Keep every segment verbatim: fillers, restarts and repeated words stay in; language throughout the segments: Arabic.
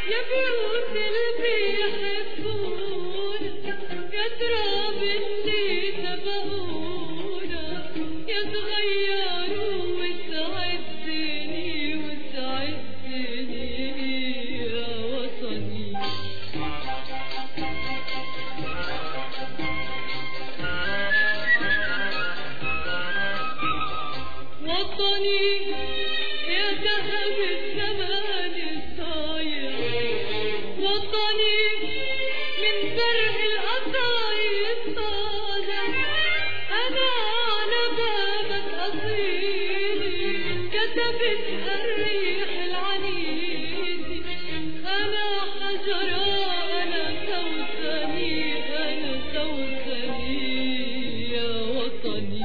يا بيوت اللي بيحبونا يا تراب اللي سبقونا يا تغيروا وتعزني وتعزني يا وطني. وطني يا ذهب الزمان الضايع وطني من برق القصايد طالع أنا على بابك أصيلي كتبت الريح العنيدي أنا حجرة أنا كوثني أنا كوثني يا وطني.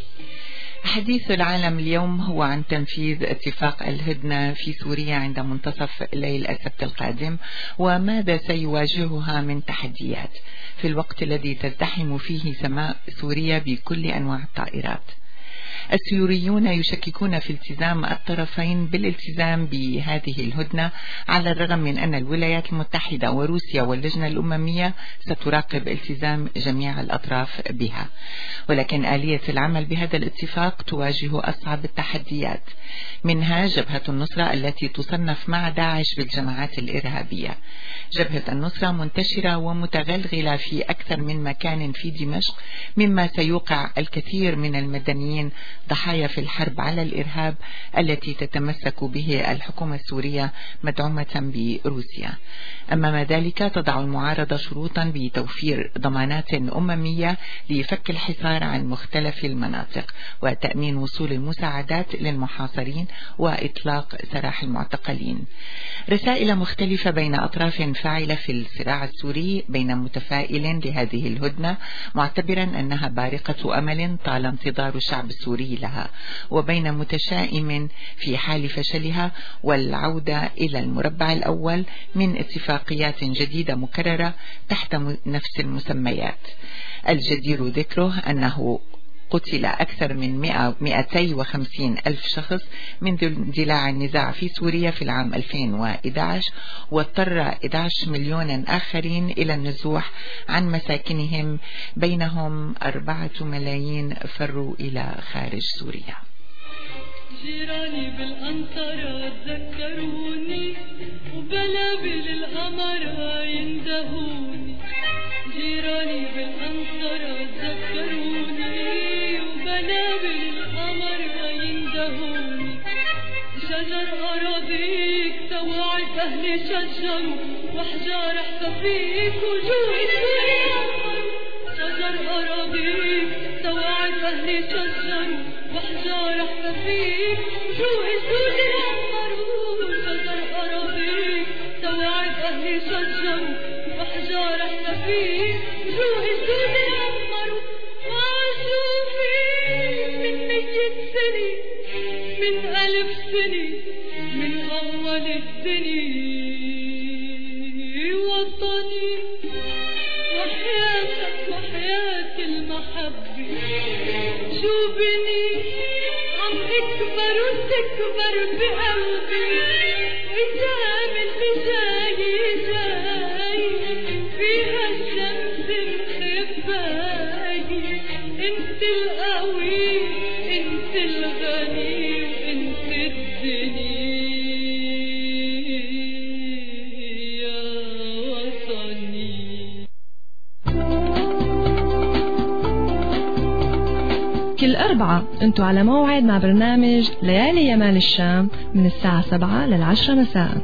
حديث العالم اليوم هو عن تنفيذ اتفاق الهدنة في سوريا عند منتصف ليل السبت القادم، وماذا سيواجهها من تحديات في الوقت الذي تزدحم فيه سماء سوريا بكل أنواع الطائرات. السوريون يشككون في التزام الطرفين بالالتزام بهذه الهدنة على الرغم من أن الولايات المتحدة وروسيا واللجنة الأممية ستراقب التزام جميع الأطراف بها، ولكن آلية العمل بهذا الاتفاق تواجه أصعب التحديات، منها جبهة النصرة التي تصنف مع داعش بالجماعات الإرهابية. جبهة النصرة منتشرة ومتغلغلة في أكثر من مكان في دمشق، مما سيوقع الكثير من المدنيين ضحايا في الحرب على الإرهاب التي تتمسك به الحكومة السورية مدعومة بروسيا. أمام ذلك تضع المعارضة شروطا بتوفير ضمانات أممية لفك الحصار عن مختلف المناطق وتأمين وصول المساعدات للمحاصرين وإطلاق سراح المعتقلين. رسائل مختلفة بين أطراف فاعلة في الصراع السوري، بين متفائل لهذه الهدنة معتبرا أنها بارقة أمل طال انتظار الشعب السوري لها، وبين متشائم في حال فشلها والعودة إلى المربع الأول من اتفاقيات جديدة مكررة تحت نفس المسميات. الجدير ذكره أنه قتل أكثر من مئتين وخمسين ألف شخص منذ اندلاع النزاع في سوريا في العام ألفين وأحد عشر، واضطر أحد عشر مليون آخرين إلى النزوح عن مساكنهم، بينهم أربعة ملايين فروا إلى خارج سوريا. جيراني بالأنطرة تذكروني وبلابل القمر يندهوني، جيراني بالأنطرة تذكروني وبلابل القمر يندهوني، شجر أراضيك توعد أهلي شجروا وحجار حفيك وجوه سوريا، شجر أراضيك توعد أهلي شجروا وحجار حفيك جوه سوريا أمروا، شجر أراضيك توعد أهلي شجروا وحجار حفيك جوه سوريا أمروا، وعاشوا فيك من مية سنة من ألف سنة من أول الدنيا. وطني وحياتك وحياة المحبة شو بني عم اكبر وتكبر بقلبي، قدام اللي جاي جاي فيها الشمس مخباي، انت القوي انت الغني وانت الدنيا يا وطني. كل أربعة انتوا على موعد مع برنامج ليالي يمال الشام من الساعة سبعة للعشرة مساء.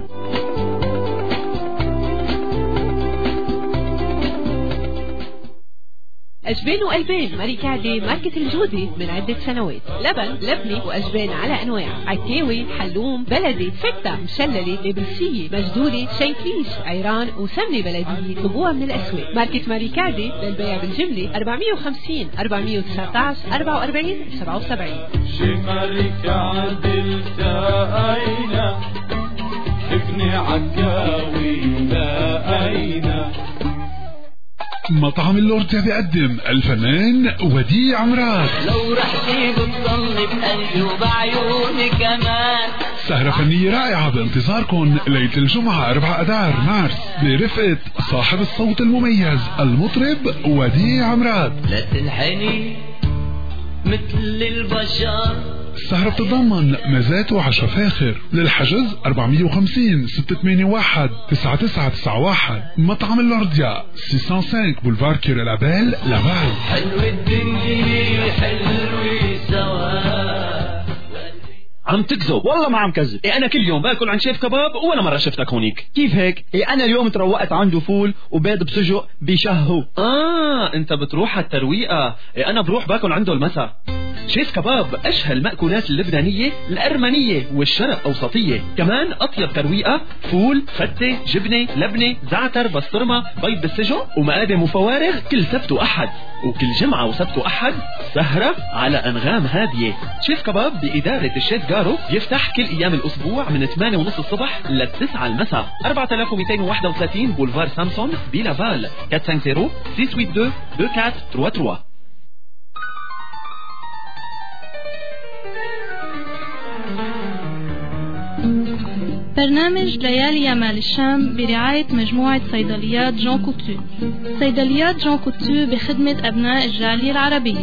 أجبان وقلبين ماريكادي ماركة الجودة من عدة سنوات، لبن لبني وأجبان على أنواع، عكاوي حلوم بلدي فتة مشللة لبنسية مجدولة شنكيش عيران وسمنة بلدية طبوها من الأسواق. ماركة ماريكادي للبيع بالجملة أربعمية وخمسين أربعمية وتسعتاشر أربعة وأربعين سبعة وسبعين. شي ماريكادي التقينا ابني عكاوي لقينا. مطعم اللوردة بيقدم الفنان وديع مراد. لو رحتي بتضلي بقلبي وبعيوني كمان. سهرة فنية رائعة بانتظاركم ليلة الجمعة أربعة أذار مارس برفقة صاحب الصوت المميز المطرب وديع مراد. لا تنحني مثل البشر. السهرة بتتضمن مزات وعشاء فاخر. للحجز أربعمية وخمسين ستة ثمانية واحد تسعة تسعة تسعة واحد. مطعم اللورديا ستمية وخمسة بولفار كير لابيل لافال. حلو الدنيا حلوة سوا. عم تكذب؟ والله ما عم كذب. إيه أنا كل يوم باكل عند شيف كباب ولا مرة شفتك هونيك. كيف هيك؟ إيه أنا اليوم تروقت عنده فول وبيض بسجق بشهو. آه أنت بتروح الترويقة. إيه أنا بروح باكل عنده المساء. شيف كباب أشهى المأكولات اللبنانية الأرمنية والشرق أوسطية. كمان أطيب ترويقة: فول، فتة، جبنة، لبنة، زعتر، بسطرمة، بيض بالسجق ومقادم وفوارغ كل سبت وأحد. وكل جمعة وسبت وأحد سهرة على أنغام هادية. شيف كباب بإدارة الشيف جارو يفتح كل أيام الأسبوع من ثمانية ونص الصبح للتسعة المساء. أربعة آلاف ومئتين وواحد وثلاثين بولفار سامسون بلافال. أربعة خمسة صفر ستة ثمانية اثنين اثنين أربعة ثلاثة ثلاثة. برنامج ليالي يمال الشام برعاية مجموعة صيدليات جون كوتو. صيدليات جون كوتو بخدمة أبناء الجالية العربية.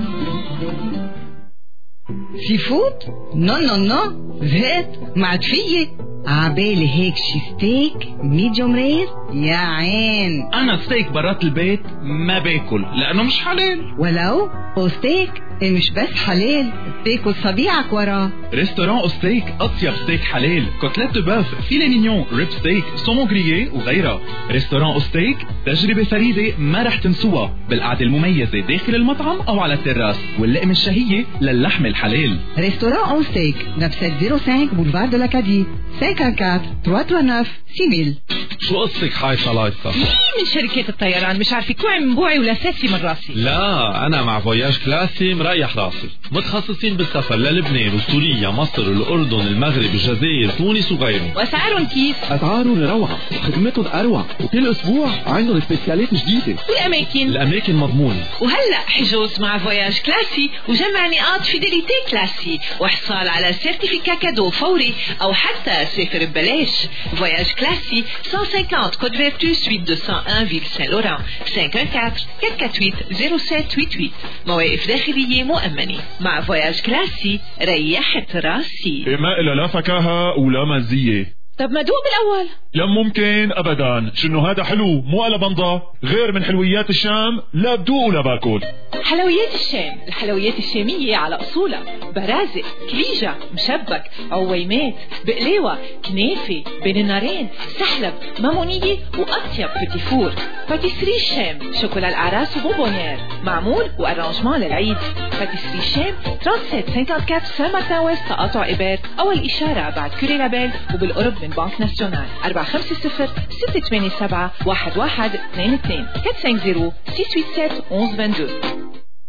سي فود؟ نو نو نو زهقت ما عاد فيي. عبالي هيك شي ستيك ميديوم رير. يا عين أنا ستيك برات البيت ما باكل لأنه مش حلال. ولو أوستيك مش بس حلال، بتاكل صبيعك وراه. ريستوران أوستيك أطيب ستيك حلال: كوتلات دو بوف، فيلي مينيون، ريب ستيك، سومون غريي وغيرها. ريستوران أوستيك تجربة فريدة ما رح تنسوها بالقعدة المميزة داخل المطعم أو على التراس واللقمة الشهية للحم الحلال. ريستوران أوستيك نفس صفر خمسة بولفار دو لاكادي خمسة أربعة ثلاثة تسعة تسعة ستة مية. شو قصتك حاي صلايطة؟ من شركات الطيران مش عارفة كوعي من بوعي ولا ساسي من راسي. لا أنا مع فواياج كلاسي مريح راسي، متخصصين بالسفر للبنان وسوريا مصر الأردن المغرب الجزائر تونس وغيرهم. وأسعارهم كيف؟ أسعارهم روعة وخدمتهم أروع، وكل أسبوع عندهم سبيسيالات جديدة. والأماكن؟ الأماكن مضمونة. وهلأ حجوز مع فواياج كلاسي وجمع نقاط فيديليتي كلاسي وحصال على سيرتيفيكا كادو فوري أو حتى سافر ببلاش. فواياج كلاسي مئة وخمسين كود فيرتو سويت مئتين وواحد فيل سان لوران. خمسة أربعة أربعة أربعة ثمانية ثمانية صفر سبعة ثمانية ثمانية. مواقف داخلية مؤمنة. مع فواياج كلاسي ريحت راسي. ما إلا لا فكاهة ولا مزية. طب ما دوق بالأول. لا ممكن أبدا، شنو هذا حلو مو على بنضة غير من حلويات الشام. لا بدوق ولا باكل. حلويات الشام، الحلويات الشامية على أصولها: برازق، كليجة، مشبك، عويمات، بقلاوة، كنافة، بين النارين، سحلب، مامونية وأطيب بتيفور. باتيسري الشام، شوكولا الأعراس وبونبونير، معمول وأرانجمان للعيد. باتيسري الشام ثلاثة سبعة أربعة سان مارتن ويست تقاطع إبار، أول إشارة بعد كوري لابيل وبالقرب من بنك ناسيونال. أربعة خمسة صفر ستة ثمانية سبعة واحد واحد اثنين اثنين أربعة خمسة صفر ستة ثمانية سبعة واحد واحد اثنين اثنين.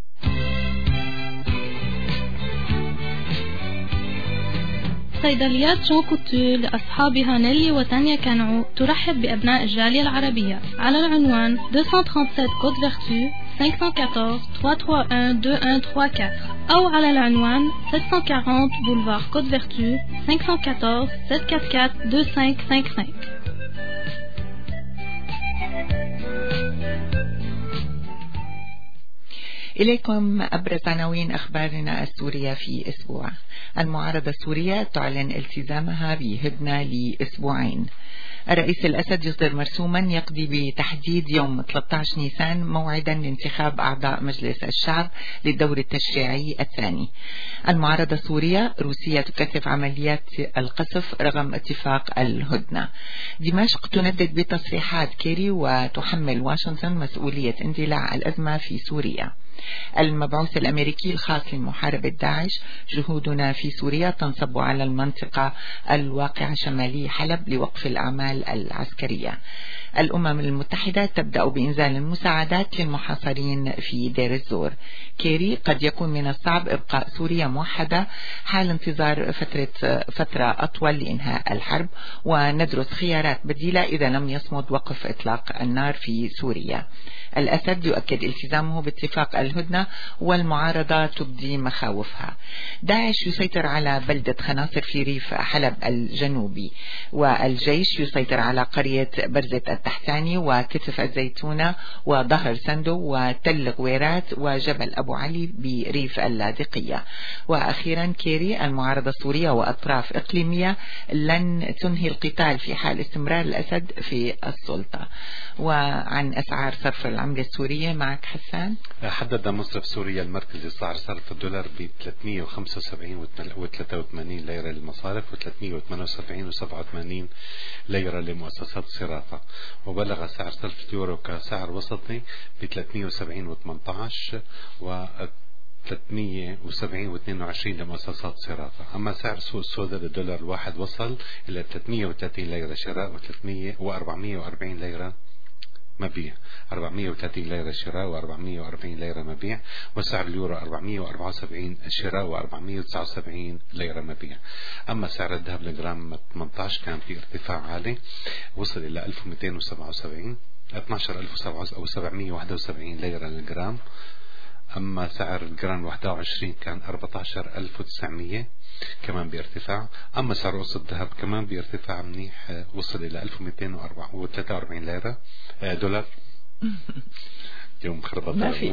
صيدليات جون كوتو لأصحابها نيلي وتانيا كانعو ترحب بأبناء الجالية العربية على العنوان مئتين وسبعة وثلاثين كود فيرتو خمسة أربعة أربعة ثلاثة واحد اثنين ثلاثة أربعة أو على العنوان سبعمية وأربعين بولفار كود فيرتو خمسة أربعة أربعة سبعة أربعة أربعة اثنين خمسة خمسة خمسة. إليكم أبرز عناوين أخبارنا السورية في أسبوع. المعارضة السورية تعلن التزامها بهدنة لأسبوعين. الرئيس الأسد يصدر مرسوما يقضي بتحديد يوم ثلاثة عشر نيسان موعدا لانتخاب أعضاء مجلس الشعب للدور التشريعي الثاني. المعارضة السورية: روسيا تكثف عمليات القصف رغم اتفاق الهدنة. دمشق تندد بتصريحات كيري وتحمل واشنطن مسؤولية اندلاع الأزمة في سوريا. المبعوث الأمريكي الخاص لمحاربة داعش: جهودنا في سوريا تنصب على المنطقة الواقعة شمالي حلب لوقف الأعمال العسكرية. الأمم المتحدة تبدأ بإنزال المساعدات للمحاصرين في دير الزور. كيري: قد يكون من الصعب إبقاء سوريا موحدة حال انتظار فترة فترة أطول لإنهاء الحرب، وندرس خيارات بديلة إذا لم يصمد وقف إطلاق النار في سوريا. الأسد يؤكد التزامه باتفاق الهدنة والمعارضة تبدي مخاوفها. داعش يسيطر على بلدة خناصر في ريف حلب الجنوبي، والجيش يسيطر على قرية برزة التحتاني وكتف الزيتونة وظهر سندو وتل غويرات وجبل أبو علي بريف اللاذقية. وأخيرا كيري: المعارضة السورية وأطراف إقليمية لن تنهي القتال في حال استمرار الأسد في السلطة. وعن أسعار صرف العملة السورية معك حسان. حدد مصرف سوريا المركزي سعر صرف الدولار ب ثلاثمئة وخمسة وسبعين وثلاثة وثمانين ليرة للمصارف و378 وسبعة وثمانين ليرة لمؤسسات الصرافة، وبلغ سعر صرف اليورو كسعر وسطي ب ثلاثمئة وسبعين وثمانية عشر و ثلاثمئة وسبعين واثنين وعشرين لمؤسسات صرافة. أما سعر سوق السوداء للدولار الواحد وصل إلى ثلاثمئة وثلاثين ليرة شراء وأربعمئة وأربعين ليرة مبيع، أربعمئة وثلاثين ليرة شراء وأربعمئة وأربعين ليرة مبيع. وسعر اليورو أربعمئة وأربعة وسبعين شراء وأربعمئة وتسعة وسبعين ليرة مبيع. أما سعر الذهب لجرام ثمانية عشر كان في ارتفاع عالي، وصل إلى ألف ومئتين وسبعة وسبعين اثني عشر ألف وسبعمئة وواحد وسبعين ليرة للجرام. أما سعر الجرام واحد وعشرين كان أربعة عشر ألف وتسعمئة كمان بارتفاع. أما سعر قص الذهب كمان بارتفاع منيح، وصل إلى ألف ومئتين وثلاثة وأربعين ليرة دولار اليوم خربط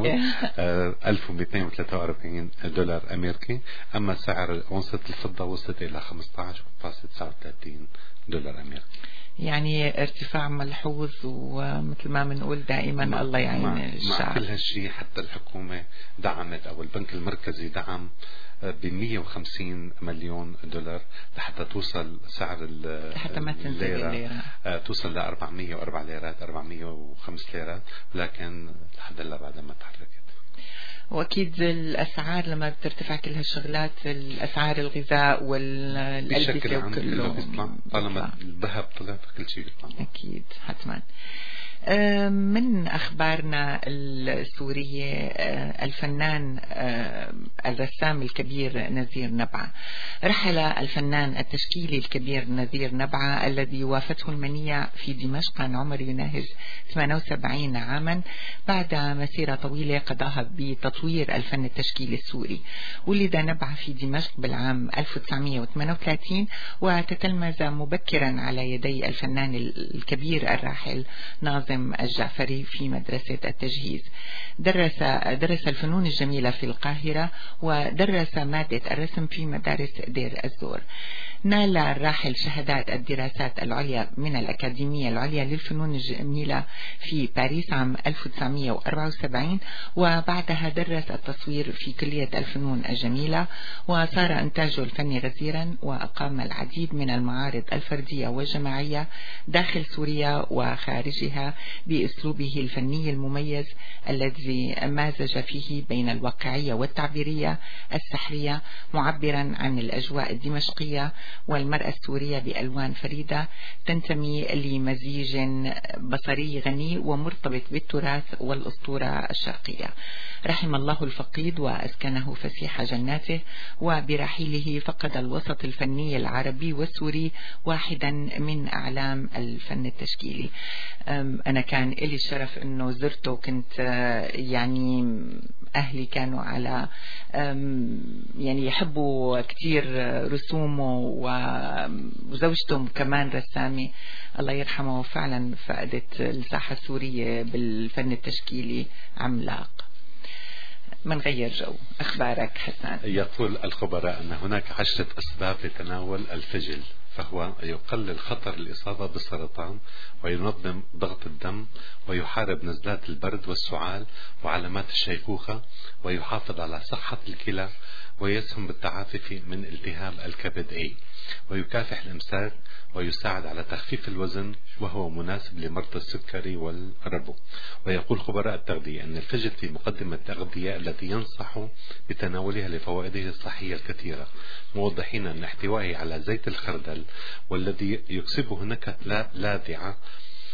ألف ومئتين وثلاثة وأربعين دولار أمريكي. أما سعر أونصة الفضة وصلت إلى خمسة عشر فاصلة تسعة وثلاثين دولار أمريكي. يعني ارتفاع ملحوظ، ومثل ما بنقول دائما الله يعين الشعب. مع كل هالشيء حتى الحكومة دعمت أو البنك المركزي دعم ب مئة وخمسين مليون دولار لحتى توصل سعر الليرة توصل ل أربعمئة وأربعة ليرات أربعمئة وخمسة ليرات، لكن لحد هلا بعد ما تحركت. وأكيد الأسعار لما بترتفع كل هالشغلات، الأسعار الغذاء والألبسة وكله طالما الذهب طلع فكل شيء يطلع. أكيد حتما. من أخبارنا السورية، الفنان الرسام الكبير نزير نبعة. رحل الفنان التشكيلي الكبير نزير نبعة الذي وافته المنية في دمشق عن عمر يناهز ثمانية وسبعين عاما بعد مسيرة طويلة قضاها بتطوير الفن التشكيلي السوري. ولد نبعة في دمشق بالعام ألف وتسعمئة وثمانية وثلاثين، وتتلمذ مبكرا على يدي الفنان الكبير الراحل ناظم الجعفري في مدرسة التجهيز. درس درس الفنون الجميلة في القاهرة، ودرس مادة الرسم في مدارس دير الزور. نال الراحل شهادات الدراسات العليا من الأكاديمية العليا للفنون الجميلة في باريس عام ألف وتسعمئة وأربعة وسبعين، وبعدها درس التصوير في كلية الفنون الجميلة، وصار إنتاجه الفني غزيرا، وأقام العديد من المعارض الفردية والجماعية داخل سوريا وخارجها بأسلوبه الفني المميز الذي مازج فيه بين الواقعية والتعبيرية السحرية، معبرا عن الأجواء الدمشقية والمرأة السورية بألوان فريدة تنتمي لمزيج بصري غني ومرتبط بالتراث والأسطورة الشرقية. رحم الله الفقيد وأسكنه فسيح جناته، وبرحيله فقد الوسط الفني العربي والسوري واحدا من أعلام الفن التشكيلي. أنا كان لي الشرف أنه زرته، وكنت يعني أهلي كانوا على يعني يحبوا كتير رسومه، وزوجته كمان رسامة الله يرحمه، فعلا فقدت الساحة السورية بالفن التشكيلي عملاق. من غير جو، أخبارك حسن؟ يقول الخبراء أن هناك عشرة أسباب لتناول الفجل، فهو يقلل خطر الإصابة بالسرطان، وينظم ضغط الدم، ويحارب نزلات البرد والسعال وعلامات الشيخوخة، ويحافظ على صحة الكلى، ويسهم بالتعافي من التهاب الكبد أي، ويكافح الإمساك، ويساعد على تخفيف الوزن، وهو مناسب لمرضى السكري والربو. ويقول خبراء التغذية أن الفجل في مقدمة الأغذية التي ينصح بتناولها لفوائده الصحية الكثيرة، موضحين أن احتوائه على زيت الخردل والذي يكسبه نكهة لاذعة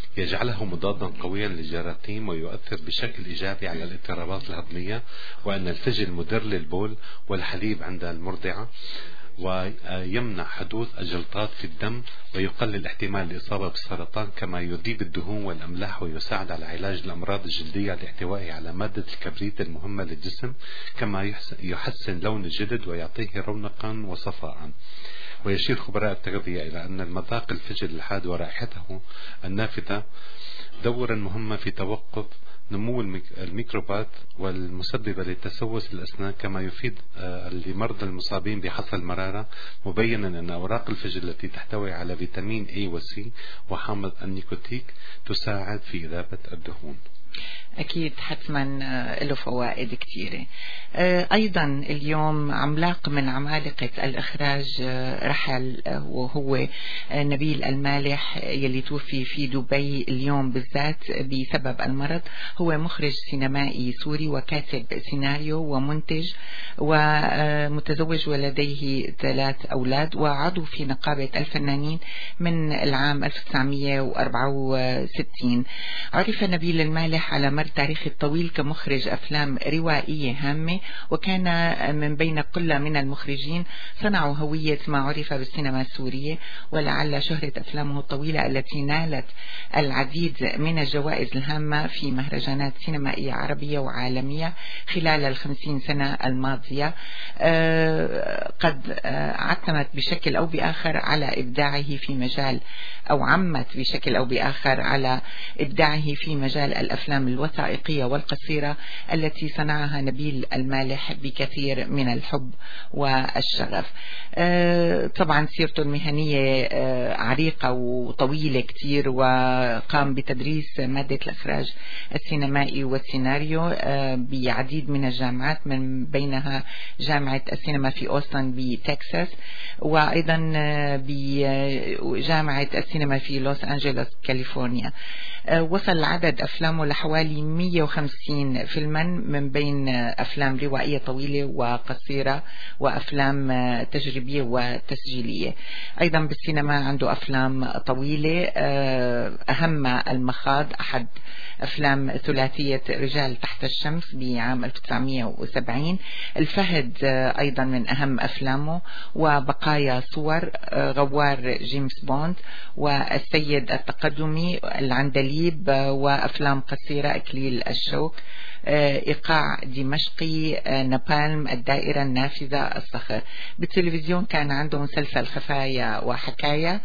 يجعله مضادا قويا للجراثيم ويؤثر بشكل إيجابي على الاضطرابات الهضمية، وأن الفجل مدر للبول والحليب عند المرضعة، ويمنع حدوث الجلطات في الدم، ويقلل احتمال الإصابة بالسرطان، كما يذيب الدهون والأملاح، ويساعد على علاج الأمراض الجلدية لاحتوائه على مادة الكبريت المهمة للجسم، كما يحسن لون الجلد ويعطيه رونقا وصفاء. ويشير خبراء التغذية إلى أن المذاق الفجل الحاد ورائحته النافذة دورا مهما في توقف نمو الميكروبات والمسببة لتسوس الأسنان، كما يفيد لمرضى المصابين بحصى المرارة، مبينا أن أوراق الفجل التي تحتوي على فيتامين A و C وحامض النيكوتيك تساعد في إذابة الدهون. أكيد حتما له فوائد كثيرة. أيضا اليوم عملاق من عمالقة الإخراج رحل، وهو نبيل المالح يلي توفي في دبي اليوم بالذات بسبب المرض. هو مخرج سينمائي سوري وكاتب سيناريو ومنتج ومتزوج ولديه ثلاث أولاد، وعضو في نقابة الفنانين من العام ألف وتسعمئة وأربعة وستين. عرف نبيل المالح على مر تاريخ الطويل كمخرج أفلام روائية هامة، وكان من بين قلة من المخرجين صنعوا هوية ما عرف بالسينما السورية، ولعل شهرة أفلامه الطويلة التي نالت العديد من الجوائز الهامة في مهرجانات سينمائية عربية وعالمية خلال الخمسين سنة الماضية قد عتمت بشكل أو بآخر على إبداعه في مجال أو عمت بشكل أو بآخر على إبداعه في مجال الأفلام الوثائقية والقصيرة التي صنعها نبيل المالح بكثير من الحب والشغف. طبعا سيرته المهنية عريقة وطويلة كتير، وقام بتدريس مادة الإخراج السينمائي والسيناريو بعديد من الجامعات، من بينها جامعة السينما في أوستن بتكساس، وأيضا بجامعة السينما في لوس أنجلوس كاليفورنيا. وصل عدد أفلامه لحوالي مئة وخمسين فيلما، من بين أفلام روائية طويلة وقصيرة وأفلام تجريبية وتسجيلية. أيضا بالسينما عنده أفلام طويلة، أهم المخاض أحد أفلام ثلاثية رجال تحت الشمس بعام ألف وتسعمئة وسبعين، الفهد أيضا من أهم أفلامه، وبقايا صور، غوار جيمس بوند، والسيد التقدمي، العندليب، وأفلام قصيرة إكليل الشوك، إيقاع دمشقي، نابالم، الدائرة النافذة، الصخر. بالتلفزيون كان عنده مسلسل خفايا وحكاية،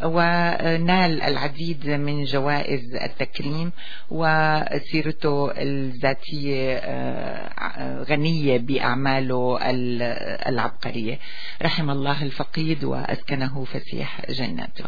ونال العديد من جوائز التكريم، وسيرته الذاتية غنية بأعماله العبقرية. رحم الله الفقيد وأسكنه فسيح جناته.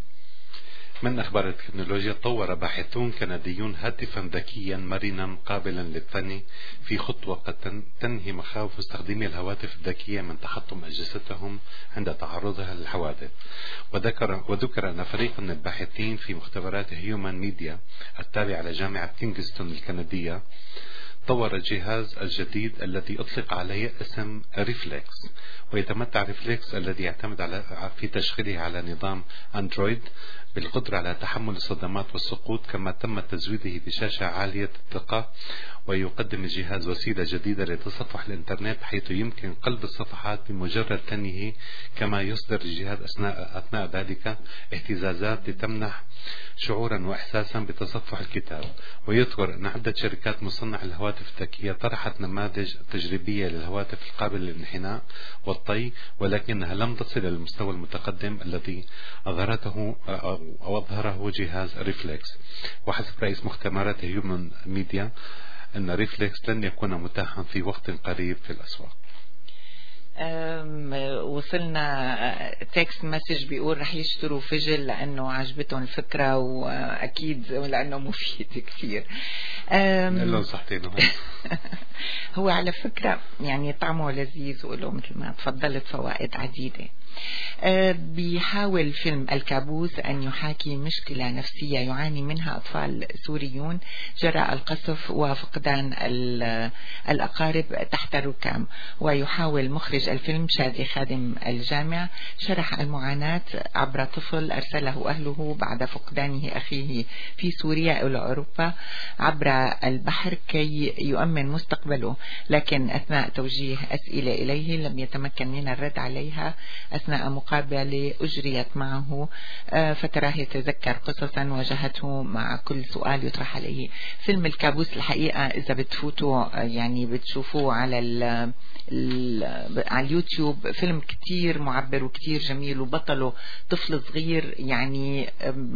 من أخبار التكنولوجيا، طور باحثون كنديون هاتفا ذكيا مرنا قابلا للثني في خطوة قد تنهي مخاوف مستخدمي الهواتف الذكية من تحطم أجهزتهم عند تعرضها للحوادث. وذكر, وذكر أن فريق من الباحثين في مختبرات هيومان ميديا التابعة لجامعة كينغستون الكندية طور الجهاز الجديد الذي أطلق عليه اسم ريفلكس. ويتمتع ريفلكس الذي يعتمد على في تشغيله على نظام أندرويد بالقدرة على تحمل الصدمات والسقوط، كما تم تزويده بشاشة عالية الدقة. ويقدم الجهاز وسيلة جديدة لتصفح الإنترنت، حيث يمكن قلب الصفحات بمجرد تنيه، كما يصدر الجهاز أثناء, أثناء ذلك اهتزازات لتمنح شعورا وإحساسا بتصفح الكتاب. ويذكر أن عدة شركات مصنعة الهواتف الذكية طرحت نماذج تجريبية للهواتف القابلة للانحناء والطي، ولكنها لم تصل إلى المستوى المتقدم الذي أظهرته أو أظهره جهاز ريفلكس. وحسب رئيس مختبرات هيومن ميديا أن ريفلكس لن يكون متاحا في وقت قريب في الأسواق. وصلنا تكست مسج بيقول رح يشتروا فجل لأنه عجبتهم الفكرة، وأكيد لأنه مفيد كثير. لهم صحتين. هو على فكرة يعني طعمه لذيذ وله مثل ما تفضلت فوائد عديدة. بيحاول فيلم الكابوس أن يحاكي مشكلة نفسية يعاني منها أطفال سوريون جراء القصف وفقدان الأقارب تحت الركام. ويحاول مخرج الفيلم شادي خادم الجامع شرح المعاناة عبر طفل أرسله أهله بعد فقدانه أخيه في سوريا إلى أوروبا عبر البحر كي يؤمن مستقبله، لكن أثناء توجيه أسئلة إليه لم يتمكن من الرد عليها أثناء مقابلة أجريت معه، فتراه يتذكر قصصا واجهته مع كل سؤال يطرح عليه. فيلم الكابوس الحقيقة إذا بتفوتوا يعني بتشوفوه على ال على اليوتيوب، فيلم كتير معبر وكتير جميل، وبطله طفل صغير يعني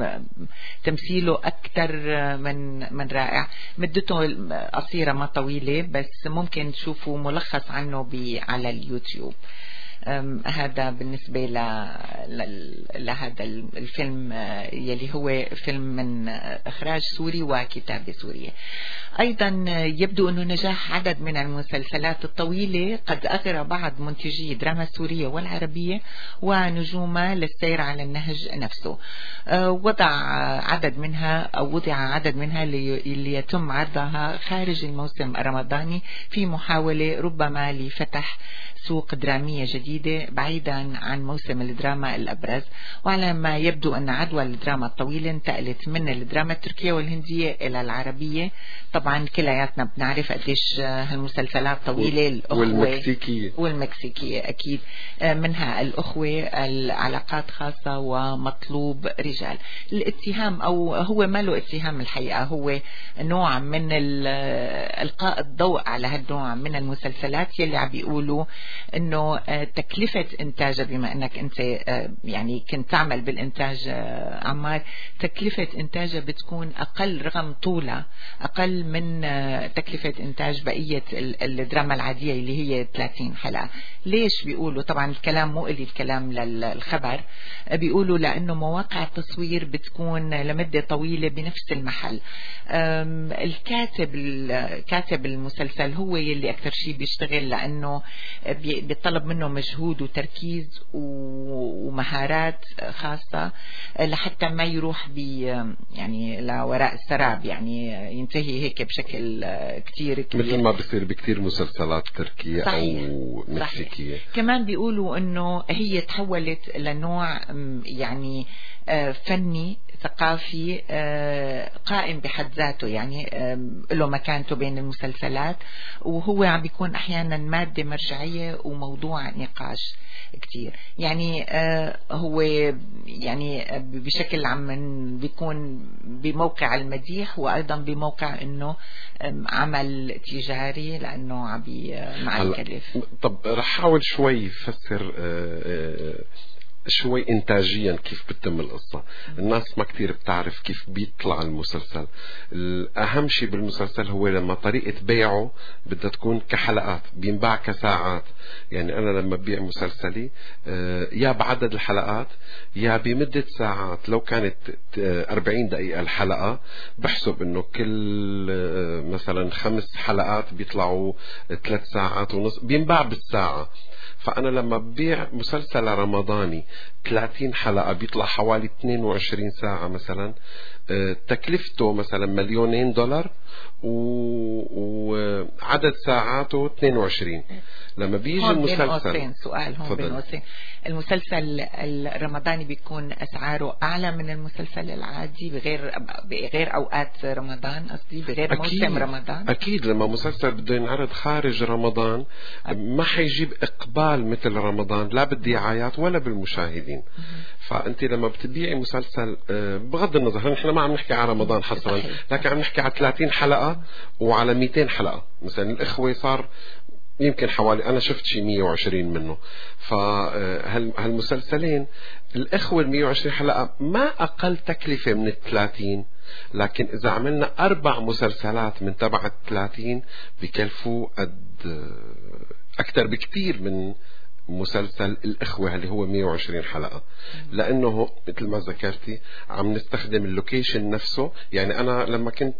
تمثيله أكثر من من رائع. مدته قصيرة ما طويلة، بس ممكن تشوفوا ملخص عنه على اليوتيوب. هذا بالنسبة ل... ل... لهذا الفيلم يلي هو فيلم من إخراج سوري وكتابة سورية. أيضا يبدو أنه نجاح عدد من المسلسلات الطويلة قد أغرى بعض منتجي الدراما السورية والعربية ونجومها للسير على النهج نفسه. وضع عدد منها أو وضع عدد منها اللي يتم عرضها خارج الموسم الرمضاني في محاولة ربما لفتح سوق درامية جديدة بعيدا عن موسم الدراما الأبرز. وعلى ما يبدو أن عدوى الدراما الطويلة انتقلت من الدراما التركية والهندية إلى العربية. طبعا كلياتنا بنعرف قديش هالمسلسلات طويلة، الأخوة والمكسيكية والمكسيكية أكيد منها الأخوة، العلاقات خاصة ومطلوب رجال. الاتهام أو هو ما له اتهام الحقيقة، هو نوع من إلقاء الضوء على هالنوع من المسلسلات يلي عم بيقولوا انه تكلفة انتاجها، بما انك انت يعني كنت تعمل بالانتاج عمار، تكلفة انتاجها بتكون اقل رغم طولها اقل من تكلفة انتاج بقية الدراما العادية اللي هي ثلاثين حلقة. ليش بيقولوا؟ طبعا الكلام مو إلي الكلام للخبر، بيقولوا لانه مواقع التصوير بتكون لمدة طويلة بنفس المحل. الكاتب كاتب المسلسل هو يلي اكثر شيء بيشتغل، لانه بيطلب منه مجهود وتركيز ومهارات خاصة لحتى ما يروح بي يعني لوراء السراب، يعني ينتهي هيك بشكل كتير كبير مثل ما بصير بكتير مسلسلات تركية أو مكسيكية. كمان بيقولوا انه هي تحولت لنوع يعني فني ثقافي قائم بحد ذاته، يعني له مكانته بين المسلسلات، وهو عم بيكون احيانا مادة مرجعية وموضوع نقاش كتير. يعني هو يعني بشكل عام بيكون بموقع المديح وايضا بموقع انه عمل تجاري لانه عم مع الكلف. طب رح احاول شوي فسر شوي إنتاجيا كيف بتتم القصة. الناس ما كتير بتعرف كيف بيطلع المسلسل. الأهم شيء بالمسلسل هو لما طريقة بيعه بدها تكون كحلقات، بينباع كساعات. يعني أنا لما ببيع مسلسلي يا بعدد الحلقات يا بمدة ساعات. لو كانت أربعين دقيقة الحلقة بحسب إنه كل مثلا خمس حلقات بيطلعوا ثلاث ساعات ونص، بينباع بالساعة. فأنا لما ببيع مسلسل رمضاني ثلاثين حلقة بيطلع حوالي اثنين وعشرين ساعة مثلا، تكلفته مثلا مليونين دولار وعدد ساعاته اثنين وعشرين. لما بيجي المسلسل سؤال هون بين قوسين، المسلسل الرمضاني بيكون أسعاره أعلى من المسلسل العادي بغير بغير أوقات رمضان، قصدي بغير أكيد موسم رمضان؟ أكيد لما مسلسل بده ينعرض خارج رمضان ما حيجيب إقبال مثل رمضان، لا بالدعايات ولا بالمشاهدين. فأنت لما بتبيعي مسلسل بغض النظر نحن ما عم نحكي على رمضان حصرا، لكن عم نحكي على ثلاثين حلقة وعلى مئتين حلقة. مثلا الإخوة صار يمكن حوالي أنا شفت شيء مئة وعشرين منه. فهالمسلسلين الإخوة المئة وعشرين حلقة ما أقل تكلفة من الثلاثين، لكن إذا عملنا أربع مسلسلات من تبع الثلاثين بكلفوا قد أكثر بكتير من مسلسل الإخوة اللي هو مية وعشرين حلقة، لأنه مثل ما ذكرتي عم نستخدم اللوكيشن نفسه. يعني أنا لما كنت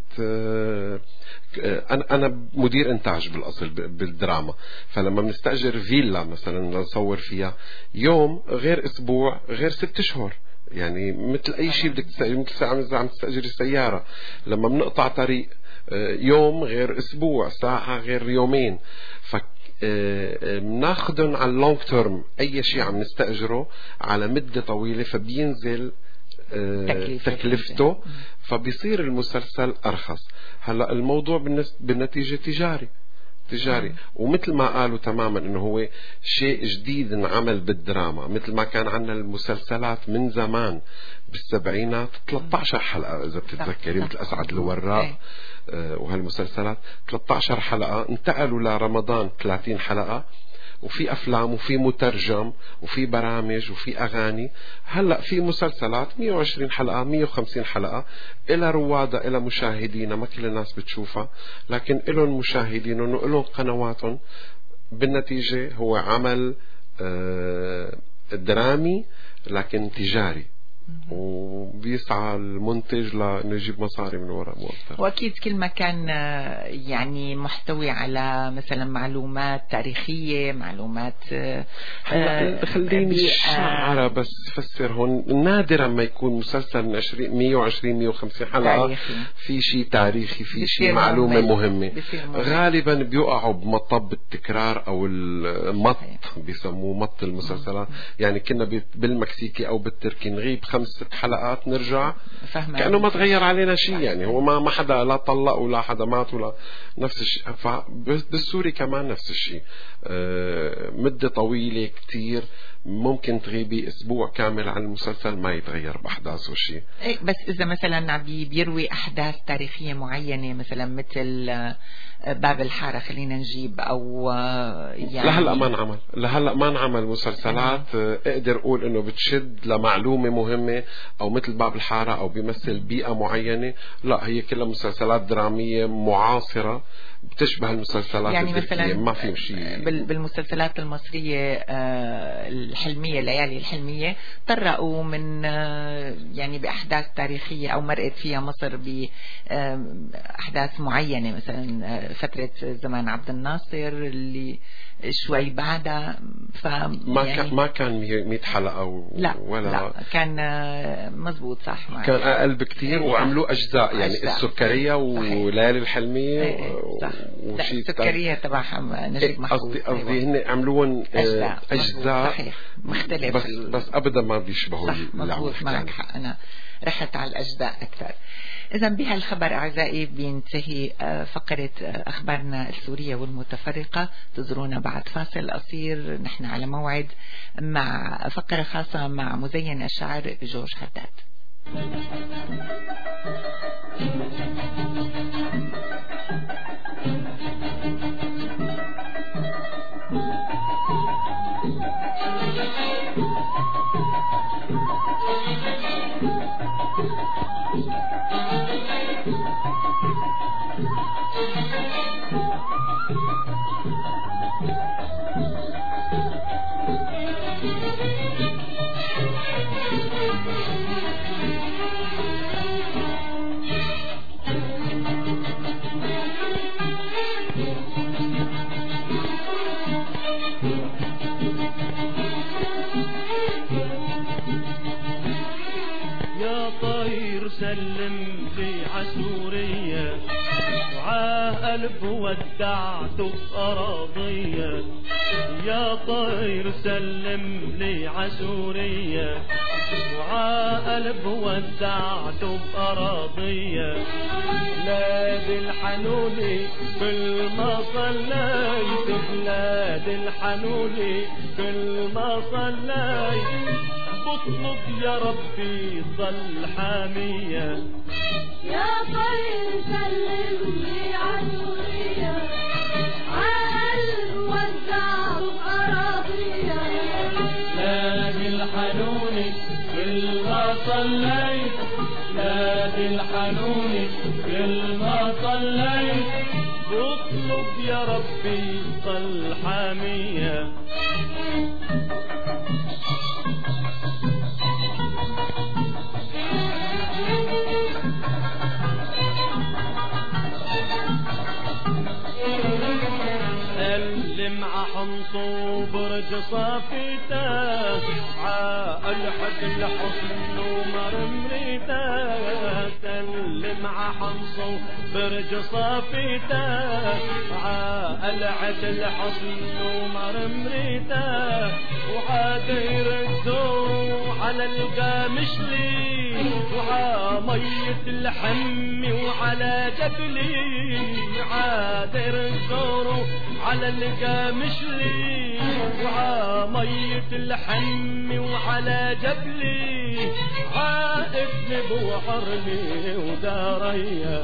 أنا أنا مدير إنتاج بالأصل بالدراما، فلما بنستأجر فيلا مثلا نصور فيها يوم غير أسبوع غير ست أشهر، يعني مثل أي شيء بدك مثل عم تستأجر السيارة. لما بنقطع طريق يوم غير أسبوع، ساعة غير يومين، ف بناخدن على اللونج تيرم. أي شيء عم نستأجره على مدة طويلة فبينزل تكلفته، فبيصير المسلسل أرخص. هلا الموضوع بالنتيجة تجاري تجاري ومثل ما قالوا تماما انه هو شيء جديد انعمل بالدراما، مثل ما كان عندنا المسلسلات من زمان بالسبعينات ثلاثة عشر حلقة اذا بتتذكري، مثل اسعد الوراق وهالمسلسلات ثلاثة عشر حلقة. انتقلوا لرمضان ثلاثين حلقة، وفي أفلام وفي مترجم وفي برامج وفي أغاني. هلأ في مسلسلات مية وعشرين حلقة مية وخمسين حلقة، إلى روادة إلى مشاهدين، ما كل الناس بتشوفها لكن إلهم مشاهدين وإلهم قنواتهم. بالنتيجة هو عمل درامي لكن تجاري، وبيسعى المنتج لأنه يجيب مصاري من وراء مؤثر. وأكيد كل ما كان يعني محتوي على مثلا معلومات تاريخية، معلومات هلا خليني الشعرة بس فسر هون. نادرا ما يكون مسلسل من مية وعشرين مية وخمسين حلقة تاريخي. في شيء تاريخي، في شيء معلومة مهمة. غالبا بيقعوا بمطب التكرار أو المط، بيسموه مط المسلسلات. يعني كنا بالمكسيكي أو بالتركي نغيب خمس ست حلقات نرجع كأنه ما تغير علينا شيء. يعني هو ما ما حدا لا طلق ولا حدا مات ولا نفس الشيء. بالسوري كمان نفس الشيء، مدة طويلة كتير، ممكن تغيبي أسبوع كامل عن المسلسل ما يتغير بأحداثه شيء. بس إذا مثلا بيروي أحداث تاريخية معينة مثلا مثل باب الحارة خلينا نجيب، أو يعني لهلا ما نعمل لهلا ما نعمل مسلسلات اقدر أقول إنه بتشد لمعلومة مهمة أو مثل باب الحارة أو بيمثل بيئة معينة. لا، هي كلها مسلسلات درامية معاصرة بتشبه المسلسلات يعني مثلا ما في شيء. بالمسلسلات المصرية الحلمية، ليالي الحلمية طرقوا من يعني بأحداث تاريخية أو مرقت فيها مصر بأحداث معينة، مثلا فترة زمان عبد الناصر اللي شوي بعدها. ما يعني كان ما كان مية حلقة و... لا ولا لا كان مزبوط صح معي. كان أقل بكتير وعملوا أجزاء يعني أجزاء. السكرية وليالي الحلمية صح. وشيء السكرية تبعها نجيب محفوظ. قصدي قصدي هن عملوهم أجزاء, أجزاء صحيح مختلف، بس بس أبدا ما بيشبهوا. مزبوط معك حق، أنا رحت على الأجزاء أكثر. إذا بهالخبر أعزائي بينتهي فقرة أخبارنا السورية والمتفرقة. تزورونا بعد فاصل قصير، نحن على موعد مع فقرة خاصة مع مزين الشعر جورج حداد. سلم لي عسورية وعاه قلب ودعته بأراضية. يا طير سلم لي عسورية وعاه قلب ودعته بأراضية. بلاد الحنوني كل ما صليت، بلاد الحنوني كل ما صليت، بطلب يا ربي ظل حامية. يا طير سلم لي عسورية عقل وزع أراضية. نادي الحنوني كل ما صليت، نادي الحنوني كل ما صليت، بطلب يا ربي ظل حامية. حمص وبرج صافيته عقل حد الحصن ومرمريته سلم ع حمص وبرج صافيته عقل حد الحصن ومرمريته وعاد يردوا على القامشلي وعا مية الحم وعلى جبلي عاد يردوا على القامشلي وعا مية الحم وعلى جبلي عائد بوعرني وداريا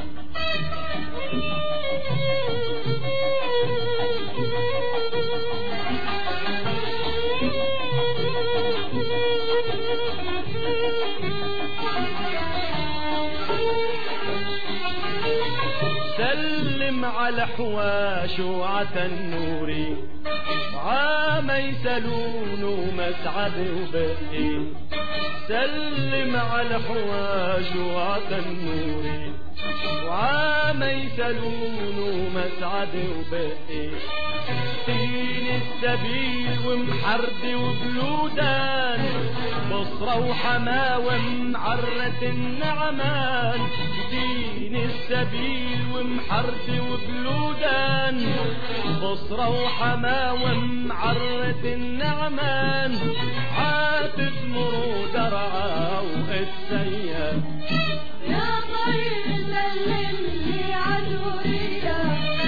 سلم على حواش وعتى النوري عامي سلون ومسعد وبقي سلم على حواش وعتى النوري وعامي سلون ومسعد وبقي دين السبيل ومحرد وبلودان بصرة وحماوة معرة النعمان دين السبيل ومحرد وبلودان بصرة وحماوة معرة النعمان عاتب مرود رعا واتسيا يا طير سلم لي عدورية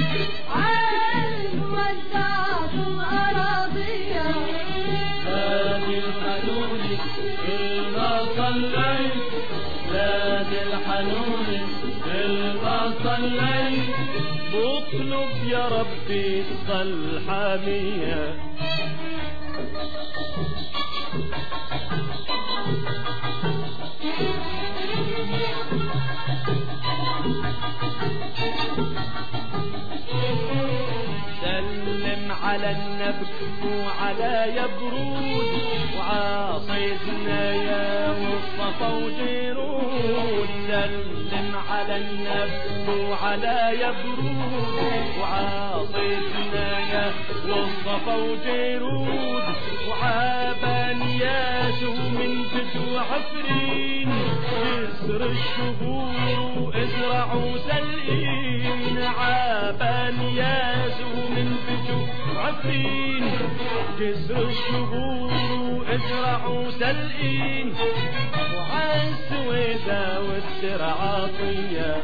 عالم وزعت الأراضية نادي الحنوني كل ما صليت نادي الحنوني كل ما صليت بطلب يا ربي تصل حامية سلم على النبك وعلى يبرود وعاصيدنا يا والصفا وجيرود سلم على النبك وعلى يبرود وعاصيدنا يا والصفا وجيرود وعابان ياسو من بدو عفرين يسر الشهور وازرعوا سلقين عابان ياسو من بدو عفرين يسر الشهور وازرعوا سلقين وعالسويدة والدرع عطية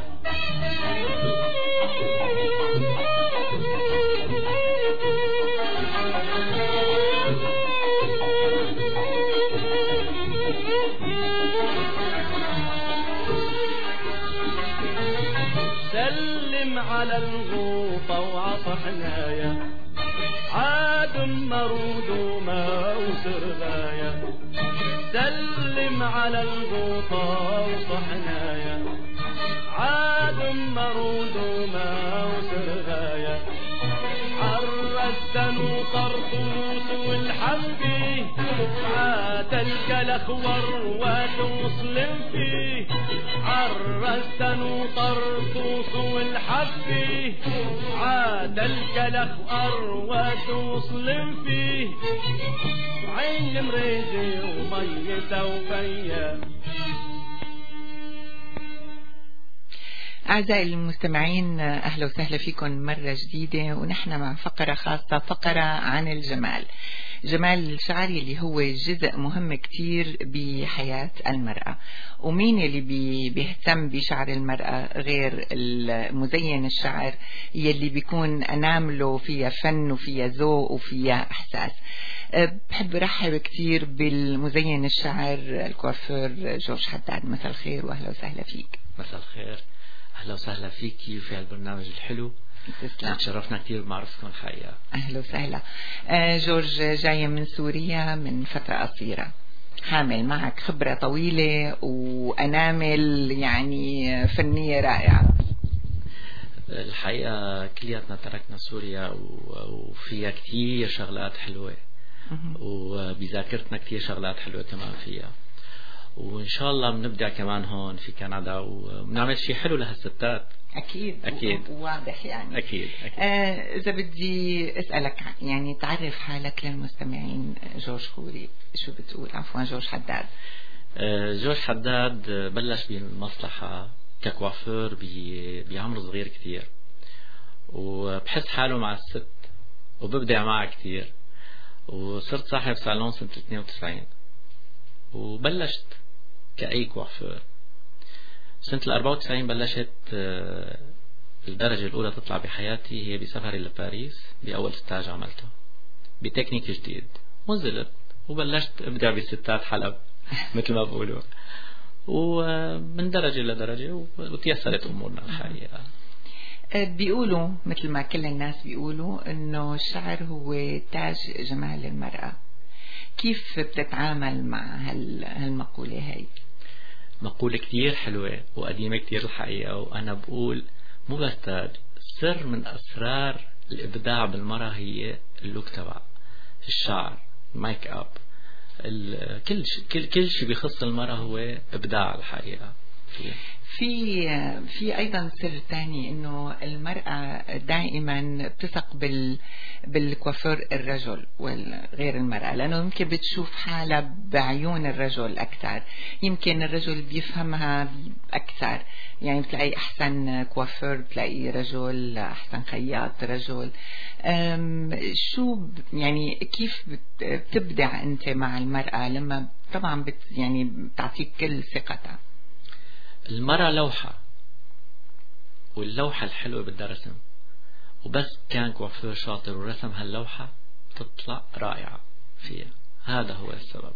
سلم على الغوطة وعصحنايا عاد مرود وما وسرغايا سلم على الغوطة وصحنايا عاد مرود وما وسرغايا عرستن وطرطوس والحبي عاد الكلخ وروات وصلم فيه عرستن وطرطوس والحبي عاد الكلخ وروات وصلم فيه عين مريزي وميته وفيا. أعزائي المستمعين أهلا وسهلا فيكم مرة جديدة ونحن مع فقرة خاصة فقرة عن الجمال جمال الشعر اللي هو جزء مهم كتير بحياة المرأة. ومين اللي بي بيهتم بشعر المرأة غير المزين الشعر يلي بيكون أنامله فيها فن وفيها ذوق وفيها إحساس. بحب رحب كتير بالمزين الشعر الكوافير جورج حداد. مساء الخير وأهلا وسهلا فيك. مساء الخير أهلا وسهلا فيكي وفي هالبرنامج الحلو. تسلم. تشرفنا كتير بمعرفتكم الحقيقة. أهلا وسهلا. آه جورج جاية من سوريا من فترة قصيرة، حامل معك خبرة طويلة وأنامل يعني فنية رائعة. الحقيقة كلياتنا تركنا سوريا وفيها كتير شغلات حلوة وبذاكرتنا كتير شغلات حلوة كمان فيها، وإن شاء الله بنبدع كمان هون في كندا وبنعمل شيء حلو لهالستات. أكيد أكيد واضح يعني. أكيد, أكيد. آه إذا بدي أسألك يعني تعرف حالك للمستمعين، جورج خوري شو بتقول؟ عفوا جورج حداد. آه جورج حداد بلش بالمصلحة ككوافير بعمر صغير كتير، وبحس حاله مع الست وببدع معها كتير، وصرت صاحب صالون سنة اثنين وتسعين، وبلشت كأي كوافير. سنة الأربعة وتسعين بلشت الدرجة الأولى تطلع بحياتي هي بسفري لباريس بأول ستاج عملته بتكنيك جديد، ونزلت وبلشت أبدع بستات حلب مثل ما بقولوا، ومن درجة لدرجة وتيسرت أمورنا الحقيقة. بيقولوا مثل ما كل الناس بيقولوا إنه الشعر هو تاج جمال المرأة. كيف بتتعامل مع هالمقولة هاي؟ مقولة كتير حلوة وقديمة كتير الحقيقة، وأنا بقول مو بس تاج، سر من أسرار الإبداع بالمرأة هي اللوك تبع الشعر، ميك أب، كل كل كل شيء بيخص المرأة هو إبداع الحقيقة. في في ايضا سر ثاني انه المرأة دائما بتثق بال بالكوافير الرجل وغير المرأة، لانه يمكن بتشوف حالها بعيون الرجل اكثر، يمكن الرجل بيفهمها اكثر، يعني بتلاقي احسن كوافير بتلاقي رجل، احسن خياط رجل. شو يعني كيف بتبدع انت مع المرأة لما طبعا بت يعني بتعطيك كل ثقتها؟ المرأة لوحة، واللوحة الحلوة بدها رسم، وبس كان كوافير شاطر ورسم هاللوحة تطلع رائعة فيها. هذا هو السبب.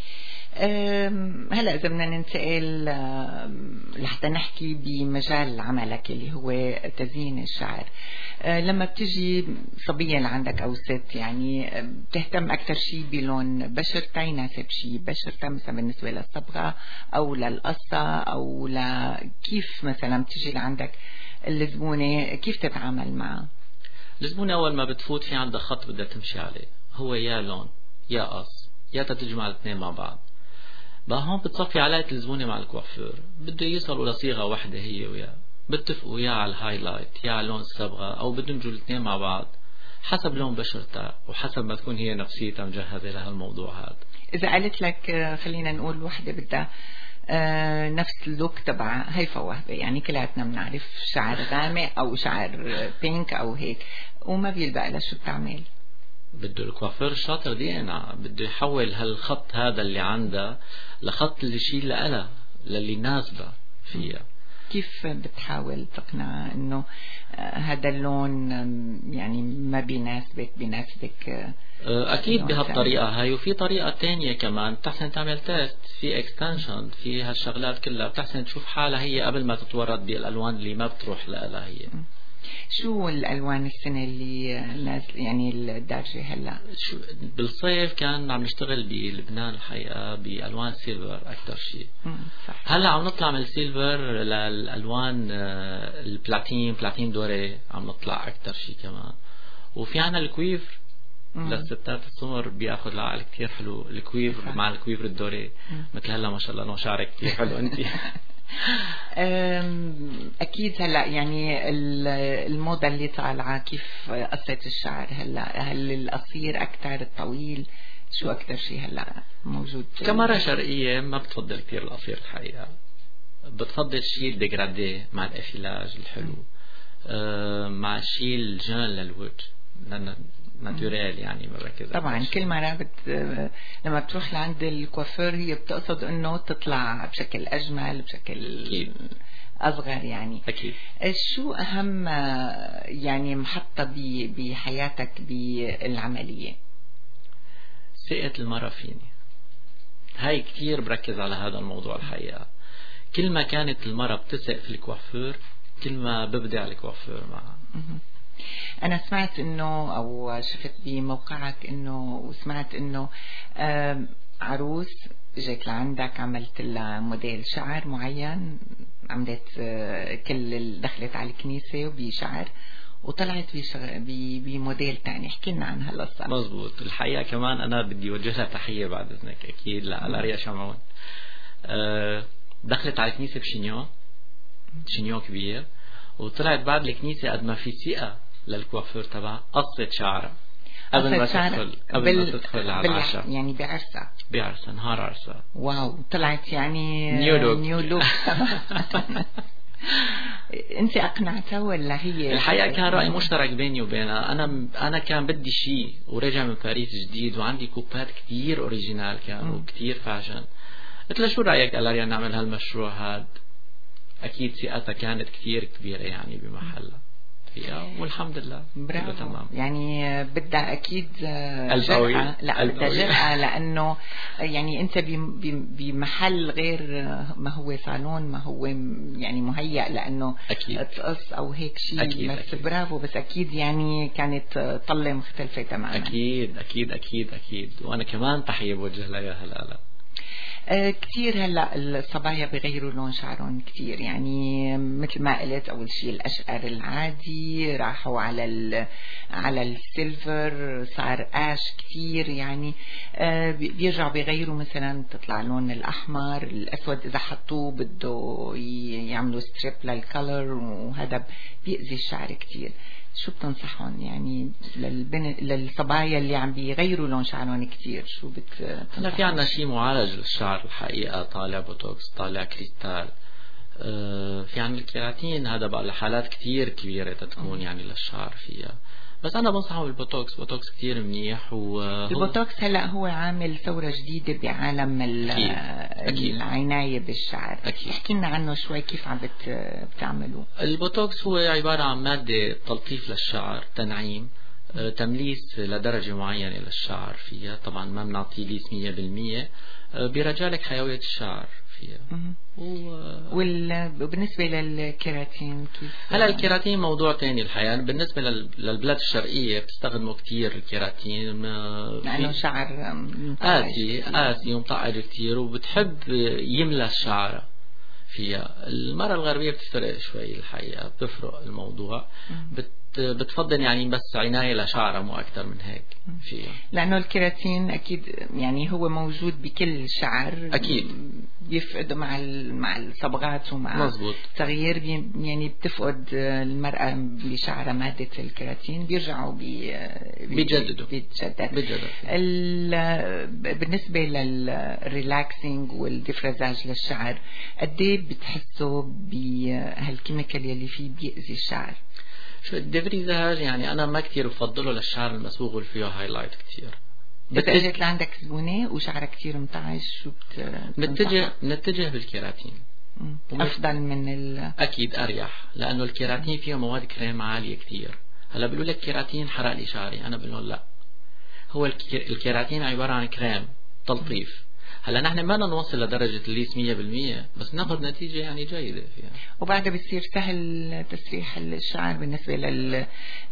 هلا إذا بدنا ننتقل لحتى نحكي بمجال عملك اللي هو تزيين الشعر، لما بتجي صبية لعندك أو ست يعني بتهتم أكثر شيء بلون بشرتها يناسب شيء بشرتها، مثلا بالنسبة للصبغة أو للقصة أو لكيف مثلا بتجي لعندك الزبونة كيف تتعامل معها؟ الزبونة أول ما بتفوت في عندها خط بدها تمشي عليه، هو يا لون يا قص يا تتجمع الاثنين مع بعض. بقى هون بتصفي علاقة الزبونة مع الكوافير، بده يوصلوا لصيغة واحدة هي وياه، بتفقوا يا على الهايلايت يا على لون الصبغة، أو بدمجوا الاثنين مع بعض حسب لون بشرتها وحسب ما تكون هي نفسيتها مجهزة لهالموضوع هذا. إذا قالت لك خلينا نقول وحدة بدها آه نفس اللوك تبع هيفا وهبة، يعني كلاتنا بنعرف شعر غامق أو شعر بينك أو هيك وما بيلبق لها، شو بتعمل؟ بده الكوافير الشاطر دي أنا بده يحول هالخط هذا اللي عنده لخط اللي يشيل لها للي ناسبه فيها. كيف بتحاول تقنع انه هذا اللون يعني ما بيناسبك بيناسبك؟ اكيد بهالطريقه هاي، وفي طريقه تانية كمان بتحسن تعمل تيست في اكستنشن في هالشغلات كلها، بتحسن تشوف حالها هي قبل ما تتورط بالالوان اللي ما بتروح لها هي. شو الالوان السنه اللي نازل يعني الدارجه هلا؟ بالصيف كان عم نشتغل بلبنان الحقيقه بالوان سيلفر اكثر شيء. هلا عم نطلع من السيلفر للالوان البلاتين بلاتين دوري، عم نطلع اكثر شيء كمان. وفي عنا الكويفر للستات السمر بياخذ لعقل كتير حلو، الكويفر مع الكويفر الدوري مثل هلا ما شاء الله نوع شعرك كتير حلو انت. أكيد هلا يعني الموضة اللي طالعة كيف قصة الشعر هلا، هل القصير أكتر الطويل، شو أكتر شيء هلا موجود؟ كمرة شرقية ما بتفضل كتير القصير الحقيقة، بتفضل شيء الديجرادي مع الافيلاج الحلو مع الشيء الجان للوجه ناتوريال، يعني ما بركز طبعا كل مرة بت... لما بتروح لعند الكوافير هي بتقصد انه تطلع بشكل اجمل بشكل أكيد. اصغر يعني. اكيد. شو اهم يعني محطة ب... بحياتك بالعملية؟ ثقة المرأة فيني، هاي كتير بركز على هذا الموضوع الحقيقة. كل ما كانت المرأة بتثق في الكوافير كل ما ببدع الكوافير معها. أنا سمعت إنه أو شفت بموقعك إنه وسمعت إنه عروس جيت لعندك عملت لها موديل شعر معين، عملت كل دخلت على الكنيسة وبشعر وطلعت بموديل تاني، احكي لنا عن هالقصة. مزبوط. الحقيقة كمان أنا بدي أوجه لها تحية بعد إذنك أكيد لأريا شمعون. أه دخلت على الكنيسة بشينيون، شينيون كبير، وطلعت بعد الكنيسة قد ما في ثقة للكوافير تبعها قصت شعرها قبل ما تدخل قبل بال... ما تدخل على العشاء، يعني بعرسها بعرسها نهار عرسها. واو، طلعت يعني نيو لوك, نيو لوك. انت اقنعتها ولا هي؟ الحقيقة كان رأي مشترك بيني وبينها. انا انا كان بدي شيء وراجع من باريس جديد وعندي كوبات كتير اوريجينال كانوا كتير فاشن. قلت لها شو رأيك قال نعمل هالمشروع هاد. اكيد ثقتها كانت كتير كبيرة يعني بمحلها فيها، والحمد لله برافو. تمام. يعني بدها اكيد جرأة، لا بدها جرأة، لانه يعني انت بمحل غير ما هو صالون، ما هو يعني مهيأ لانه أكيد. تقص او هيك شيء. بس أكيد. برافو، بس اكيد يعني كانت طلة مختلفة تماما. اكيد اكيد اكيد اكيد وانا كمان تحية بوجه لها هلا. أه كتير هلا الصبايا بغيروا لون شعرهم كتير، يعني مثل ما قلت اول شيء الاشقر العادي راحوا على ال على السيلفر، صار اش كتير يعني. أه بيرجعوا بيغيروا، مثلا تطلع لون الاحمر، الاسود اذا حطوه بده يعملوا ستريب للكلر، وهذا بيأذي الشعر كتير. شو بتنصحون يعني للبن... للصبايا اللي عم بيغيروا لون شعرهم كتير؟ شو بت هلا في عنا شيء معالج للشعر الحقيقة، طالع بوتوكس، طالع كريستال، اه في عنا الكيراتين، هذا بقى لحالات كتير كبيرة تتكون يعني للشعر فيها. بس أنا بنصحه بالبوتوكس، بوتوكس كتير منيح. البوتوكس هلا هو عامل ثورة جديدة بعالم العناية بالشعر. احكي لنا عنه شوي، كيف عم بتعملوه؟ البوتوكس هو عبارة عن مادة تلطيف للشعر، تنعيم، تمليس لدرجة معينة للشعر فيها. طبعا ما بنعطيه ليس مية بالمية، بيرجعلك حيوية الشعر فيها. وبالنسبة للكيراتين كيف؟ هلا الكيراتين موضوع تاني الحقيقة. بالنسبة للبلاد الشرقية بتستخدموا كتير الكيراتين لأنه شعر قاسي قاسي ومطعج كتير، وبتحب يملى الشعر فيها. المرأة الغربية بتفرق شوي الحقيقة، بتفرق الموضوع. بت بتفضل يعني بس عناية لشعرها مو أكتر من هيك فيها، لأنه الكيراتين أكيد يعني هو موجود بكل شعر، أكيد بيفقد مع مع الصبغات ومع مزبوط. تغيير يعني بتفقد المرأة بشعرها مادة الكيراتين، بيرجعوا بي بيجددوا بيتجدد. بيجدد. بالنسبة للريلاكسينج والديفرازاج للشعر، قد ايه بتحسوا بهالكيميكال يلي فيه بيأذي الشعر؟ شو الديفريزاج يعني أنا ما كتير بفضله للشعر المسبوغ واللي فيه هايلايت كتير. إذا اجت لعندك زبونة وشعرها كتير مطعج، شو بتنتجه نتجه بالكيراتين. أفضل من ال أكيد أريح، لأنه الكيراتين فيه مواد كريم عالية كتير. هلا بيقولوا لك كيراتين حرق لي شعري، أنا بقول لهم لا، هو الكيراتين عبارة عن كريم تلطيف. هلا نحن ما نوصل لدرجة الليس مية بالمية، بس ناخذ نتيجة يعني جيدة فيها. وبعدها بتصير سهل تسريح الشعر بالنسبة لل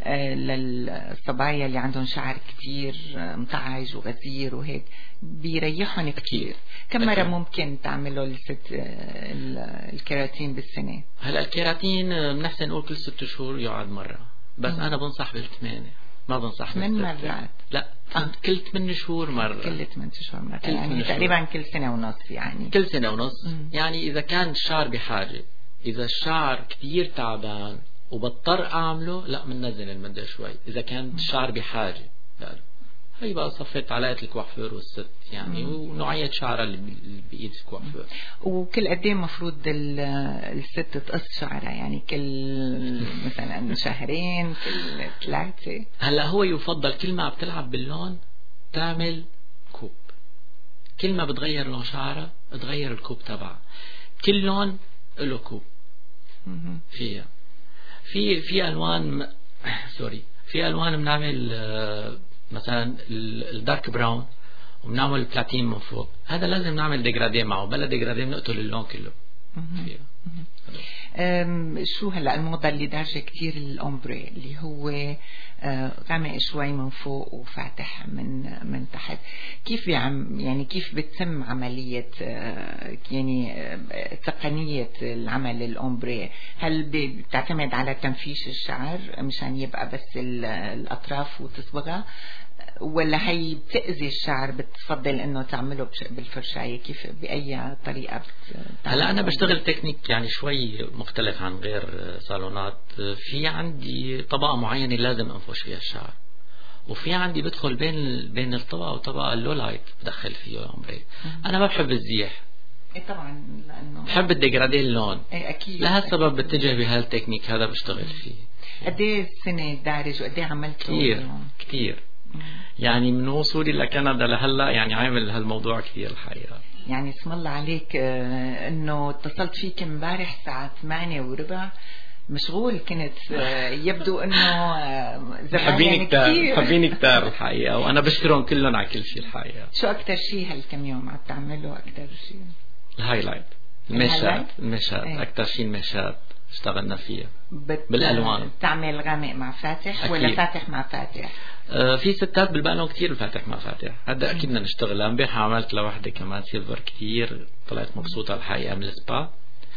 للصبايا اللي عندهم شعر كتير مطعج وغزير وهيك، بيريحهم كتير. كم مرة ممكن تعملوا الست الكيراتين بالسنة؟ هلا الكيراتين بنحسن نقول كل ست شهور يقعد مرة، بس مم. أنا بنصح بالثمانية، ما بنصح ثمان مرات. لا آه. كل ثمان شهور مرة. كل ثمان شهور مرة، يعني تقريبا كل سنة ونص. يعني كل سنة ونص. مم. يعني إذا كان الشعر بحاجة، إذا الشعر كتير تعبان وبضطر أعمله، لا بننزل المدة شوي. إذا كان الشعر بحاجة، لا هي بقى صفت علاقة الكوافير والست يعني، مم. ونوعية شعرها اللي بإيد الكوافير. وكل قد ايه المفروض الست تقص شعرها؟ يعني كل مثلا شهرين، كل ثلاثة؟ هلا هو يفضل كل ما بتلعب باللون تعمل كوب، كل ما بتغير لون شعرها تغير الكوب تبعها. كل لون له كوب فيها. في في الوان م... سوري في الوان بنعمل آه مثلا الدارك براون وبنعمل بلاتين من فوق، هذا لازم نعمل ديجرادي معه، بلا ديجرادي بنقتل اللون كله فيها. شو هلا الموضة اللي دارجة كتير الأومبري، اللي هو غامق شوي من فوق وفاتح من من تحت. كيف يعم يعني كيف بتتم عملية يعني تقنية العمل الأومبري؟ هل بتعتمد على تنفيش الشعر مشان يبقى بس الأطراف وتصبغها، ولا هي بتأذي الشعر بتفضل انه تعمله بش- بالفرشاية؟ كيف بأي طريقة بت- هلا انا بشتغل تكنيك يعني شوي مختلف عن غير صالونات. في عندي طبقة معينة لازم انفش فيها الشعر، وفي عندي بدخل بين بين الطبقة وطبقة اللولايت بدخل فيه عمري. انا ما بحب الزيح، ايه طبعا لانه بحب الديجرادي اللون. ايه اكيد. لهالسبب بتجه بهالتكنيك هذا بشتغل فيه. قد ايه سنة دارج وقد ايه عملته؟ كتير كتير يعني من وصولي لكندا لهلا يعني عامل هالموضوع كتير الحقيقة. يعني اسم الله عليك آه، انه اتصلت فيك امبارح الساعة ثمانية وربع، مشغول كنت. آه، يبدو انه آه، زباين حبيني كتار كتير. حبيني كتار الحقيقة، وانا بشكرهم كلهم على كل شيء الحقيقة. شو اكتر شيء هالكم يوم عم تعمله؟ اكتر شيء الهايلايت، المشات الهايلايت؟ المشات ايه. اكتر شيء المشات اشتغلنا فيها بت... بالالوان. تعمل غامق مع فاتح أكيد. ولا فاتح مع فاتح؟ آه في ستات بالبالون كتير فاتح مع فاتح، هذا اكيد بدنا نشتغلها. امبارح عملت لوحدة كمان سيلفر كتير، طلعت مبسوطة الحقيقة من السبا،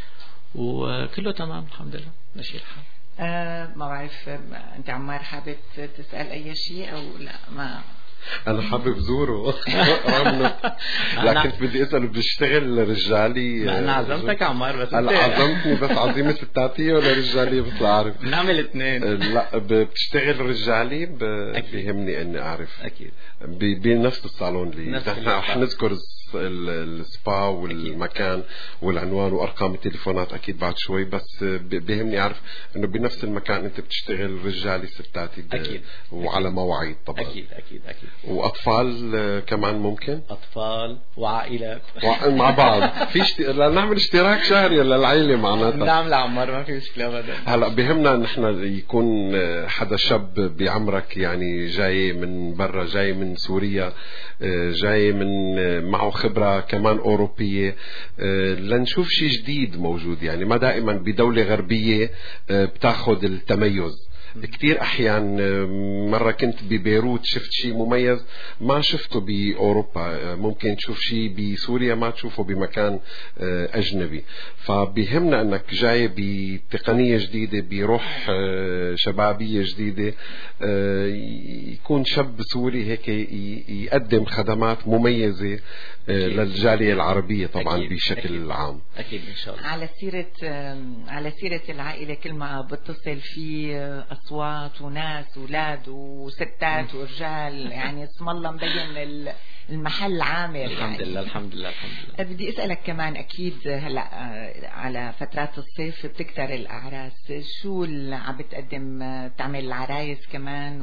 وكله تمام الحمد لله ماشي الحال. أه ما بعرف، آه، انت عمار حابب تسأل اي شيء او لا؟ ما انا حابب زوره رغم لا كنت بدي اساله بيشتغل رجالي؟ لا انا عزمتك عمار بس هلا عزمتني بس عزيمه ستاتيه ولا رجاليه بس لاعرف؟ نعمل اثنين. لا بتشتغل رجالي ب... بيهمني اني اعرف اكيد ب... بنفس الصالون اللي نفس نحن رح نذكر الس- ال- السبا والمكان والعنوان وارقام التليفونات اكيد بعد شوي، بس ب... بيهمني اعرف انه بنفس المكان انت بتشتغل رجالي ستاتي ب... أكيد. وعلى مواعيد طبعا. اكيد اكيد اكيد. واطفال آه، كمان ممكن اطفال وعائلات و- مع بعض في اشت... لا نعمل اشتراك شهري للعائله معناتها. نعم لعمار ما في مشكلة ابدا. هلا بهمنا نحن يكون آه، حدا شاب بعمرك يعني جاي من برا، جاي من سوريا، آه، جاي من آه، معه خبرة كمان أوروبية، آه، لنشوف شيء جديد موجود. يعني ما دائما بدولة غربية آه، بتاخد التميز. كتير أحيان آه، مرة كنت ببيروت شفت شيء مميز ما شفته بأوروبا، آه، ممكن تشوف شيء بسوريا ما تشوفه بمكان آه، أجنبي. فبيهمنا أنك جاي بتقنية جديدة بروح آه، شبابية جديدة، آه، يكون شاب سوري هيك ي- يقدم خدمات مميزة آه، للجالية العربية طبعا أكيد. بشكل أكيد. عام. اكيد ان شاء الله. على سيرة آم، على سيرة العائلة، كل ما بتصل في آه، أصوات وناس وولاد وستات ورجال، يعني اسم الله مبين ال- المحل عامر. الحمد يعني. لله الحمد لله الحمد لله. بدي أسألك كمان، أكيد هلأ آه، على فترات الصيف بتكتر الأعراس، شو اللي عم بتقدم؟ آه، بتعمل العرايس كمان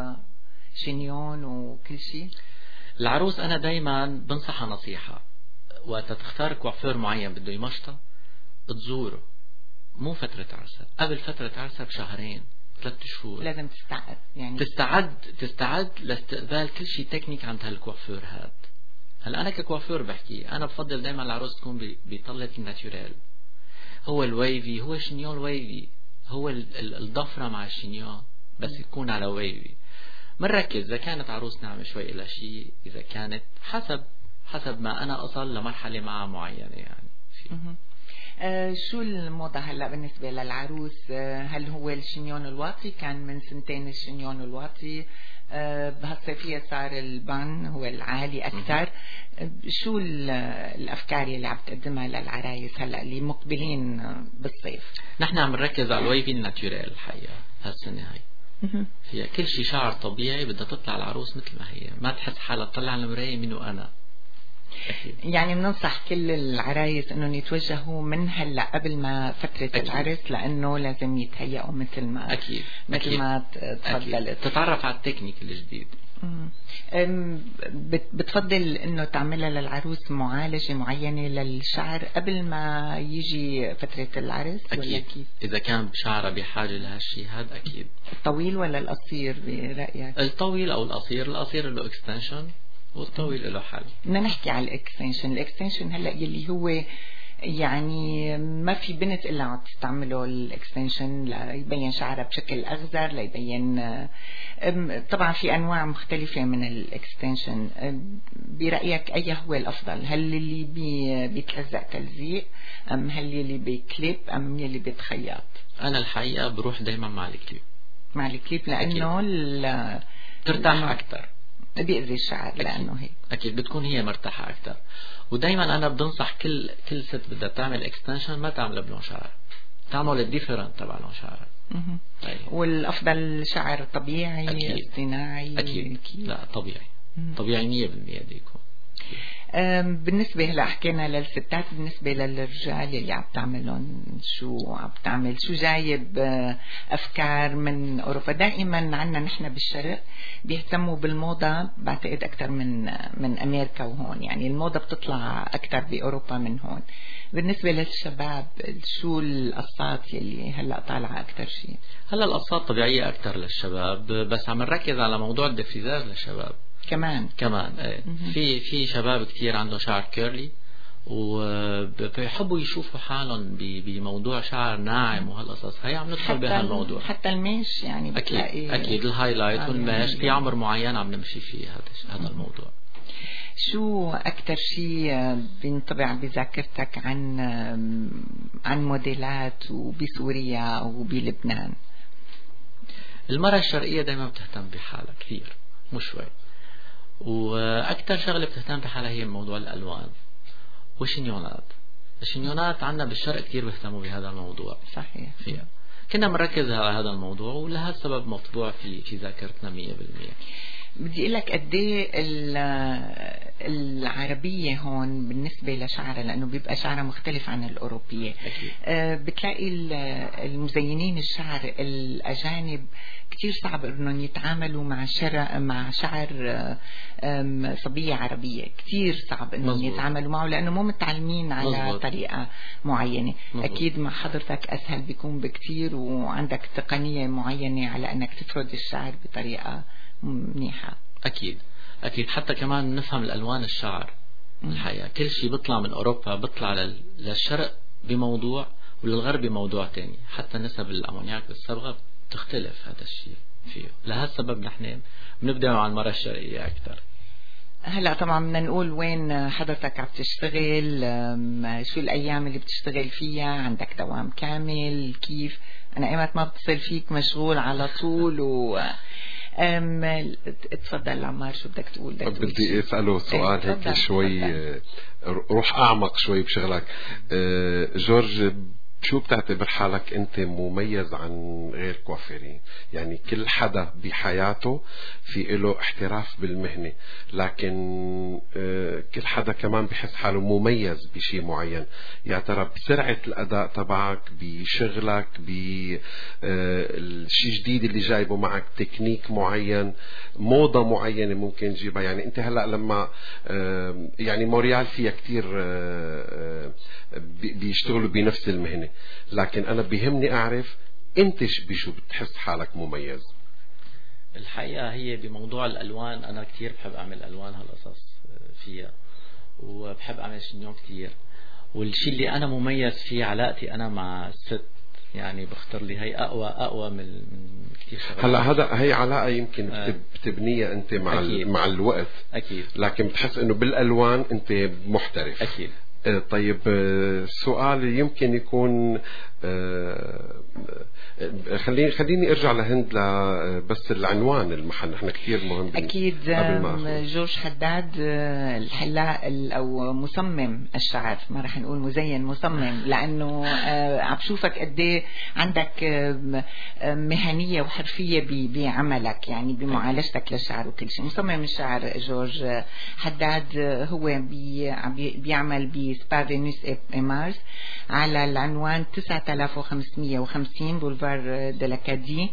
وشنيون وكل شيء؟ العروس انا دايما بنصحها نصيحة، وقت تختار كوافير معين بده يمشطها بتزوره مو فترة عرسها، قبل فترة عرسها بشهرين ثلاث شهور لازم تستعد، يعني تستعد تستعد لاستقبال كل شيء تكنيك عند هالكوافير هاد. هلا انا ككوافير بحكي انا بفضل دائما العروس تكون ب- بطلة الناتوريل، هو الويفي، هو شنيون ويفي، هو ال- ال- الضفرة مع الشنيون بس يكون على ويفي. منركز اذا كانت عروس ناعمة شوي الى شيء، اذا كانت حسب حسب ما انا اصل لمرحلة معها معينة يعني. مهم. آه شو الموضة هلا بالنسبة للعروس؟ آه هل هو الشنيون الواطي؟ كان من سنتين الشنيون الواطي، آه بهالصيفية صار البان هو العالي أكثر. آه شو ال- الأفكار اللي عم تقدمها للعرايس هلا اللي مقبلين آه، بالصيف؟ نحن عم نركز على الويفي الناتوريل الحقيقة هالسنة هاي. مهم. فيها كل شيء شعر طبيعي، بدها تطلع العروس مثل ما هي، ما تحس حالها تطلع على المراية منو أنا. أكيد. يعني بننصح كل العرايس انهم يتوجهوا من هلا قبل ما فترة أكيد. العرس، لانه لازم يتهيئوا مثل ما أكيد مثل أكيد. ما ت- تفضلت. أكيد. تتعرف على التكنيك الجديد. مم. أم، بت- بتفضل انه تعملها للعروس معالجة معينة للشعر قبل ما يجي فترة العرس ولا أكيد كيف؟ إذا كان شعرها بحاجة لهالشيء هذا أكيد. الطويل ولا القصير برأيك؟ الطويل أو القصير، القصير له اكستنشن والطويل له حل. بدنا نحكي على الاكستنشن. الاكستنشن هلا يلي هو يعني ما في بنت الا عم تستعمله الاكستنشن ليبين شعرها بشكل اغزر، ليبين أم، طبعا في انواع مختلفه من الاكستنشن. أم، برايك اي هو الافضل؟ هل اللي بي بيتلزق تلزيق، ام هل اللي بكليب، ام اللي بيتخيط؟ أنا الحقيقة بروح دايما مع الكليب. مع الكليب لانه ال- ترتاح لأنه- أكثر. بيأذي الشعر لأنه هيك. أكيد بتكون هي مرتاحة أكتر. ودايما أنا بنصح كل كل ست بدها تعمل اكستنشن ما تعمل بلون شعر، تعمل الديفرنت تبع لون شعر. والأفضل شعر طبيعي أكيد. اصطناعي؟ أكيد أكيد. لا طبيعي. مم. طبيعي مية بالمية ديكو. بالنسبة هلا حكينا للستات، بالنسبة للرجال اللي عم تعملون شو عم تعمل، شو جايب أفكار من أوروبا؟ دائما عنا نحن بالشرق بيهتموا بالموضة بعتقد أكثر من من أمريكا وهون، يعني الموضة بتطلع أكثر بأوروبا من هون. بالنسبة للشباب شو القصات اللي هلا طالعة أكثر شيء؟ هلا القصات طبيعية أكثر للشباب، بس عم نركز على موضوع الدفريزاج للشباب كمان كمان ايه. في في شباب كتير عنده شعر كيرلي وبيحبوا يشوفوا حالهم بموضوع شعر ناعم وهالقصص هي، عم ندخل بهالموضوع. حتى الميش يعني اكيد اكيد الهايلايت والميش في عمر معين عم نمشي فيه هذا هذا الموضوع. شو أكتر شيء بينطبع بذاكرتك عن عن موديلات وبسوريا وبلبنان؟ المرأة الشرقية دايما بتهتم بحالها كثير مش شوي، وأكثر شغلة بتهتم بحالها هي موضوع الألوان والشنيونات. الشنيونات عنا بالشرق كتير بيهتموا بهذا الموضوع. صحيح فيها كنا بنركز على هذا الموضوع، ولهذا السبب مطبوع في في ذاكرتنا مية بالمية. بدي أقول لك قد ايه العربية هون بالنسبة لشعرها، لأنه بيبقى شعرها مختلف عن الأوروبية. آه بتلاقي المزينين الشعر الأجانب كتير صعب إنهم يتعاملوا مع شعر مع شعر صبية عربية، كتير صعب إنهم مزبوط. يتعاملوا معه لأنه مو متعلمين على مزبوط. طريقة معينة. مزبوط. أكيد مع حضرتك أسهل بيكون بكتير، وعندك تقنية معينة على أنك تفرد الشعر بطريقة منيحة. أكيد أكيد حتى كمان نفهم الألوان الشعر. الحقيقة كل شيء بيطلع من أوروبا بيطلع للشرق بموضوع وللغرب بموضوع تاني، حتى نسب الأمونياك بالصبغة بتختلف. هذا الشيء فيه لهذا السبب نحن بنبدأ مع المرأة الشرقية أكثر. هلا طبعا بدنا نقول وين حضرتك عم تشتغل، شو الأيام اللي بتشتغل فيها، عندك دوام كامل كيف؟ أنا ايمت ما بتصل فيك مشغول على طول و أم اتفضل عمار شو بدك تقول؟ بدي اساله سؤال هيك اتفضل. شوي اتفضل. روح اعمق شوي بشغلك. أه جورج، شو بتعتبر حالك انت مميز عن غير كوافيرين؟ يعني كل حدا بحياته في له احتراف بالمهنة، لكن اه كل حدا كمان بحس حاله مميز بشيء معين. يا ترى بسرعة الاداء تبعك بشغلك بشيء اه جديد اللي جايبه معك، تكنيك معين، موضة معينة ممكن تجيبها؟ يعني انت هلأ لما اه يعني موريال فيها كتير اه بيشتغلوا بنفس المهنة، لكن أنا بيهمني أعرف أنت بشو بتحس حالك مميز. الحقيقة هي بموضوع الألوان، أنا كتير بحب أعمل ألوان هالقصص فيها، وبحب أعمل شنيون كتير. والشيء اللي أنا مميز فيه علاقتي أنا مع الست، يعني بختار لي هي أقوى أقوى من كتير شغلات. هلا هذا هي علاقة يمكن آه. بتبنيها أنت مع أكيد. مع الوقت أكيد، لكن بتحس إنه بالألوان أنت محترف أكيد. طيب سؤال يمكن يكون خليني خليني ارجع لهند بس العنوان المحل نحن كثير مهم. اكيد جورج حداد الحلاق او مصمم الشعر، ما رح نقول مزين، مصمم، لانه عم بشوفك قد ايه عندك مهنيه وحرفيه بعملك، يعني بمعالجتك للشعر وكل شيء. مصمم الشعر جورج حداد هو بي بيعمل ب سبا فينوس اي مارس على العنوان تسعة آلاف وخمسمية وخمسين بولفار دلاكادي،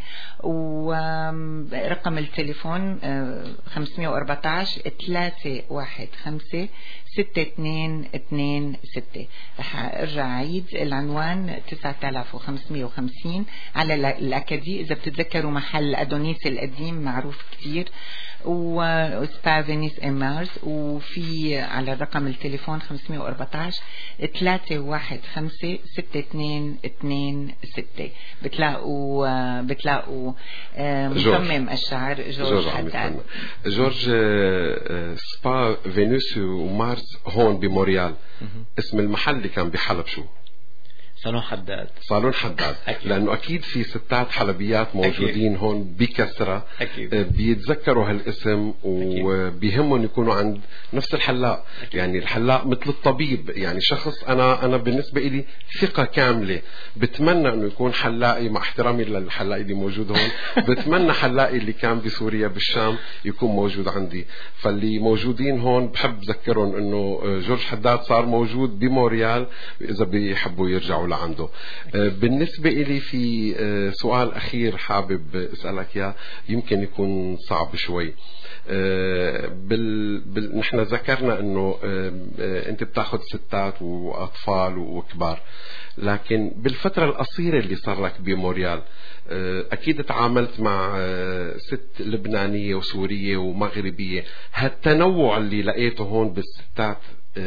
ورقم التليفون خمسمية وأربعة عشر ثلاثة واحد خمسة ستة اثنين اثنين ستة. رح ارجع عيد العنوان تسعة آلاف وخمسمية وخمسين على الأكادي. إذا بتتذكروا محل أدونيس القديم معروف كتير، وسبا فينيس اي مارس، وفي على رقم التليفون خمسمية وأربعة عشر ثلاثة واحد خمسة ستة اثنين اثنين ستة. بتلاقوا بتلاقوا مصمم الشعر جورج حداد. جورج، سبا فينوس ومارس هون بموريال، اسم المحل اللي كان بحلب شو؟ صالون حداد. صالون حداد. أكيد. لأنه أكيد في ستات حلبيات موجودين أكيد. هون بكثرة بيتذكروا هالاسم وبيهمهم يكونوا عند نفس الحلاق. أكيد. يعني الحلاق مثل الطبيب، يعني شخص أنا أنا بالنسبة إلي ثقة كاملة. بتمنى إنه يكون حلاقي، مع احترامي للحلاقي اللي موجود هون، بتمنى حلاقي اللي كان بسوريا بالشام يكون موجود عندي. فاللي موجودين هون بحب ذكرهم إنه جورج حداد صار موجود بموريال إذا بيحبوا يرجعوا لعنده. بالنسبة إلي في سؤال أخير حابب أسألك إياه، يمكن يكون صعب شوي. بال... بال... نحن ذكرنا إنه أنت بتاخد ستات وأطفال وكبار، لكن بالفترة القصيرة اللي صار لك بموريال أكيد تعاملت مع ست لبنانية وسورية ومغربية. هالتنوع اللي لقيته هون بالستات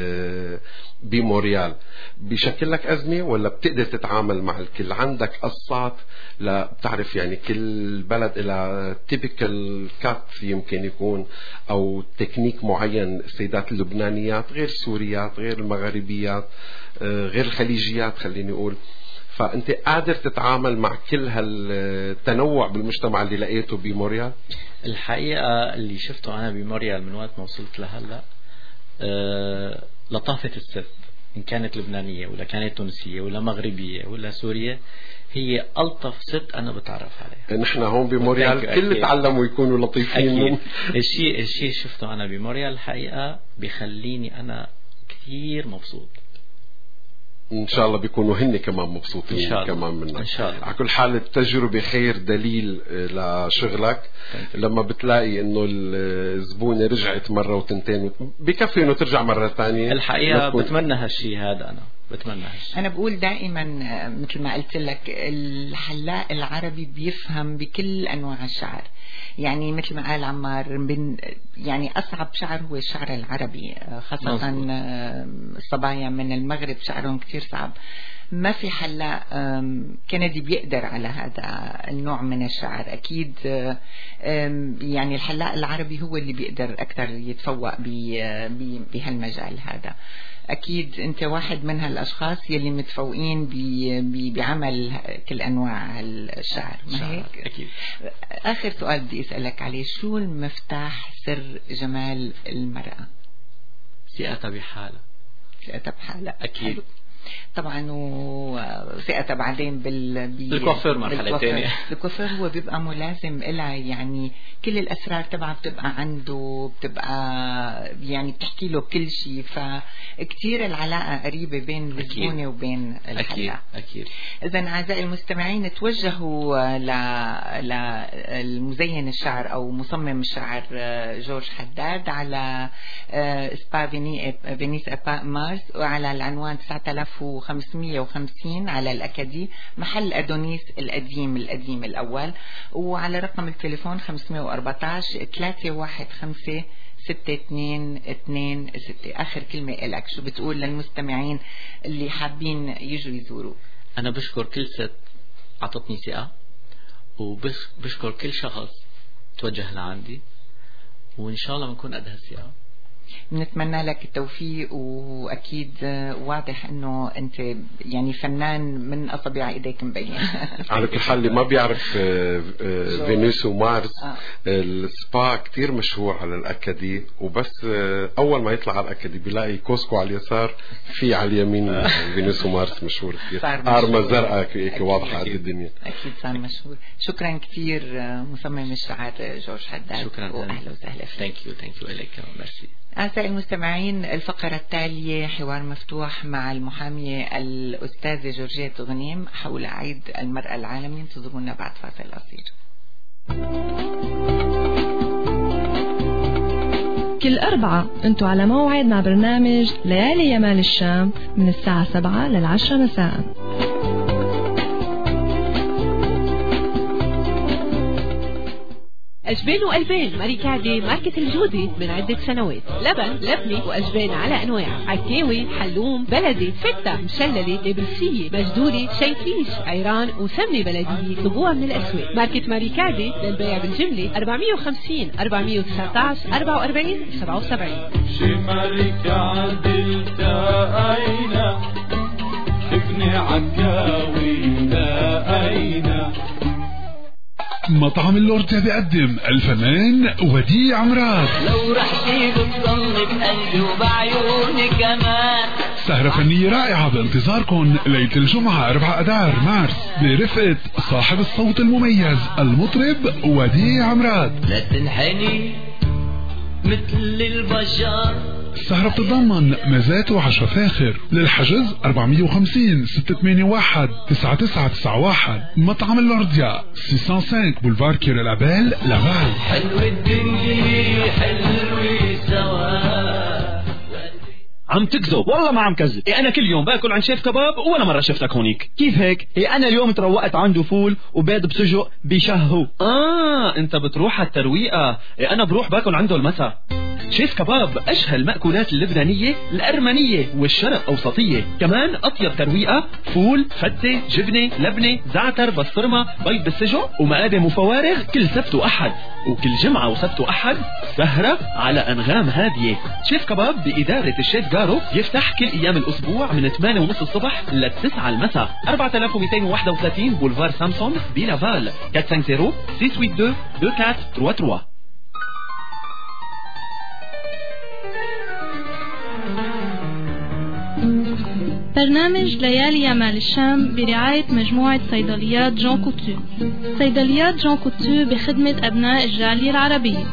بموريال بشكل لك أزمة ولا بتقدر تتعامل مع الكل؟ عندك قصات، لا بتعرف يعني كل بلد إلى تيبيكال كات يمكن يكون، أو تكنيك معين. السيدات اللبنانيات غير السوريات غير المغربيات غير الخليجيات خليني أقول. فأنت قادر تتعامل مع كل هالتنوع بالمجتمع اللي لقيته بموريال؟ الحقيقة اللي شفته أنا بموريال من وقت ما وصلت لهلأ أه لطافة الست، إن كانت لبنانية ولا كانت تونسية ولا مغربية ولا سورية، هي ألطف ست أنا بتعرف عليها. نحن هون بموريال كل تعلموا يكونوا لطيفين. الشيء الشيء شفته أنا بموريال الحقيقة بيخليني أنا كثير مبسوط. إن شاء الله بيكونوا هن كمان مبسوطين كمان منك. إن شاء الله. على كل حال التجربة خير دليل لشغلك. لما بتلاقي إنه الزبونة رجعت مرة وتنتين بكفي إنه ترجع مرة ثانية. الحقيقة بتمنى هالشيء هذا، أنا بتمنى هالشيء. أنا بقول دائما مثل ما قلت لك، الحلاق العربي بيفهم بكل أنواع الشعر. يعني مثل ما قال عمار، من يعني أصعب شعر هو الشعر العربي، خاصة الصبايا من المغرب شعرهم كتير صعب. ما في حلاق كندي بيقدر على هذا النوع من الشعر. أكيد يعني الحلاق العربي هو اللي بيقدر أكثر يتفوق بهالمجال هذا. أكيد أنت واحد من هالأشخاص يلي متفوقين بعمل كل أنواع الشعر، ما هيك؟ أكيد. آخر سؤال بدي أسألك عليه، شو المفتاح سر جمال المرأة؟ ثقتها بحالها. ثقتها بحالها أكيد. حلو. طبعا وثقتها بعدين بال بالكوافير مرحلة ثانية. الكوافير هو بيبقى ملازم إلها، يعني كل الأسرار تبعها بتبقى عنده، بتبقى يعني بتحكي له كل شيء، فكتير العلاقة قريبة بين الزبونة وبين الحلاق. أكيد أكيد. إذن أعزائي المستمعين، توجهوا للمزين الشعر أو مصمم الشعر جورج حداد على سبا فينيس أبا مارس، وعلى العنوان تسعة آلاف وخمسمية وخمسين على الأكادي، محل أدونيس القديم القديم الأول، وعلى رقم التليفون خمسمية وأربعتاشر ثلاثة واحد خمسة ستة اثنين اثنين ستة. آخر كلمة إلك، شو بتقول للمستمعين اللي حابين يجوا يزوروا؟ أنا بشكر كل ست عطتني ثقة، وبشكر كل شخص توجه لعندي، وإن شاء الله بنكون قد هالثقة. نتمنى لك التوفيق، وأكيد واضح أنه أنت يعني فنان من أصابع إيديك مبين. على كل حال اللي ما بيعرف فينوس ومارس، آه. السبا كتير مشهور على الأكادي، وبس أول ما يطلع على الأكادي بيلاقي كوسكو على اليسار، في على اليمين فينوس ومارس مشهور كتير، أرمى زرقاء هيك واضحة على الدنيا. أكيد صار مشهور. شكرا كتير مصمم الشعر جورج حداد. شكرا، وأهلا وسهلا فيك. ثانك يو ثانك يو إليك كمان. ميرسي. أعزائي المستمعين، الفقرة التالية حوار مفتوح مع المحامية الأستاذة جورجيت غنيم حول عيد المرأة العالمي. انتظرونا بعد فاصل قصير. كل أربعة أنتوا على موعد مع برنامج ليالي يمال الشام من الساعة سبعة للعشرة مساء. أجبان وألبان ماريكادي ماركة الجودي من عدة سنوات. لبن، لبنة وأجبان على أنواع، عكاوي، حلوم، بلدي، فتة، مشللة، نابلسية، مجدوري، شيكليش، عيران وسمنة بلدية. اطلبوها من الأسواق. ماركة ماريكادي للبيع بالجملة أربعمية وخمسين أربعمية وتسعتاشر أربعة وأربعين سبعة وسبعين. شي ماريكادي التقينا ابن عكاوي لا أين. مطعم اللورديا بيقدم الفنان وديع مراد. لو رحتي بتضل بقلبي وبعيوني كمان. سهرة فنية رائعة بانتظاركم ليلة الجمعة أربعة أذار مارس برفقة صاحب الصوت المميز المطرب وديع مراد. لا تنحني مثل البشر. السهرة بتتضمن مزات وعشاء فاخر. للحجز أربعمية وخمسين ستة ثمانية واحد تسعة تسعة تسعة واحد. مطعم اللورديا ستمية وخمسة بولفار كير العبال لافال. حلو الدنيا حلوة سوا. عم تكذب؟ والله ما عم كذب. إيه أنا كل يوم باكل عند شيف كباب ولا مرة شفتك هونيك. كيف هيك؟ إيه أنا اليوم تروقت عنده فول وبيض بسجق بشهو. آه أنت بتروح على الترويقة. إيه أنا بروح باكل عنده المسا. شيف كباب أشهى المأكولات اللبنانية الأرمنية والشرق أوسطية. كمان أطيب ترويقة: فول، فتة، جبنة، لبنة، زعتر، بسطرمة، بيض بالسجق ومقادم وفوارغ كل سبت وأحد. وكل جمعة وسبت وأحد سهرة على أنغام هادية. شيف كباب بإدارة الشيف جارو يفتح كل أيام الأسبوع من ثمانية ونص الصبح ل تسعة المساء. أربعة آلاف ومئتين وواحد وثلاثين بولفار سامسون بلافال. أربعة خمسة صفر ستة ثمانية اثنين اثنين أربعة ثلاثة ثلاثة. برنامج ليالي يمال الشام برعاية مجموعة صيدليات جون كوتو. صيدليات جون كوتو بخدمة أبناء الجالية العربية.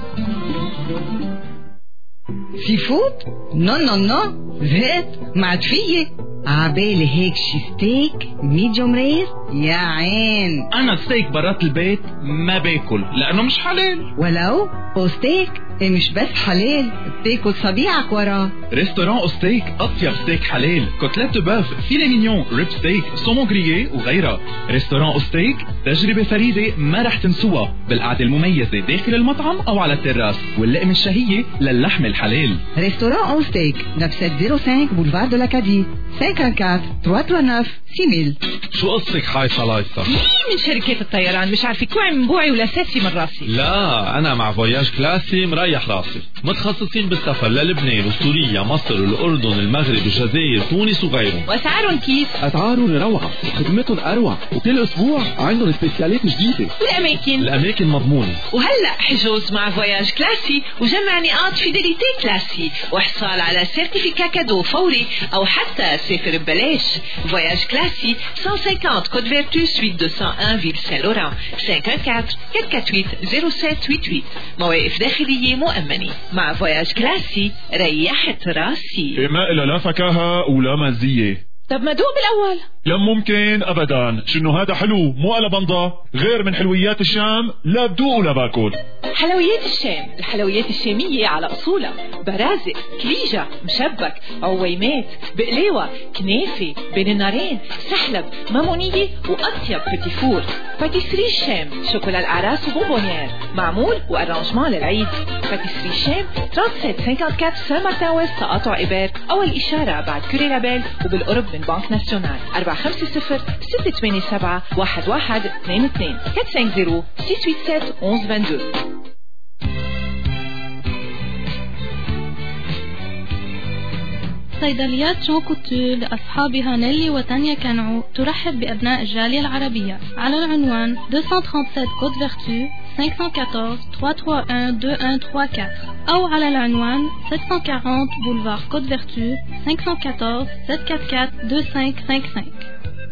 سي فود؟ نو نو نو زهقت ما عاد فيي. عبالي هيك شي ستيك ميديوم رير. يا عين أنا ستيك برات البيت ما باكل لأنه مش حلال. ولو أوستيك إيه مش بس حلال، بتاكل صبيعك وراه. ريستوران أوستيك أطيب ستيك حلال، كوتلات باف، فيلي مينيون، ريب ستيك، سومون غرييه وغيرها. ريستوران أوستيك تجربة فريدة ما رح تنسوها، بالقعدة المميزة داخل المطعم أو على التراس، واللقمة الشهية للحم الحلال. ريستوران أوستيك نفسك صفر خمسة بولفار دو لاكادي أربعة أربعة ثلاثة تسعة تسعة ستة صفر. شو قصتك حايصة لايصة؟ مين من شركات الطيران مش عارفة كوعي من بوعي ولا ساسي من راسي؟ لا أنا مع فواياج كلاسي مريح راسي، متخصصين بالسفر للبنان وسوريا مصر الأردن المغرب الجزائر تونس وغيرهم. وأسعارهم كيف؟ أسعارهم روعة وخدمتهم أروع، وكل أسبوع عندهم سبيسيالات جديدة. والأماكن؟ الأماكن مضمونة. وهلأ حجوز مع فواياج كلاسي وجمع نقاط فيديليتي كلاسي وحصال على سيرتيفيكا كادو فوري أو حتى سافر ببلاش. فواياج كلاسي مئة وخمسين كود فيرتو سويت مئتين وواحد فيل سان لوران خمسة أربعة أربعة ثمانية ثمانية صفر سبعة ثمانية ثمانية. مواقف داخلية مؤمنة. مع فواياج كلاسي ريحت راسي. إيه ما إلا لا فكاهة ولا مزية. طب ما دوق بالأول. لا ممكن أبدا، شنو هذا حلو مو على بنضة غير من حلويات الشام. لا بدوق ولا باكل. حلويات الشام، الحلويات الشامية على أصولها: برازق، كليجة، مشبك، عويمات، بقلاوة، كنافة، بين النارين، سحلب، مامونية وأطيب بتيفور. باتيسري الشام، شوكولا الأعراس وبونبونيير، معمول وأرانجمان للعيد. باتيسري الشام ثلاثة سبعة أربعة سان مارتن ويست تقاطع إبار. أول إشارة بعد كوري لابيل وبالقرب من بنك ناسيونال. أربعة خمسة صفر ستة ثمانية سبعة واحد واحد اثنين اثنين أربعة خمسة صفر ستة ثمانية سبعة واحد واحد اثنين اثنين. صيدليات جون كوتو لأصحابها نيلي وتانيا كانعو ترحب بأبناء الجالية العربية على العنوان مئتين وسبعة وثلاثين كود فيرتو خمسة أربعة أربعة ثلاثة واحد واحد اثنين واحد ثلاثة أربعة أو على العنوان سبعمية وأربعين بولفار كود فيرتو خمسة أربعة أربعة سبعة أربعة أربعة اثنين خمسة خمسة خمسة.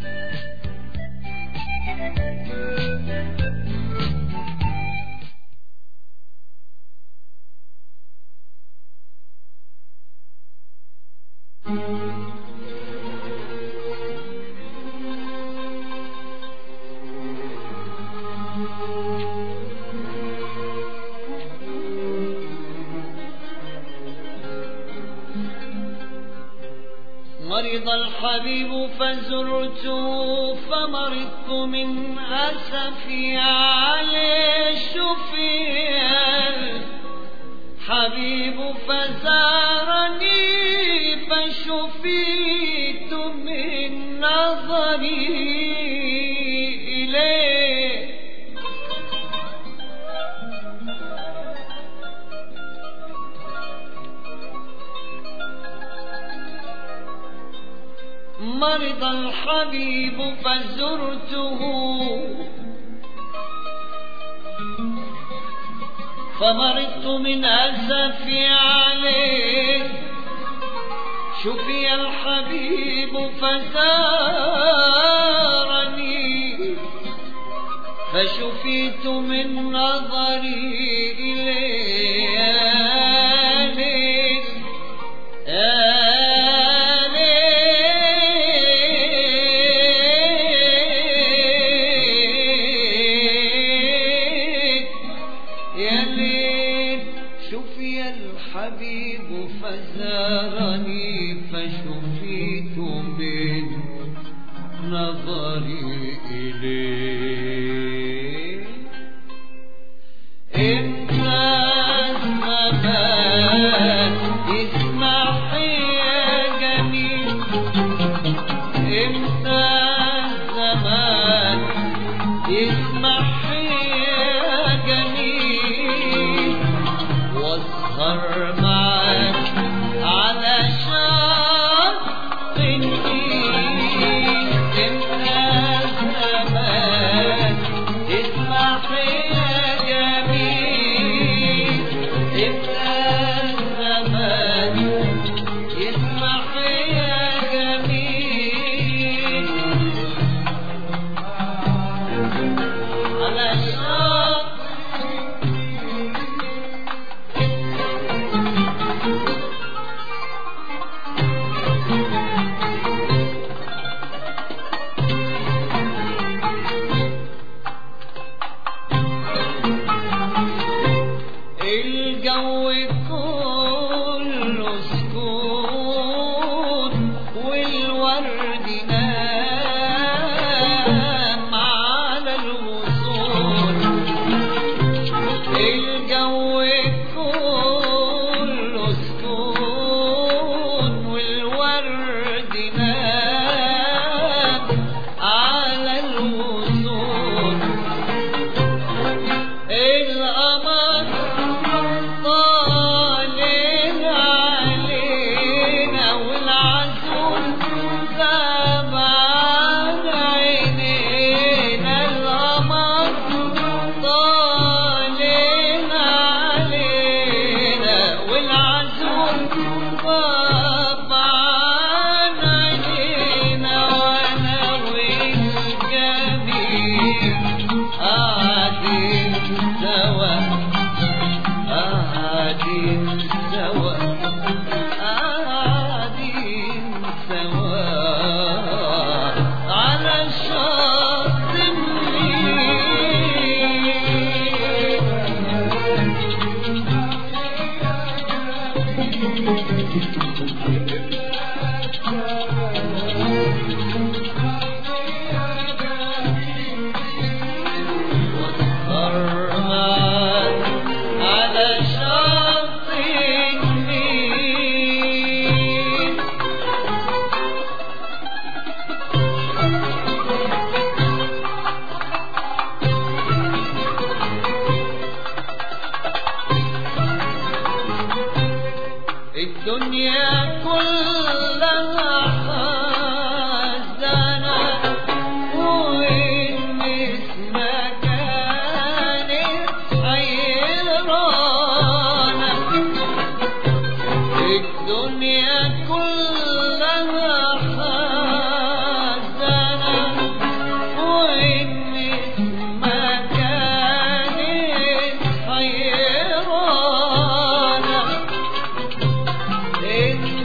مرض الحبيب فزرته فمرضت من أسفي عليه شفيع حبيب فزارني فشفيت من نظري إليه مرض الحبيب فزرته فمرضت من أسفي عليه شفي الحبيب فزارني فشفيت من نظري إليه يا ليل شفي الحبيب فزارني فشفيت من نظري إليه إن الزمان اسمح يا جميل إن الزمان اسمح يا جميل واسهر معك على شاط النيل إن الزمان اسمح يا جميل إن الزمان اسمح يا جميل على شاط الجو كله سكون والورد نام على الغصون الجو كله سكون والورد نام على الغصون القمر طالع علينا والعسول غاب عن عينينا القمر طالع علينا والعسول غاب عن عينينا وانا والجميل قاعدين سوا قاعدين سوا قاعدين سوا على شاط واسهر معك على شاط النيل الدنيا كلها حزانة وإن اسمك كانت حيرانة الدنيا كلها حزانة وإن اسمك كانت حيرانة إن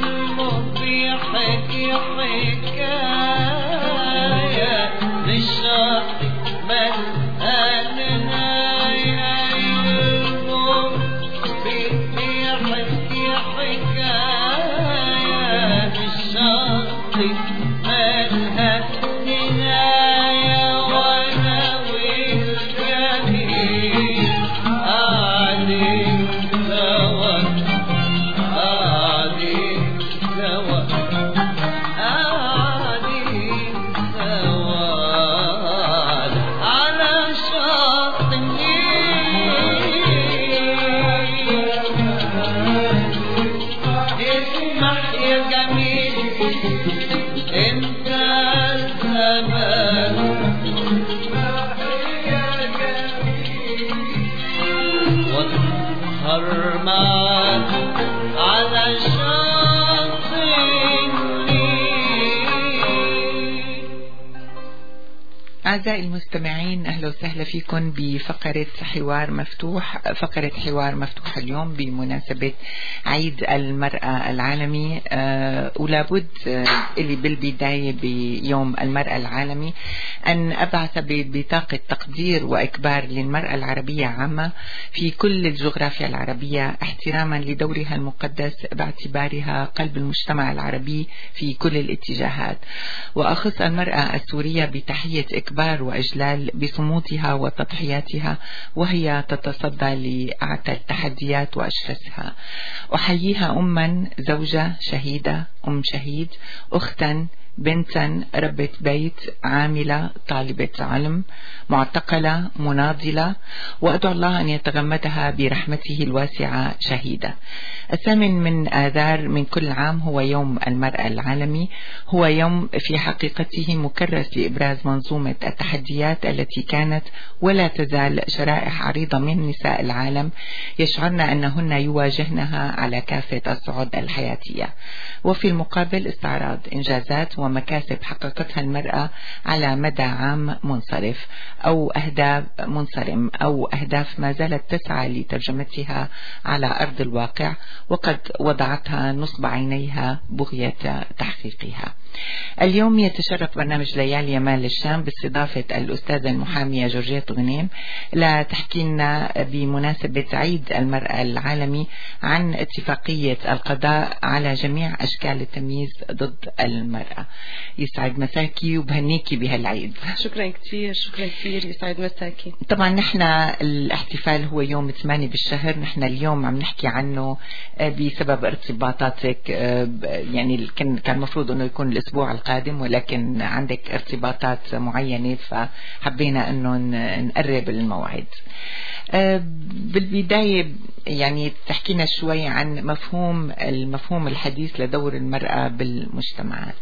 أعزائي المستمعين، أهلا وسهلا فيكم بفقرة حوار مفتوح. فقرة حوار مفتوح اليوم بمناسبة عيد المرأة العالمي، ولابد اللي بالبداية بيوم المرأة العالمي أن أبعث ببطاقة تقدير وإكبار للمرأة العربية عامة في كل الجغرافيا العربية، احتراما لدورها المقدس باعتبارها قلب المجتمع العربي في كل الاتجاهات. وأخص المرأة السورية بتحية إكبار وإجلال بصمودها وتضحياتها وهي تتصدى لأعتى التحديات وأشرسها. أحييها أما، زوجة، شهيدة، أم شهيد، أختا، بنتا، ربة بيت، عاملة، طالبة علم، معتقلة، مناضلة، وأدعو الله أن يتغمدها برحمته الواسعة شهيدة. الثامن من آذار من كل عام هو يوم المرأة العالمي، هو يوم في حقيقته مكرس لإبراز منظومة التحديات التي كانت ولا تزال شرائح عريضة من نساء العالم يشعرن أنهن يواجهنها على كافة الصعود الحياتية، وفي المقابل استعراض إنجازات ومكاسب حققتها المرأة على مدى عام منصرف أو أهداف منصرم أو أهداف ما زالت تسعى لترجمتها على أرض الواقع وقد وضعتها نصب عينيها بغية تحقيقها. اليوم يتشرف برنامج ليالي مال الشام باستضافة الأستاذة المحامية جورجيت غنيم لا تحكي لنا بمناسبة عيد المرأة العالمي عن اتفاقية القضاء على جميع أشكال التمييز ضد المرأة. يسعد مساكي وبهنيكي بهالعيد. شكرا كثير، شكرا كثير، يسعد مساكي. طبعا نحن الاحتفال هو يوم ثمانية بالشهر، نحن اليوم عم نحكي عنه بسبب ارتباطاتك، يعني كان كان المفروض انه يكون الاسبوع القادم ولكن عندك ارتباطات معينة فحبينا انه نقرب الموعد. بالبداية يعني تحكينا شوي عن مفهوم المفهوم الحديث لدور المرأة بالمجتمعات.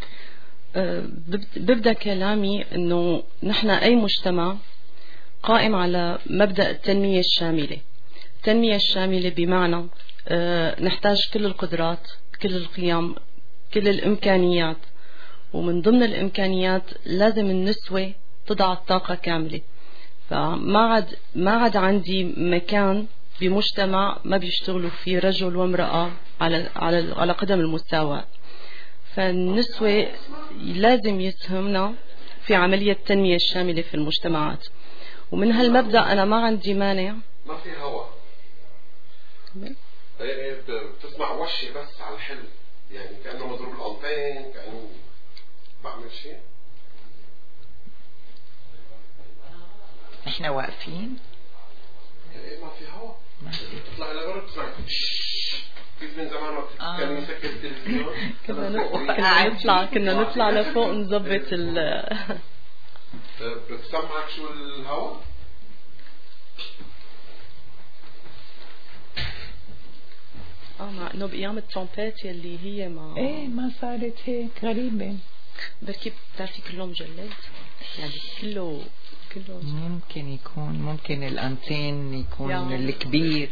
ببدأ كلامي انه نحن اي مجتمع قائم على مبدأ التنمية الشاملة. التنمية الشاملة بمعنى نحتاج كل القدرات، كل القيم، كل الامكانيات، ومن ضمن الامكانيات لازم النسوة تضع الطاقة كاملة. فما عاد ما عاد عندي مكان بمجتمع ما بيشتغلوا فيه رجل وامرأة على على على قدم المساواة. فالنسوة لازم يسهمنا في عملية التنمية الشاملة في المجتمعات، ومن هالمبدأ أنا ما عندي مانع. ما في هوا بتسمع وشي بس على الحل، يعني كأنه مضروب الأنطين، كأنه بعمل شيء. احنا واقفين ايه ما في هوا، ما في. تطلع لبرا بتسمع كيف من زمان وقت آه. كان يسكر التلفزيون كنا نطلع كنا نطلع لفوق نظبط ال بتسمعك شو الهوا؟ اه مع انه بايام الترومبات يلي هي ما ايه ما صارت هيك غريبة. بركي بتعرفي كله مجلد، يعني كله كله ممكن يكون ممكن الانتين يكون يعني الكبير.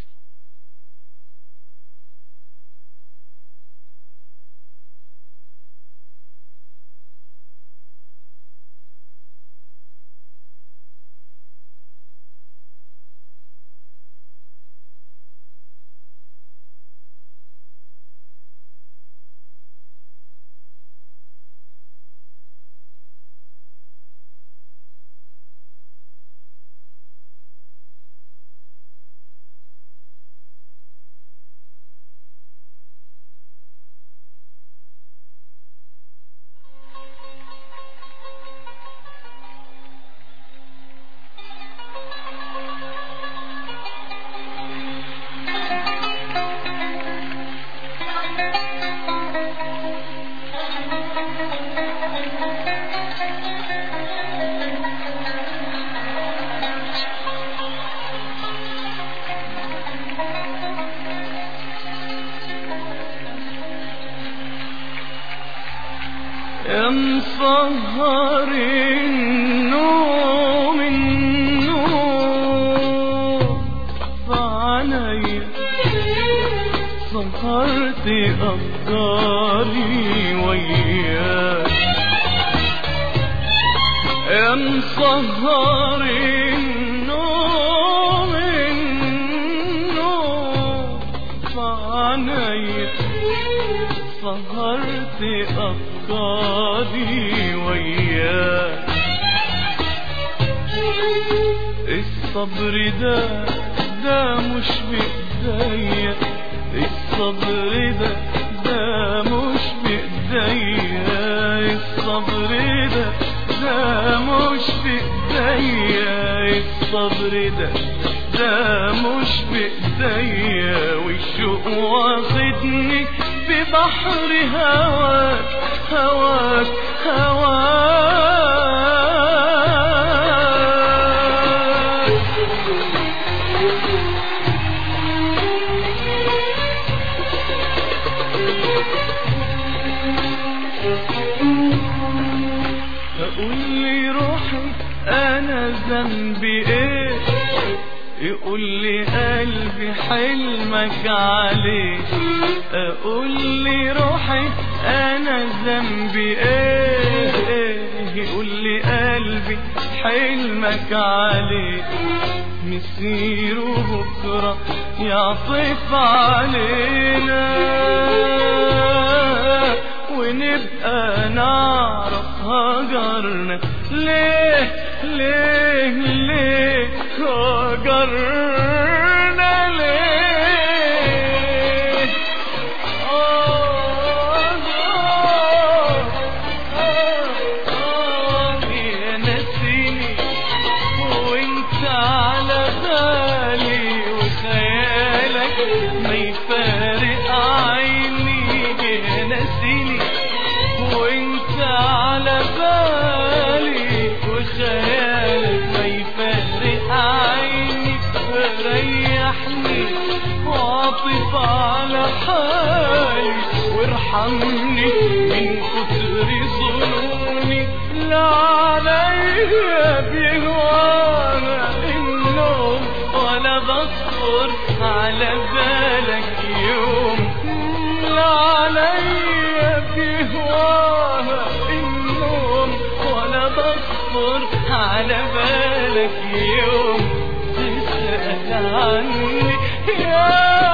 مسهر النوم النوم فعلي سهرت أفكاري وياك يا مسهر النوم النوم فعنيا سهرت أفكاري وياك الصبر ده ده مش بإيديا الصبر ده ده مش بإيديا الصبر ده ده مش بإيديا الصبر ده ده مش بإيديا والشوق واخدني ببحر هواك هواك هواك أقول لي روحي أنا ذنبي إيه يقول لي قلبي حلمك عليه أقول لي روحي أنا ذنبي إيه يقول لي قلبي حلمك عليه مسير بكرة يعطف علينا ونبقى نعرف هجرنا ليه ليه ليه هجرنا ليه آه آه آه يا نسيني وانت على بالي وخيالك ما يفارق عيني يا نسيني وانت على بالي وخيالك ما يفارق عيني ريحني وعطف على حالي وارحمني من كتر ظنوني لا عليا بهوانا النوم ولا بخطر على بالك يوم لا عليا بهواها النوم ولا بخطر على بالك يوم تسأل عني يا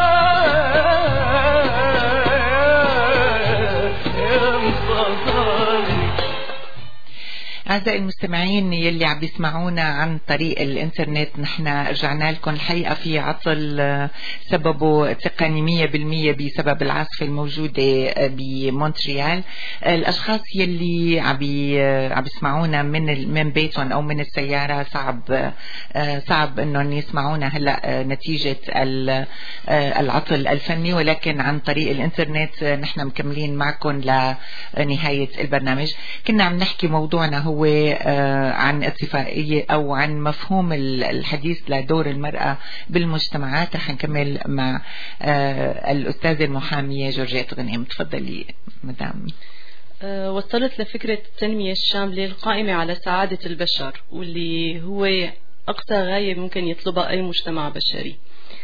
يا مصطفى. أعزائي المستمعين يلي عم بيسمعونا عن طريق الإنترنت، نحن رجعنا لكم الحقيقة في عطل سببه تقني مية بالمية بسبب العاصفة الموجودة بمونتريال. الأشخاص يلي عم بيسمعونا من من بيتهم أو من السيارة صعب صعب إنهم يسمعونا هلا نتيجة العطل الفني، ولكن عن طريق الإنترنت نحن مكملين معكم لنهاية البرنامج. كنا عم نحكي موضوعنا هو عن اتفاقية أو عن مفهوم الحديث لدور المرأة بالمجتمعات. رح نكمل مع الأستاذة المحامية جورجيت غنيم. تفضلي مدام. وصلت لفكرة التنمية الشاملة القائمة على سعادة البشر، واللي هو أقصى غاية ممكن يطلبها أي مجتمع بشري.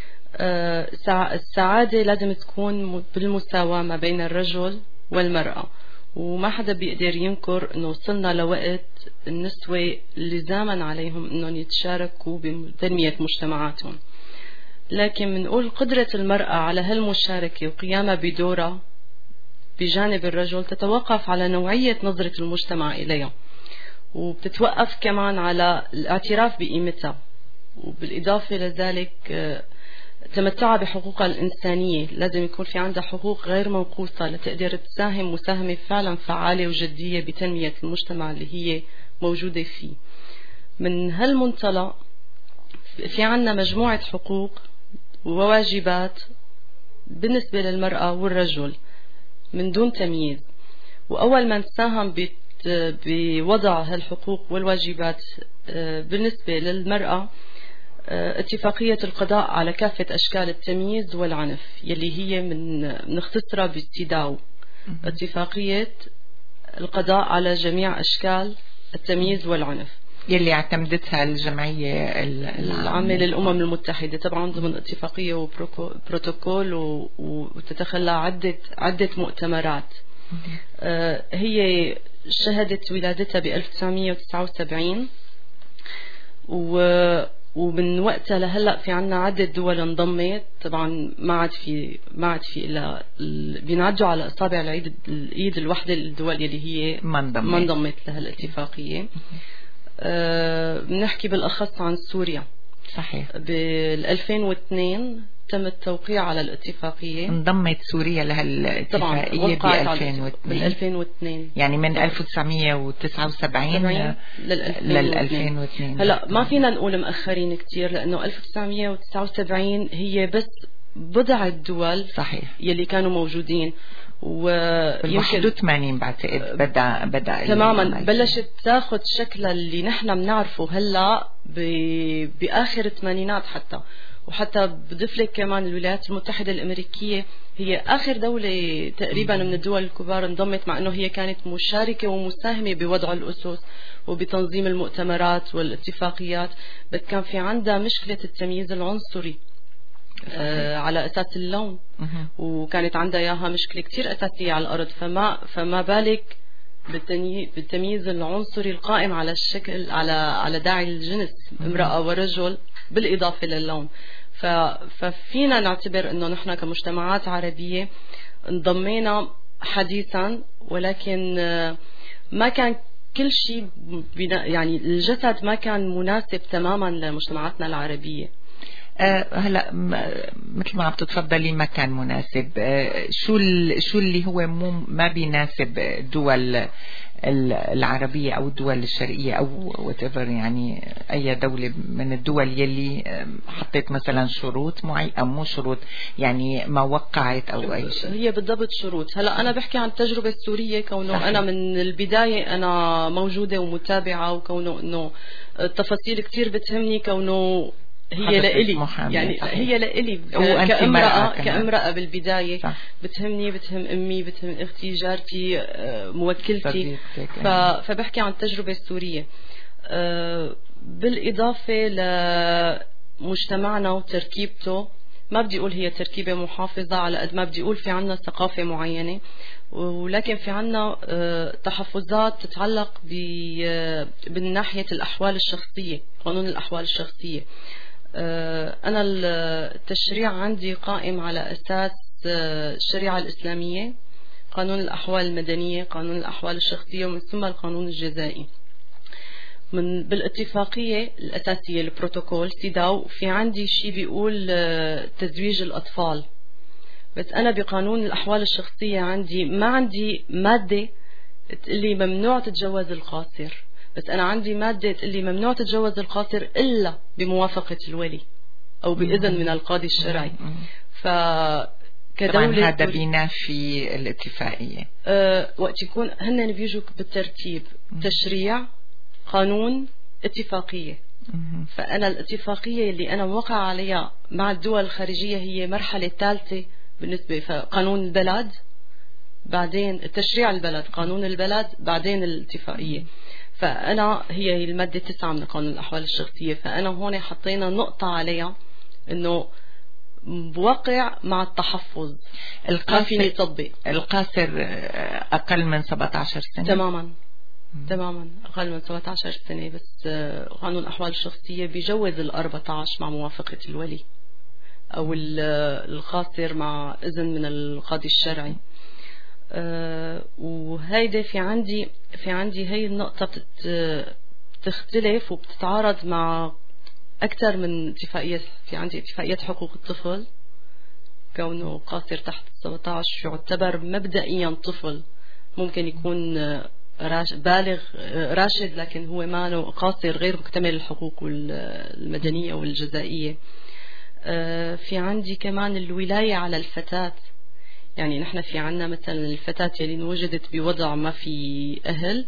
السعادة لازم تكون بالمساواة ما بين الرجل والمرأة، وما حدا بيقدر ينكر انه وصلنا لوقت النسوة لزاما عليهم انهم يتشاركوا بتنمية مجتمعاتهم. لكن منقول قدرة المرأة على هالمشاركة وقيامها بدورها بجانب الرجل تتوقف على نوعية نظرة المجتمع إليها، وبتتوقف كمان على الاعتراف بقيمتها، وبالإضافة لذلك تمتعها بحقوقها الإنسانية. لازم يكون في عندها حقوق غير منقوصة لتقدر تساهم مساهمة فعلا فعالة وجدية بتنمية المجتمع اللي هي موجودة فيه. من هالمنطلق في عنا مجموعة حقوق وواجبات بالنسبة للمرأة والرجل من دون تمييز. وأول ما نساهم بوضع هالحقوق والواجبات بالنسبة للمرأة اتفاقية القضاء على كافة أشكال التمييز والعنف يلي هي من نختصرها بالسيداو، اتفاقية القضاء على جميع أشكال التمييز والعنف يلي اعتمدتها الجمعية العامة للأمم المتحدة طبعا ضمن اتفاقية وبروتوكول وتتخلى عدة عدة مؤتمرات. هي شهدت ولادتها ب ألف وتسعمية وتسعة وسبعين، و ومن وقتها لهلا في عنا عدة دول انضمت. طبعا ما عاد في ما عاد في الا بينعدوا على اصابع العيد الايد الوحده الدول اللي هي ما انضمت ما انضمت لهالاتفاقيه. أه بنحكي بالاخص عن سوريا. صحيح. بال ألفين واثنين تم التوقيع على الاتفاقيه. انضمت سوريا لهالاتفاقيه ب ألفين واثنين، يعني من ألف وتسعمية وتسعة وسبعين لل ألفين واثنين. هلا ما فينا نقول مأخرين كتير، لانه ألف وتسعمية وتسعة وسبعين هي بس بضع الدول صحيح يلي كانوا موجودين، ويمكن واحد وثمانين بعتقد بدا بدا تماما بلشت تاخذ شكلها اللي نحن بنعرفه هلا باخر الثمانينات حتى. وحتى بضيف لك كمان الولايات المتحدة الأمريكية هي آخر دولة تقريبا من الدول الكبار انضمت، مع أنه هي كانت مشاركة ومساهمة بوضع الأسس وبتنظيم المؤتمرات والاتفاقيات، بس كان في عندها مشكلة التمييز العنصري آه على أساس اللون، وكانت عندها إياها مشكلة كتير أساسية على الأرض. فما فما بالك بالتمييز العنصري القائم على الشكل على على داعي الجنس امرأة ورجل بالإضافة للون. ففينا نعتبر أنه نحن كمجتمعات عربية انضمينا حديثا، ولكن ما كان كل شيء يعني الجسد ما كان مناسب تماما لمجتمعاتنا العربية. أه هلا مثل ما عم تتفضلي ما كان مناسب. أه شو شو اللي هو مو ما بيناسب الدول العربية أو الدول الشرقية أو whatever، يعني أي دولة من الدول يلي حطت مثلا شروط معينة أو مو شروط، يعني ما وقعت أو أي شيء؟ هي بالضبط شروط. هلا أنا بحكي عن التجربة السورية، كونه صحيح. أنا من البداية أنا موجودة ومتابعة، وكونه إنه التفاصيل كتير بتهمني، كونه هي لإلي يعني صحيح. هي لإلي كامرأة كامرأة بالبداية صح. بتهمني، بتهم أمي، بتهم أختي، جارتي، موكلتي. فبحكي عن التجربة السورية بالإضافة لمجتمعنا وتركيبته. ما بدي أقول هي تركيبة محافظة على قد ما بدي أقول في عنا ثقافة معينة، ولكن في عنا تحفظات تتعلق بالناحية الأحوال الشخصية، قانون الأحوال الشخصية. أنا التشريع عندي قائم على أساس الشريعة الإسلامية، قانون الأحوال المدنية، قانون الأحوال الشخصية، ومن ثم القانون الجزائي. من بالاتفاقية الأساسية البروتوكول سيداو في عندي شيء بيقول تزويج الأطفال، بس أنا بقانون الأحوال الشخصية عندي ما عندي مادة تقلي ممنوع تتجوز القاصر، بس أنا عندي مادة تقلي mمنوع تتجوز القاصر إلا بموافقة الولي أو بإذن من القاضي الشرعي. فكدولة هذا بينافي الاتفاقية. أه وقت يكون هن بيجوا بالترتيب تشريع، قانون، اتفاقية. فأنا الاتفاقية اللي أنا موقع عليها مع الدول الخارجية هي مرحلة ثالثة بالنسبة، فقانون البلد، بعدين التشريع البلد، قانون البلد، بعدين الاتفاقية. فأنا هي المادة تسعة من قانون الأحوال الشخصية، فأنا هون حطينا نقطة عليها إنه بوقع مع التحفظ. القاصر يطبق القاصر أقل من سبعة عشر سنة تماما. مم. تماما أقل من سبعة عشر سنة، بس قانون الأحوال الشخصية بيجوز الأربعة عشر مع موافقة الولي أو القاصر مع إذن من القاضي الشرعي. أه وهيدا في عندي في عندي هي النقطة بتختلف وبتتعارض مع أكثر من اتفاقيات. في عندي اتفاقيات حقوق الطفل، كونه قاصر تحت سبعة عشر يعتبر مبدئيا طفل، ممكن يكون راش بالغ راشد لكن هو ما قاصر غير مكتمل الحقوق المدنية والجزائية. أه في عندي كمان الولاية على الفتاة، يعني نحن في عنا مثلا الفتاة اللي انوجدت بوضع ما في أهل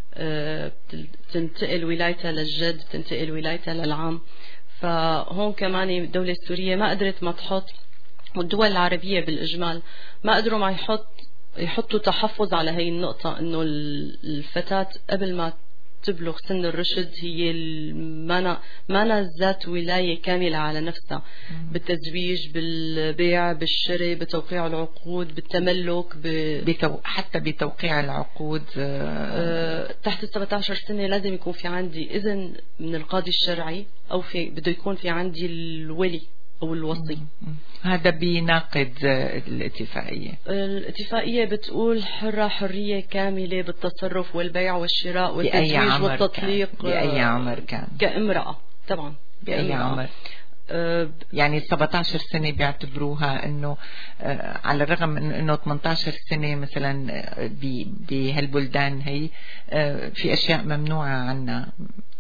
تنتقل ولايتها للجد، تنتقل ولايتها للعم. فهون كمان الدولة السورية ما قدرت ما تحط، والدول العربية بالإجمال ما قدروا ما يحط يحطوا تحفظ على هاي النقطة، إنه الفتاة قبل ما تبلغ سن الرشد هي مانا مانا ذات ولاية كاملة على نفسها بالتزويج، بالبيع، بالشراء، بتوقيع العقود، بالتملك، ب... بتو... حتى بتوقيع العقود. أه... تحت سبعة عشر سنة لازم يكون في عندي إذن من القاضي الشرعي، أو في بده يكون في عندي الولي أو الوصي. هذا بيناقض الاتفاقية. الاتفاقية بتقول حرة حرية كاملة بالتصرف والبيع والشراء والتزويج والتطليق. بأي عمر كان؟ كامرأة طبعا. بأي عمر؟ أه يعني سبعة عشر سنة بيعتبروها انه أه على الرغم من انه ثمانية عشر سنة مثلا بهالبلدان هي أه في اشياء ممنوعة عنا.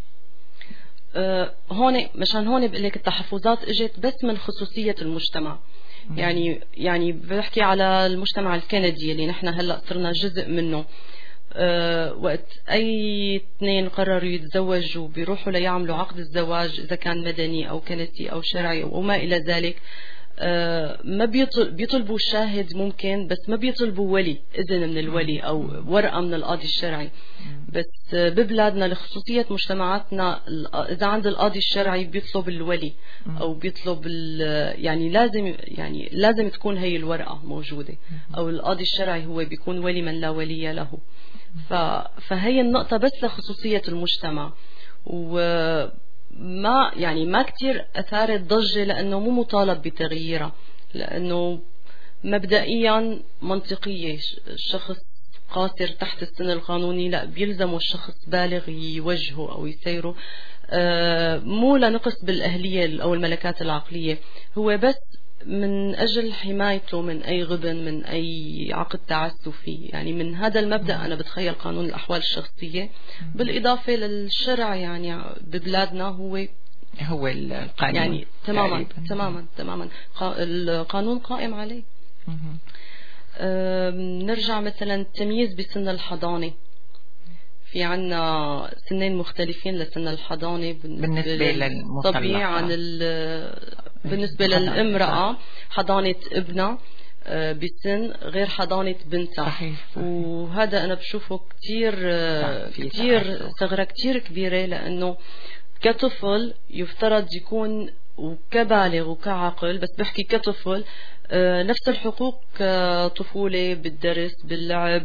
أه هون مشان هون بقول لك التحفظات اجت بس من خصوصية المجتمع. مم. يعني يعني بحكي على المجتمع الكندي اللي نحن هلا صرنا جزء منه. أه وقت اي اثنين قرروا يتزوجوا بيروحوا ليعملوا عقد الزواج اذا كان مدني او كنسي او شرعي وما الى ذلك. أه ما بيطل بيطلبوا شاهد ممكن، بس ما بيطلبوا ولي، اذن من الولي او ورقه من القاضي الشرعي. بس ببلادنا لخصوصية مجتمعاتنا اذا عند القاضي الشرعي بيطلب الولي او بيطلب يعني لازم يعني لازم تكون هي الورقه موجوده، او القاضي الشرعي هو بيكون ولي من لا ولي له. فهي النقطه بس لخصوصية المجتمع، وما يعني ما كتير اثارت ضجه لانه مو مطالب بتغييرها، لانه مبدئيا منطقيه. الشخص قاصر تحت السن القانوني لا بيلزمه الشخص بالغ يوجهه أو يسيره، آه مو لنقص بالأهلية أو الملكات العقلية، هو بس من أجل حمايته من أي غبن، من أي عقد تعسفي. يعني من هذا المبدأ أنا بتخيل قانون الأحوال الشخصية، بالإضافة للشرع يعني ببلادنا هو هو القانون يعني تماما تماما تماما القانون قائم عليه. نرجع مثلا التمييز بسن الحضانة. في عنا سنين مختلفين لسن الحضانة بالنسبة للمطلقة. عن بالنسبة للامرأة حضانة ابنها بسن غير حضانة بنتها. صحيح صحيح. وهذا أنا بشوفه كتير كتير ثغرة كتير كبيرة، لأنه كطفل يفترض يكون وكبالغ وكعقل، بس بحكي كطفل نفس الحقوق كطفولة، بالدرس، باللعب،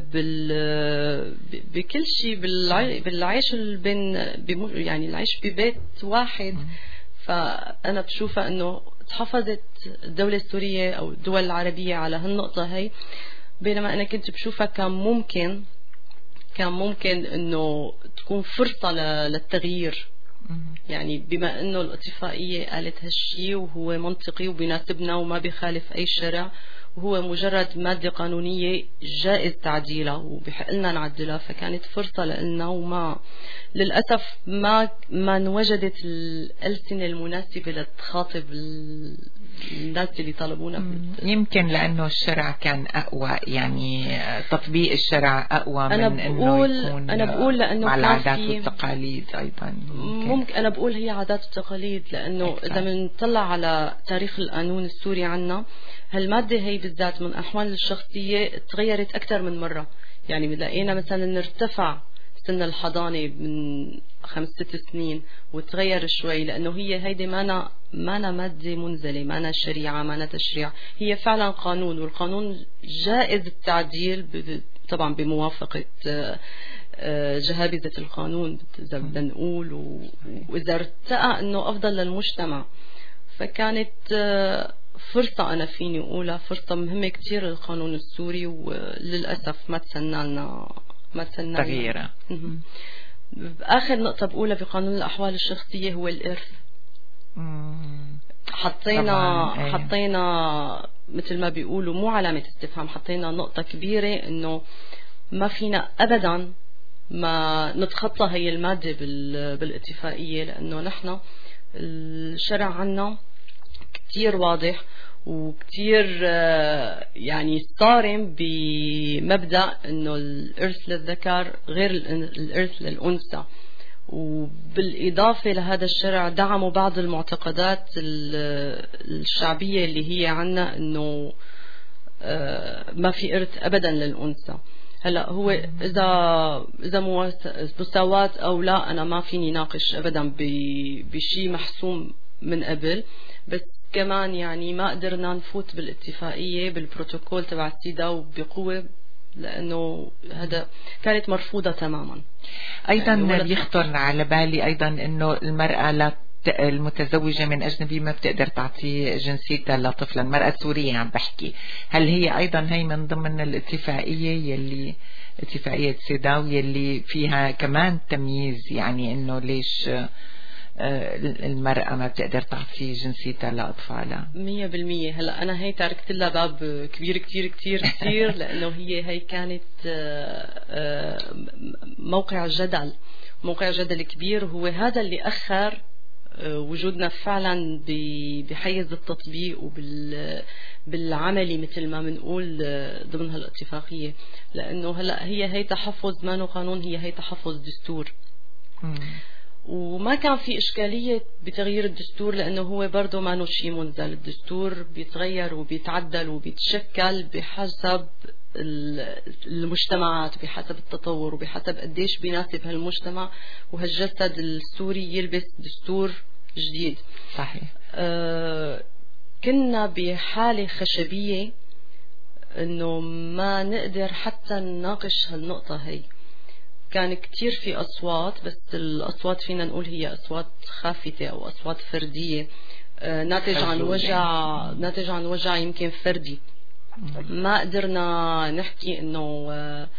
بكل شيء، بالعيش بين يعني العيش ببيت واحد. فأنا بشوفها أنه تحفظت الدولة السورية أو الدول العربية على هالنقطة هي، بينما أنا كنت بشوفها كان ممكن كان ممكن أنه تكون فرصة للتغيير. يعني بما انه الاتفاقية قالت هالشي وهو منطقي وبيناسبنا وما بيخالف اي شرع، وهو مجرد مادة قانونية جائز تعديلها وبحق لنا نعدلها، فكانت فرصة لنا. وما للأسف ما ما انوجدت الألسنة المناسبة لتخاطب الناس اللي طلبونا. يمكن لأنه الشرع كان أقوى، يعني تطبيق الشرع أقوى أنا من بقول إنه يكون أنا بقول لأنه مع العادات في والتقاليد أيضا. ممكن. ممكن أنا بقول هي عادات وتقاليد، لأنه أكثر. إذا بنطلع على تاريخ القانون السوري عنا، هالمادة هي بالذات من أحوال الشخصية تغيرت أكثر من مرة. يعني لقينا مثلا نرتفع سن الحضانة من خمس ست سنين وتغير شوي، لأنه هي هيدي مانا مانا مادة منزلة، مانا شريعة، مانا تشريع، هي فعلا قانون، والقانون جائز التعديل طبعا بموافقة جهابذة القانون إذا بدنا نقول، وإذا ارتقى أنه أفضل للمجتمع. فكانت فرصة أنا فيني أقولها فرصة مهمة كتير للقانون السوري، وللأسف ما تسنى لنا ما تسنى تغييره. آخر نقطة بقولها بقانون الأحوال الشخصية هو الإرث. حطينا حطينا مثل ما بيقولوا مو علامة استفهام، حطينا نقطة كبيرة إنه ما فينا أبدا ما نتخطى هي المادة بالاتفاقية، لأنه نحن الشرع عنا كتير واضح وكتير يعني صارم بمبدأ انه الارث للذكر غير الارث للانثى. وبالاضافه لهذا الشرع دعموا بعض المعتقدات الشعبيه اللي هي عنا انه ما في ارث ابدا للانثى. هلا هو اذا اذا مساواة او لا انا ما فيني ناقش ابدا بشيء محسوم من قبل، بس كمان يعني ما قدرنا نفوت بالاتفاقية بالبروتوكول تبع السيدا بقوة لأنه هذا كانت مرفوضة تماما. أيضا يعني بيخطر على بالي أيضا أنه المرأة لا المتزوجة من أجنبي ما بتقدر تعطي جنسيتها لطفلة، المرأة السورية عم بحكي، هل هي أيضا هي من ضمن الاتفاقية يلي اتفاقية سيداو يلي فيها كمان تمييز، يعني أنه ليش المرأة ما بتقدر تعطي جنسيتها لأطفالها؟ مية بالمية. هلأ أنا هي تركت لها باب كبير كتير كتير كتير لأنه هي هي كانت موقع جدل موقع جدل كبير، هو هذا اللي أخر وجودنا فعلا بحيز التطبيق وبالعملي مثل ما بنقول ضمن هالاتفاقية، لأنه هلأ هي هي تحفظ ما قانون، هي هي تحفظ دستور. م. وما كان في إشكالية بتغيير الدستور لأنه هو برضه ما نشي منزل، الدستور بيتغير وبيتعدل وبيتشكل بحسب المجتمعات، بحسب التطور وبحسب قديش بيناسب هالمجتمع وهالجسد السوري يلبس دستور جديد. صحيح. آه كنا بحالة خشبية إنه ما نقدر حتى نناقش هالنقطة هي. كان كتير في أصوات، بس الأصوات فينا نقول هي أصوات خافتة أو أصوات فردية ناتج عن وجع ناتج عن وجع يمكن فردي. ما قدرنا نحكي إنه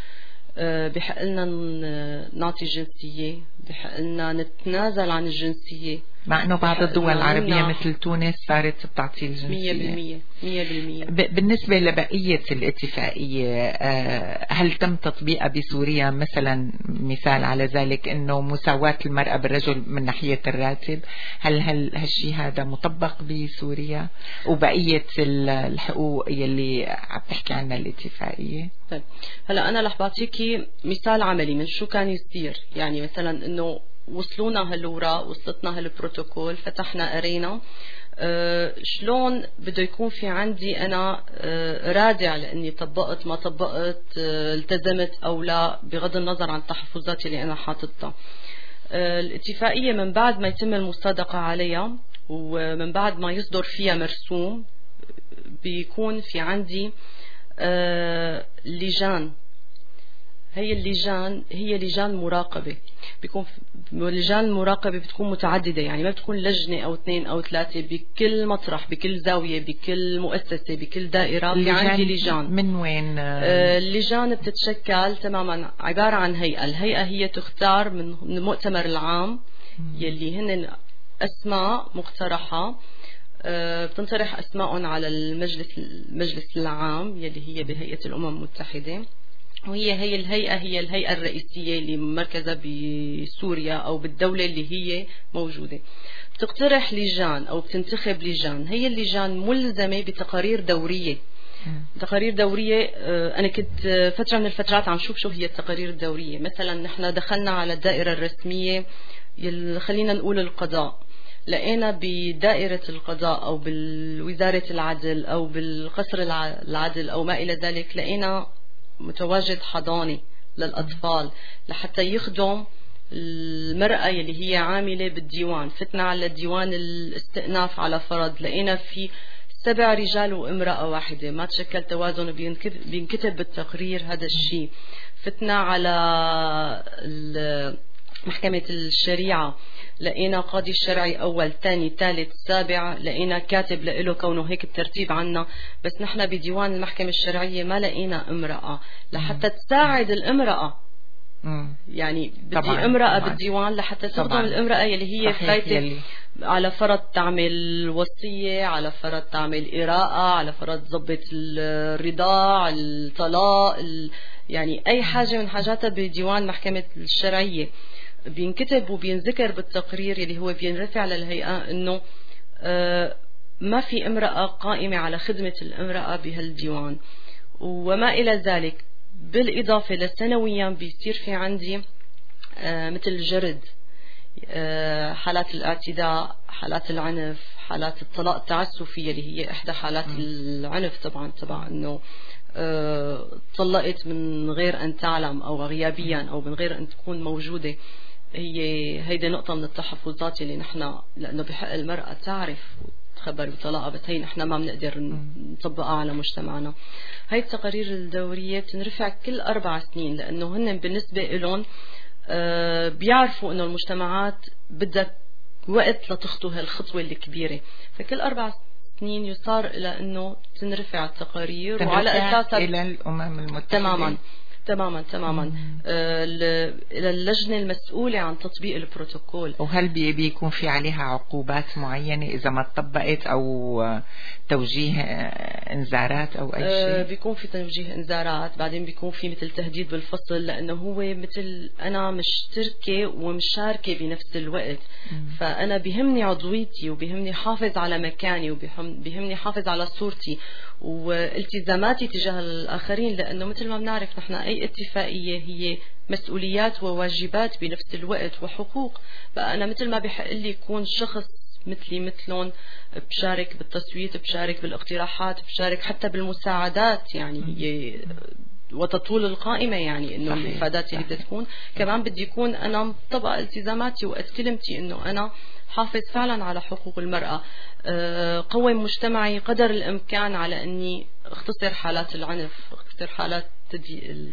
بحق لنا نعطي جنسية، بحق لنا نتنازل عن الجنسية، مع أنه بعض الدول العربية مثل تونس صارت بتعطي الجنسية. مية بالمية مية بالمية. بالنسبة لبقية الاتفاقية هل تم تطبيقها بسوريا؟ مثلا مثال على ذلك أنه مساواة المرأة بالرجل من ناحية الراتب، هل هل هالشيء هذا مطبق بسوريا وبقية الحقوق يلي عم تحكي عنها الاتفاقية؟ طيب هلا أنا رح بعطيكي مثال عملي من شو كان يصير. يعني مثلا أنه وصلونا هالوراق، وصلتنا هالبروتوكول، فتحنا قرينا أه شلون بده يكون في عندي أنا أه رادع لأني طبقت ما طبقت أه التزمت أو لا، بغض النظر عن التحفظات اللي أنا حاطتها. أه الاتفاقية من بعد ما يتم المصادقة عليها ومن بعد ما يصدر فيها مرسوم بيكون في عندي أه لجان. هي اللجان هي لجان مراقبة، بيكون لجان المراقبة بتكون متعددة، يعني ما بتكون لجنة أو اثنين أو ثلاثة، بكل مطرح بكل زاوية بكل مؤسسة بكل دائرة في عندي لجان. من وين؟ آه اللجان بتتشكل تماما عبارة عن هيئة، الهيئة هي تختار من المؤتمر العام يلي هن أسماء مقترحة، آه بتنطرح أسماءهم على المجلس المجلس العام يلي هي بهيئة الأمم المتحدة، وهي هي الهيئة هي الهيئة الرئيسية اللي مركزة بسوريا أو بالدولة اللي هي موجودة. بتقترح لجان أو بتنتخب لجان، هي اللجان ملزمة بتقارير دورية. تقارير دورية أنا كنت فترة من الفترات عم شوف شو هي التقارير الدورية. مثلا نحن دخلنا على الدائرة الرسمية، خلينا نقول القضاء، لقينا بدائرة القضاء أو بالوزارة العدل أو بالقصر العدل أو ما إلى ذلك، لقينا متواجد حضاني للأطفال لحتى يخدم المرأة اللي هي عاملة بالديوان. فتنا على ديوان الاستئناف على فرض، لقينا في سبع رجال وامرأة واحدة، ما تشكل توازن، بينكتب بالتقرير هذا الشيء. فتنا على محكمة الشريعة، لقينا قاضي الشرعي أول ثاني ثالث سابع، لقينا كاتب لإله كونه هيك الترتيب عنا، بس نحن بديوان المحكمة الشرعية ما لقينا امرأة لحتى تساعد الامرأة. مم. يعني بدي طبعاً امرأة طبعاً بالديوان لحتى تخدم الامرأة يلي هي فايتة على فرض تعمل وصية، على فرض تعمل إراءة، على فرض ضبط الرضاع، الطلاق، يعني أي حاجة من حاجاتها بديوان المحكمة الشرعية. بينكتب وبينذكر بالتقرير اللي هو بينرفع للهيئة انه آه ما في امرأة قائمة على خدمة الامرأة بهالديوان وما الى ذلك. بالاضافة لسنويا بيصير في عندي آه مثل الجرد، آه حالات الاعتداء، حالات العنف، حالات الطلاق التعسفي اللي هي احدى حالات العنف طبعا تبع انه طلقت من غير أن تعلم أو غيابيا أو من غير أن تكون موجودة، هي هيدي نقطة من التحفظات اللي نحن، لأنه بحق المرأة تعرف تخبر بطلاقها، بس هي نحن ما بنقدر نطبقها على مجتمعنا. هاي التقارير الدورية بتنرفع كل أربع سنين، لأنه هن بالنسبة لهم بيعرفوا أنه المجتمعات بدها وقت لتخطو هالخطوة الكبيرة، فكل أربع سنين يصار إلى أنه تنرفع التقارير وعلى أساسها إلى الأمم المتحدة. تماما تماما تماما آه إلى اللجنة المسؤولة عن تطبيق البروتوكول. وهل بي بيكون في عليها عقوبات معينة إذا ما طبقت، أو توجيه إنذارات أو أي شيء؟ آه بيكون في توجيه إنذارات، بعدين بيكون في مثل تهديد بالفصل، لأنه هو مثل أنا مشتركة ومشاركة بنفس الوقت. مم. فأنا بيهمني عضويتي وبيهمني حافظ على مكاني وبيهمني حافظ على صورتي والتزاماتي تجاه الآخرين، لأنه مثل ما بنعرف نحن أي اتفاقية هي مسؤوليات وواجبات بنفس الوقت وحقوق. فأنا مثل ما بحق لي يكون شخص مثلي مثلهم، بشارك بالتصويت، بشارك بالاقتراحات، بشارك حتى بالمساعدات، يعني هي وتطول القائمة، يعني انه الافادات اللي بدها تكون كمان بدي يكون انا مطبق التزاماتي وقت كلمتي انه انا حافظ فعلا على حقوق المرأة، قوم مجتمعي قدر الامكان على اني اختصر حالات العنف، اختصر حالات تدي.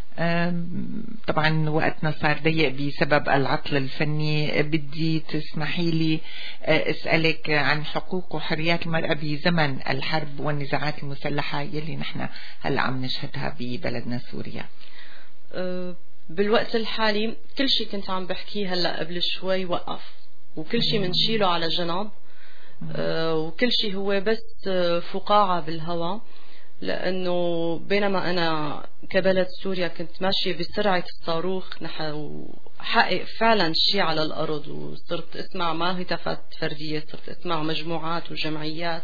طبعا وقتنا صار ضيق بسبب العطل الفني، بدي تسمحي لي اسألك عن حقوق وحريات المرأة بزمن الحرب والنزاعات المسلحة يلي نحن هلا عم نشهدها ببلدنا سوريا. بالوقت الحالي كل شيء كنت عم بحكيه هلا قبل شوي وقف، وكل شيء منشيله على جنب، وكل شيء هو بس فقاعة بالهواء، لأنه بينما أنا كبلد سوريا كنت ماشية بسرعة الصاروخ نحو حقق فعلا شيء على الأرض، وصرت أسمع ما هتافات فردية، صرت أسمع مجموعات وجمعيات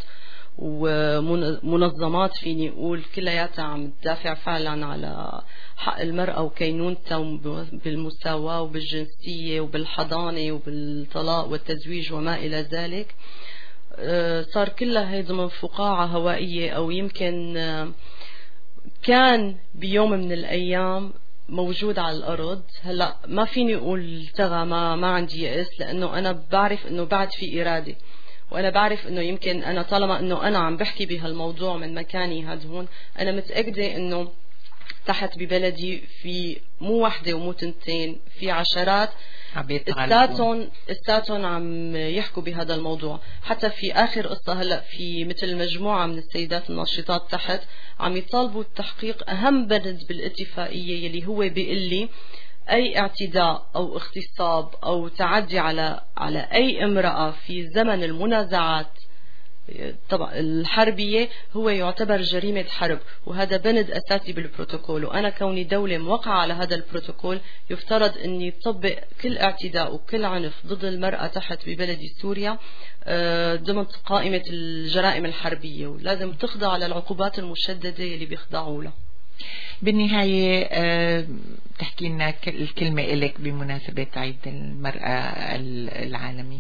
ومنظمات فيني أقول كلياتها عم تدافع فعلا على حق المرأة وكينونتها بالمساواة وبالجنسية وبالحضانة وبالطلاق والتزويج وما إلى ذلك. صار كلها هي ضمن فقاعة هوائية، أو يمكن كان بيوم من الأيام موجود على الأرض. هلأ ما فيني أقول التغى، ما, ما عندي يأس، لأنه أنا بعرف أنه بعد في إرادة، وأنا بعرف أنه يمكن أنا طالما أنه أنا عم بحكي بهالموضوع من مكاني هاد هون، أنا متأكدة أنه تحت ببلدي في مو واحدة ومو تنتين، في عشرات استاتون استاتون عم يحكوا بهذا الموضوع. حتى في آخر قصة هلأ في مثل مجموعة من السيدات الناشطات تحت عم يطالبوا التحقيق أهم بند بالاتفاقية، يلي هو بيقول لي أي اعتداء أو اغتصاب أو تعدي على على أي امرأة في زمن المنازعات طبعا الحربية هو يعتبر جريمة حرب، وهذا بند أساسي بالبروتوكول. وأنا كوني دولة موقعة على هذا البروتوكول يفترض أني يطبق كل اعتداء وكل عنف ضد المرأة تحت ببلدي سوريا ضمن قائمة الجرائم الحربية، ولازم تخضع للعقوبات المشددة اللي بيخضعوا لها. بالنهاية تحكي لنا الكلمة إليك بمناسبة عيد المرأة العالمي.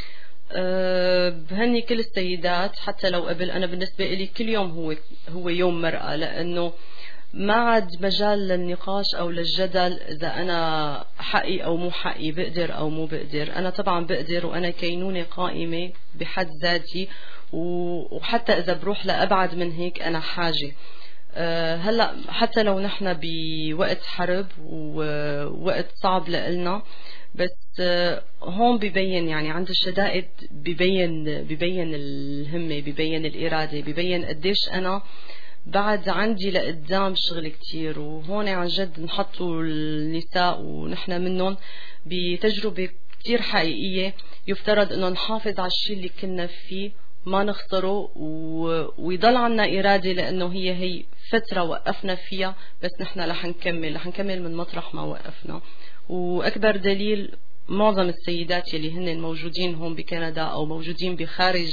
أه بهني كل السيدات، حتى لو قبل أنا بالنسبة لي كل يوم هو هو يوم مرأة، لأنه ما عاد مجال للنقاش أو للجدل إذا أنا حقي أو مو حقي، بقدر أو مو بقدر. أنا طبعا بقدر، وأنا كينونة قائمة بحد ذاتي، وحتى إذا بروح لأبعد من هيك أنا حاجة. أه هلأ حتى لو نحن بوقت حرب ووقت صعب لإلنا، بس هون ببين يعني عند الشدائد ببين ببين الهمة، ببين الإرادة، ببين قديش أنا بعد عندي لقدام شغل كتير. وهون عن جد نحطوا النساء ونحن منهم بتجربة كتير حقيقية، يفترض أنه نحافظ على الشيء اللي كنا فيه، ما نخسره، ويضل عنا إرادة، لأنه هي هي فترة وقفنا فيها، بس نحن رح نكمل رح نكمل من مطرح ما وقفنا. وأكبر دليل معظم السيدات يلي هن موجودين هون بكندا أو موجودين بخارج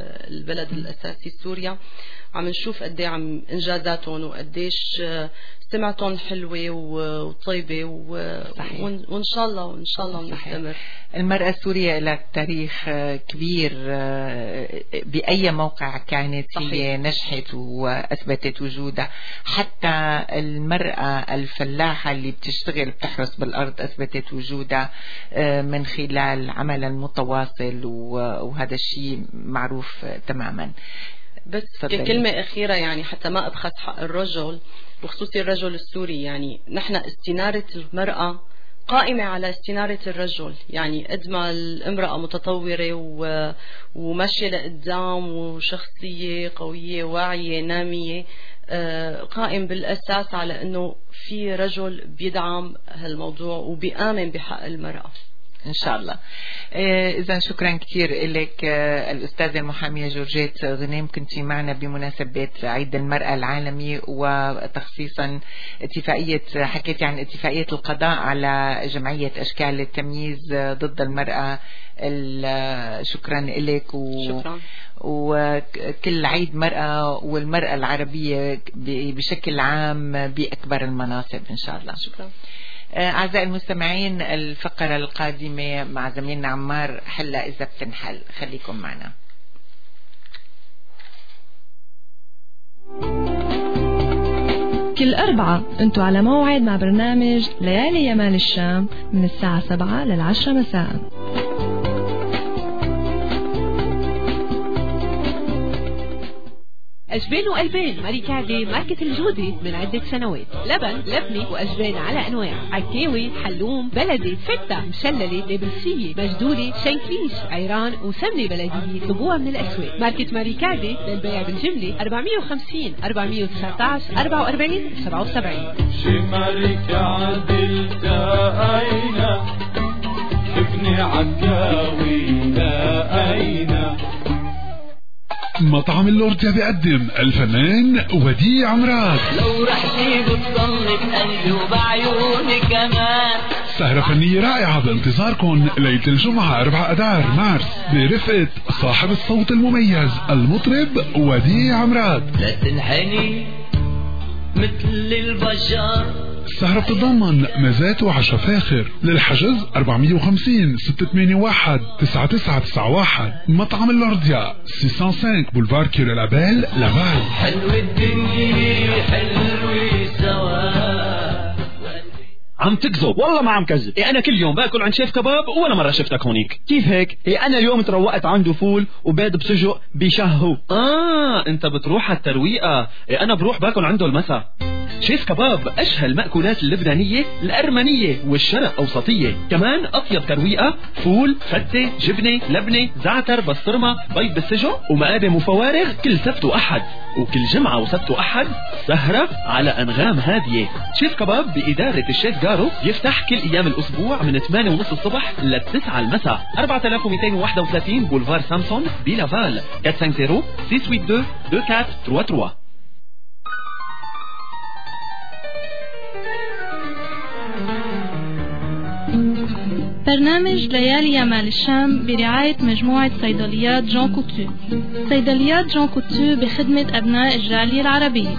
البلد الأساسي سوريا، عم نشوف قدي عم إنجازاتهم وقديش سمعتهم حلوة وطيبة وإن شاء الله وإن شاء الله نستمر. المرأة السورية لها تاريخ كبير بأي موقع كانت. صحيح. هي نجحت وأثبتت وجودها. حتى المرأة الفلاحة اللي بتشتغل بتحرس بالأرض أثبتت وجودها من خلال عمل متواصل، وهذا الشيء معروف تماما. بس كلمة أخيرة يعني حتى ما أبخس حق الرجل وخصوصي الرجل السوري، يعني نحن استنارة المرأة قائمة على استنارة الرجل، يعني قد ما الامرأة متطورة وماشية لقدام وشخصية قوية واعية نامية، قائم بالأساس على أنه في رجل بيدعم هالموضوع وبيآمن بحق المرأة إن شاء الله. إذا شكرا كثير لك الأستاذة المحامية جورجيت غنيم، كنتي معنا بمناسبة عيد المرأة العالمي وتخصيصا اتفاقية، حكيتي عن اتفاقية القضاء على جمعية أشكال التمييز ضد المرأة. شكرا لك و... شكرا. وكل عيد مرأة والمرأة العربية بشكل عام بأكبر المناصب إن شاء الله. شكرا. أعزائي المستمعين، الفقرة القادمة مع زميلنا عمار حلا إذا بتنحل، خليكم معنا. كل أربعة أنتوا على موعد مع برنامج ليالي يمال الشام من الساعة سبعة للعشرة مساء. أجبان وألبان ماريكادي ماركة الجودة من عدة سنوات. لبن، لبنة وأجبان على أنواع، عكاوي، حلوم، بلدي، فتة، مشللة، نابلسية، مجدولة، شنكليش، عيران وسمنة بلدية طبوها من الأسواق. ماركة ماريكادي للبيع بالجملة أربعمية وخمسين أربعمية وتسعطعش أربعة وأربعين سبعة وسبعين. شي ماريكادي التقينا ابني عكاوي لقينا. مطعم اللورديا بيقدم الفنان وديع مراد. لو رحتي بتضلك قلبي وبعيوني كمان. سهرة فنية رائعة بانتظاركم ليلة الجمعة أربعة أذار مارس برفقة صاحب الصوت المميز المطرب وديع مراد. لا تنحني مثل البشر. السهرة بتتضمن مزات وعشاء فاخر. للحجز أربعمية وخمسين ستة ثمانية واحد تسعة تسعة تسعة واحد. مطعم اللورديا ستمية وخمسة بولفار كيرو لابيل لافال. حلو الدنيا حلوة سوا. عم تكذب؟ والله ما عم كذب. إيه أنا كل يوم باكل عند شيف كباب ولا مرة شفتك هونيك. كيف هيك؟ إيه أنا اليوم تروقت عنده فول وبيض بسجق بشهو. آه أنت بتروح على الترويقة. إيه أنا بروح باكل عنده المساء. شيف كباب أشهى المأكولات اللبنانية الأرمنية والشرق أوسطية. كمان أطيب ترويقة، فول، فتة، جبنة، لبنة، زعتر، بسطرمة، بيض بالسجق ومقادم وفوارغ كل سبت وأحد. وكل جمعة وسبت وأحد سهرة على أنغام هادية. شيف كباب بإدارة الشيف جارو يفتح كل أيام الأسبوع من ثمانية ونص الصبح للتسعة المساء. أربعة آلاف ومئتين وواحد وثلاثين بولفار سامسون بلافال. أربعة خمسة صفر ستة ثمانية اثنين اثنين أربعة ثلاثة ثلاثة. برنامج ليالي يمال الشام برعاية مجموعة صيدليات جون كوتو. صيدليات جون كوتو بخدمة أبناء الجالية العربية.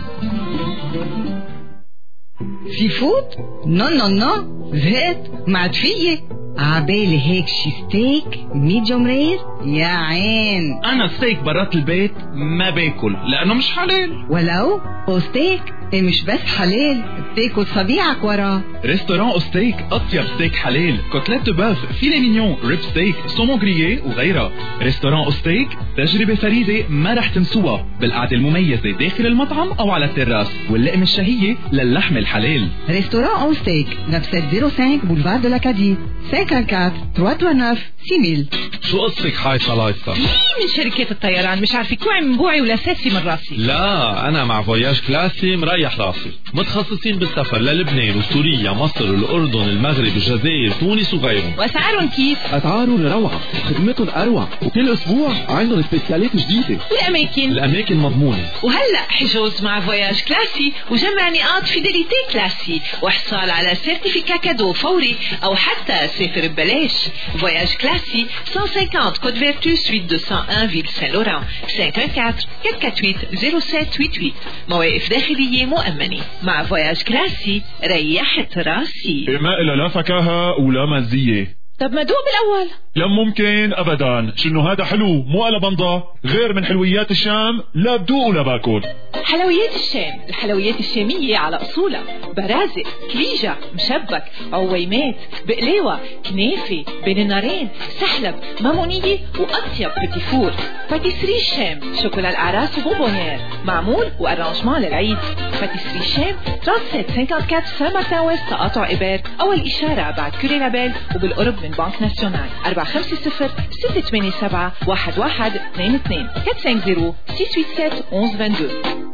سي فود؟ نو نو نو، زهقت ما عاد فيي. عبالي هيك شي ستيك ميديوم رير. يا عين، أنا ستيك برات البيت ما باكل لأنه مش حلال. ولو أوستيك إيه مش بس حلال، بتاكل صبيعك وراه. ريستوران أوستيك أطيب ستيك حلال، كوتلات باف، فيلي مينيون، ريب ستيك، سومون غرييه وغيرها. ريستوران أوستيك تجربة فريدة ما رح تنسوها بالقعدة المميزة داخل المطعم أو على التراس واللقمة الشهية للحم الحلال. ريستوران أوستيك neuf sept zéro cinq boulevard de l'Acadie cinq un quatre trois trois neuf six mille. شو قصتك حاي صلايصة؟ مين من شركة الطيران مش عارفة كوعي من بوعي ولا ساسي من راسي. لا أنا مع فواياج كلاسي مريح راسي، متخصصين بالسفر للبنان وسوريا مصر والأردن المغرب الجزائر تونس وغيرهم. وأسعارهم كيف؟ أسعارهم روعة، خدمتهم أروع، وكل أسبوع عندهم سبيسيالات جديدة. والأماكن؟ الأماكن مضمونة. وهلأ حجوز مع فواياج كلاسي وجمع نقاط فيداليتي كلاسي واحصال على سيرتيفيكا كادو فوري أو حتى سافر ببلاش. فواياج كلاسي مئة وخمسين كوت Côte Vertu, suite deux cent un, Ville Saint-Laurent. cinq un quatre quatre quatre huit zéro sept huit huit. مواقف داخلية مؤمنة. مع فواياج كلاسي ريحت راسي. ما إلا لا فكاهة ولا مزية. طب ما دوق بالأول. لا ممكن أبدا، شنو هذا حلو مو قلب بنضة. غير من حلويات الشام لا بدوق ولا باكل. حلويات الشام، الحلويات الشامية على أصولها. برازق، كليجة، مشبك، عويمات، بقلاوة، كنافة، بين النارين، سحلب، مامونية، وأطيب بتيفور. باتيسري الشام، شوكولا الأعراس وبونبونير، معمول وأرانجمان للعيد. باتيسري الشام ثلاثة وثلاثين أربعة وخمسين سان مارتن ويست تقاطع إبار، أول إشارة بعد كوري لابيل وبالقرب من بنك ناسيونال. أربعة خمسة صفر ستة ثمانية سبعة واحد واحد اثنين اثنين أربعة خمسة صفر ستة ثمانية سبعة واحد واحد اثنين اثنين.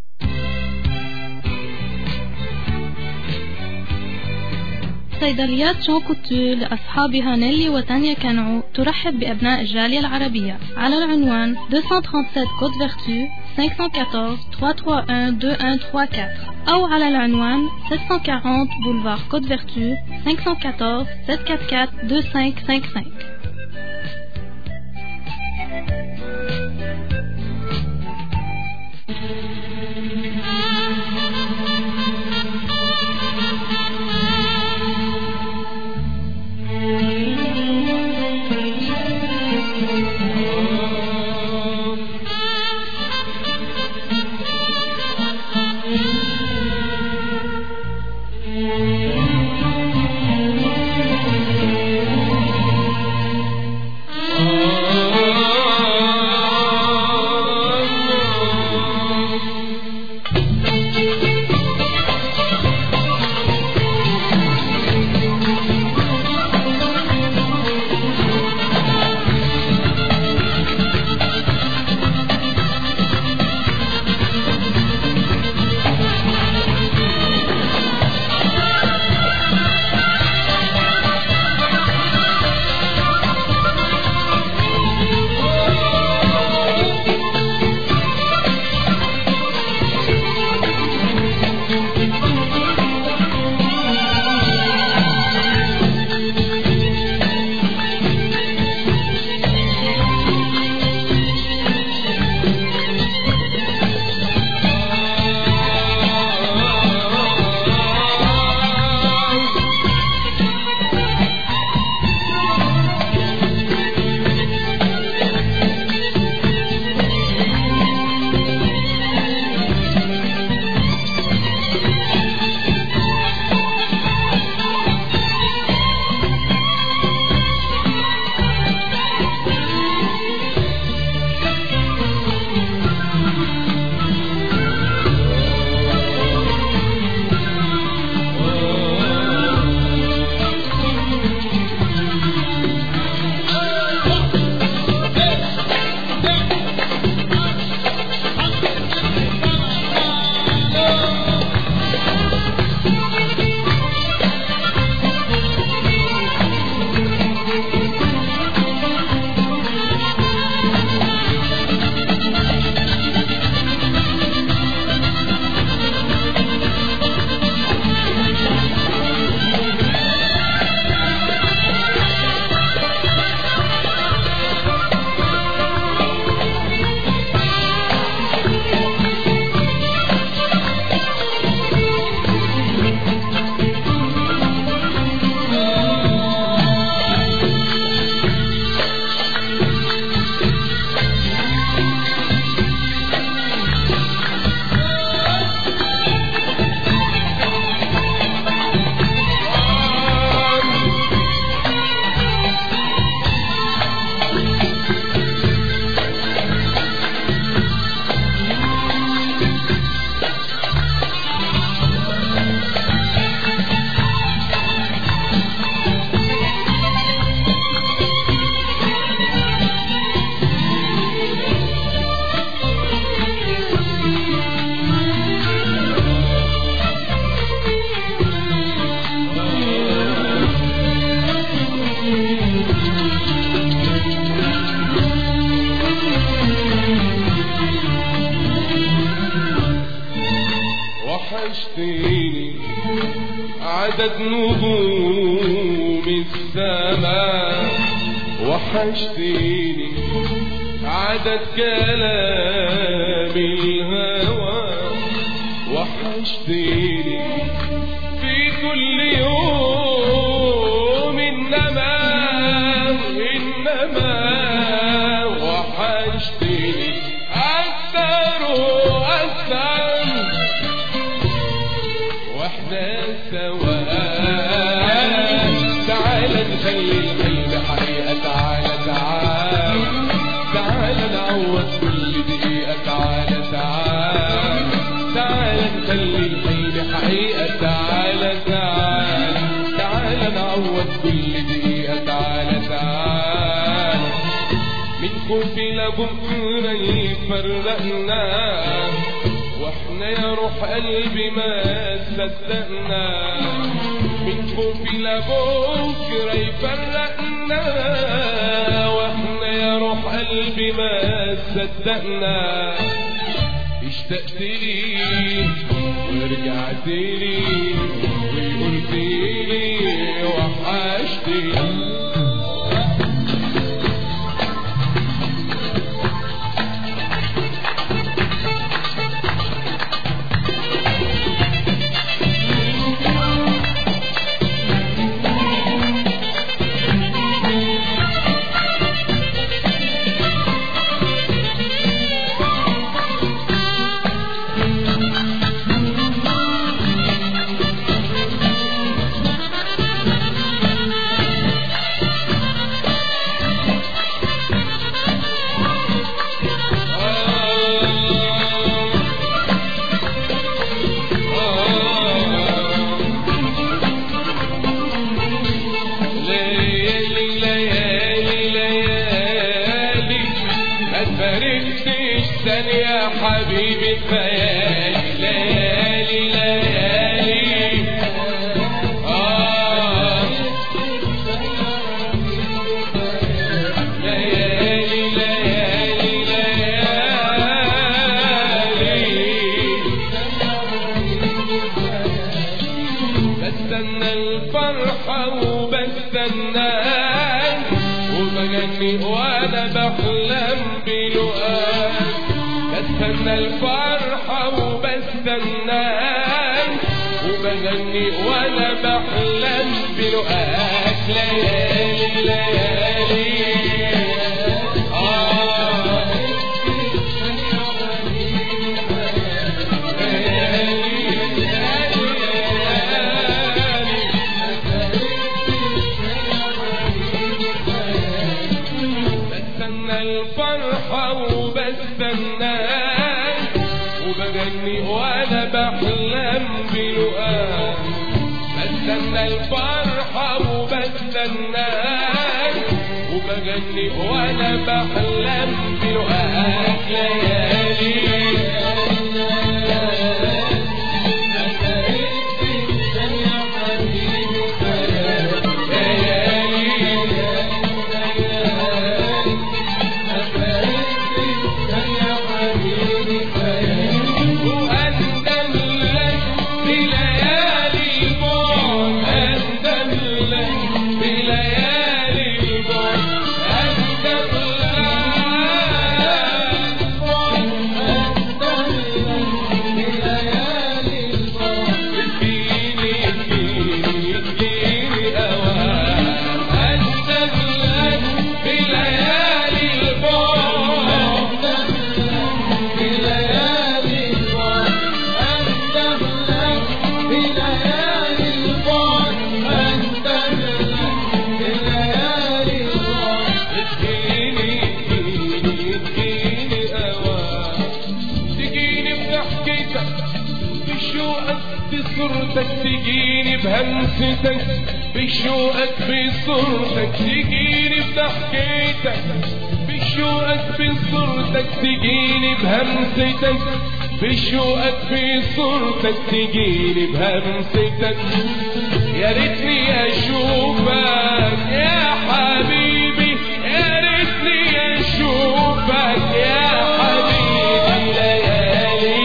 صيدليات جون كوتو لأصحابها نيلي وتانيا كانعو ترحب بأبناء الجالية العربية على العنوان اثنين ثمانية سبعة كوت فيرتو خمسة أربعة أربعة ثلاثة واحد اثنين واحد ثلاثة أربعة أو على العنوان سبعمية وأربعين بولفار كوت فيرتو خمسة أربعة أربعة سبعة أربعة أربعة اثنين خمسة خمسة خمسة. وحشتيني عدد نجوم السماء وحشتيني عدد كلام الهوى وحشتيني في كل يوم إنما إنما وحشتيني أكثر وأكثر واحنا سوا تعال نخلي القلب حقيقة تعال تعال تعال نعوض كل دقيقة تعال تعال تعال نخلي القلب حقيقة تعال تعال تعال نعوض كل دقيقة تعال تعال من خوفي لبكرة يفرقنا واحنا يا روح قلبي ما صدقنا من خوفي لبكرة يفرقنا واحنا يا روح قلبي ما صدقنا اشتقت لي ورجعت لي وقلت لي وحشتني حبيبي خيالي ليالي ليالي آه ليالي ليالي ليالي بستنى الفرحة وبستناك وبغني وانا بحلم بلقاك بستنى الفرحة وبستناك وبغني وانا بحلم بلقاك ليالي ليالي آه بستنى الفرحة وبستناك وبغني وانا بحلم بلقاك بستنى الفرحة وبستناك وبغني وانا بحلم بلقاك ليالي تجيني بهمستك بشوقك بصورتك تجيني بضحكتك بشوقك بصورتك تجيني بهمستك بشوقك بصورتك تجيني بهمستك يا ريتني اشوفك يا حبيبي يا ريتني اشوفك يا حبيبي ليالي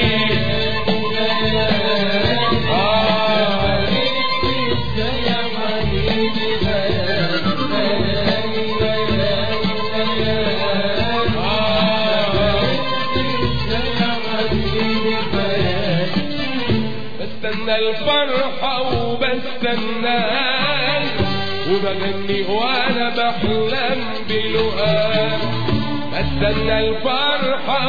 بستنى الفرحة وبستناك وبغني وانا بحلم بلقاك بستنى الفرحة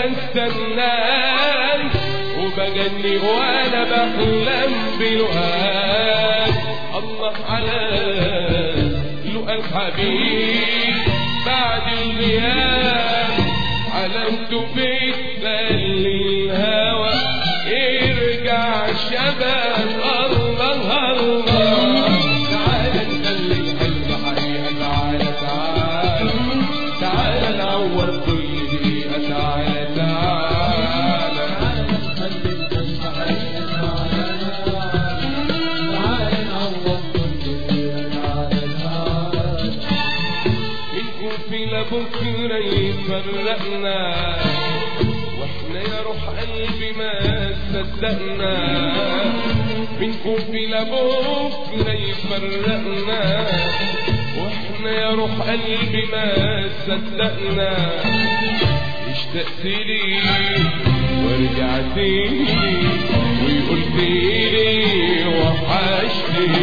وبستناك وبغني وانا بحلم بلقاك الله على لقى الحبيب بعد الغياب علمته بتخلي الهوى يرجع شباب الله الله تعالى نخلي الحلم حقيقة تعالى تعالى تعالى نعوض كل دقيقة تعالى تعالى نخلي الحلم حقيقة تعالى تعالى نعوض كل دقيقة تعالى تعالى بنكون في لبكرة يفرقنا واحنا يا روح قلبي ما صدقنا بنكون في لبكرة يفرقنا واحنا يا روح قلبي ما صدقنا اشتقت لي ورجعت لي وقلت لي وحشتني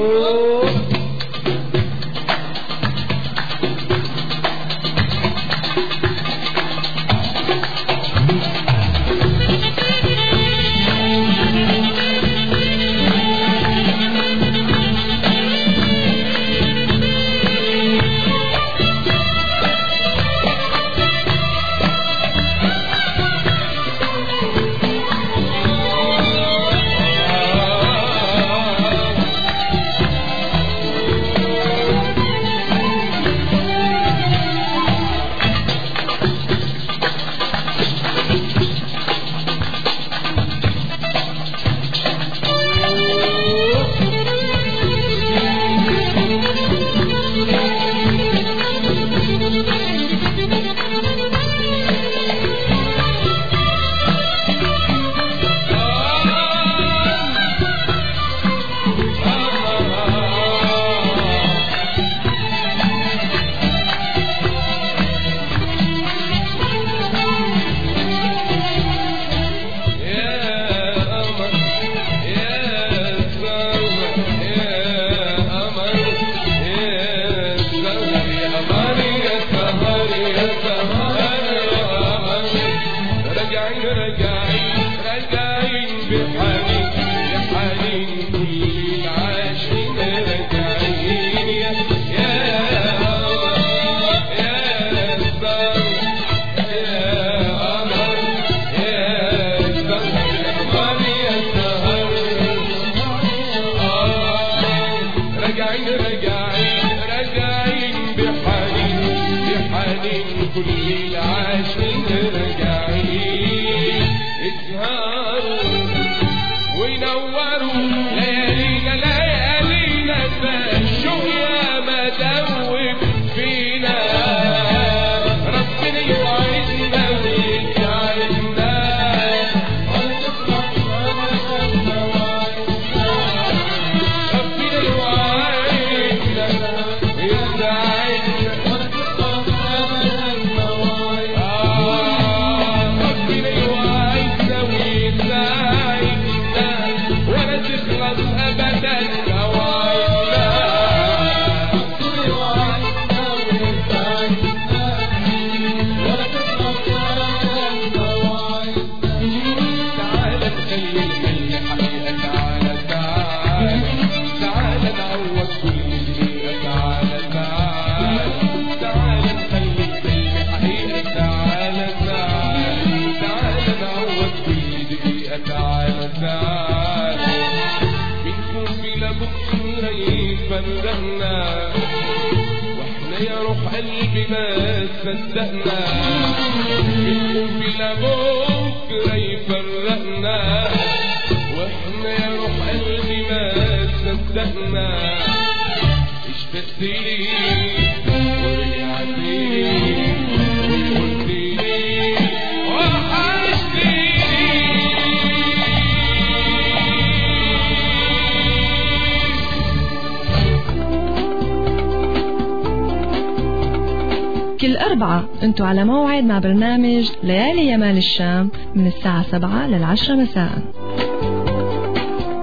كل أربعة أنتوا على موعد مع برنامج ليالي يمال الشام من الساعة سبعة للعشرة مساء.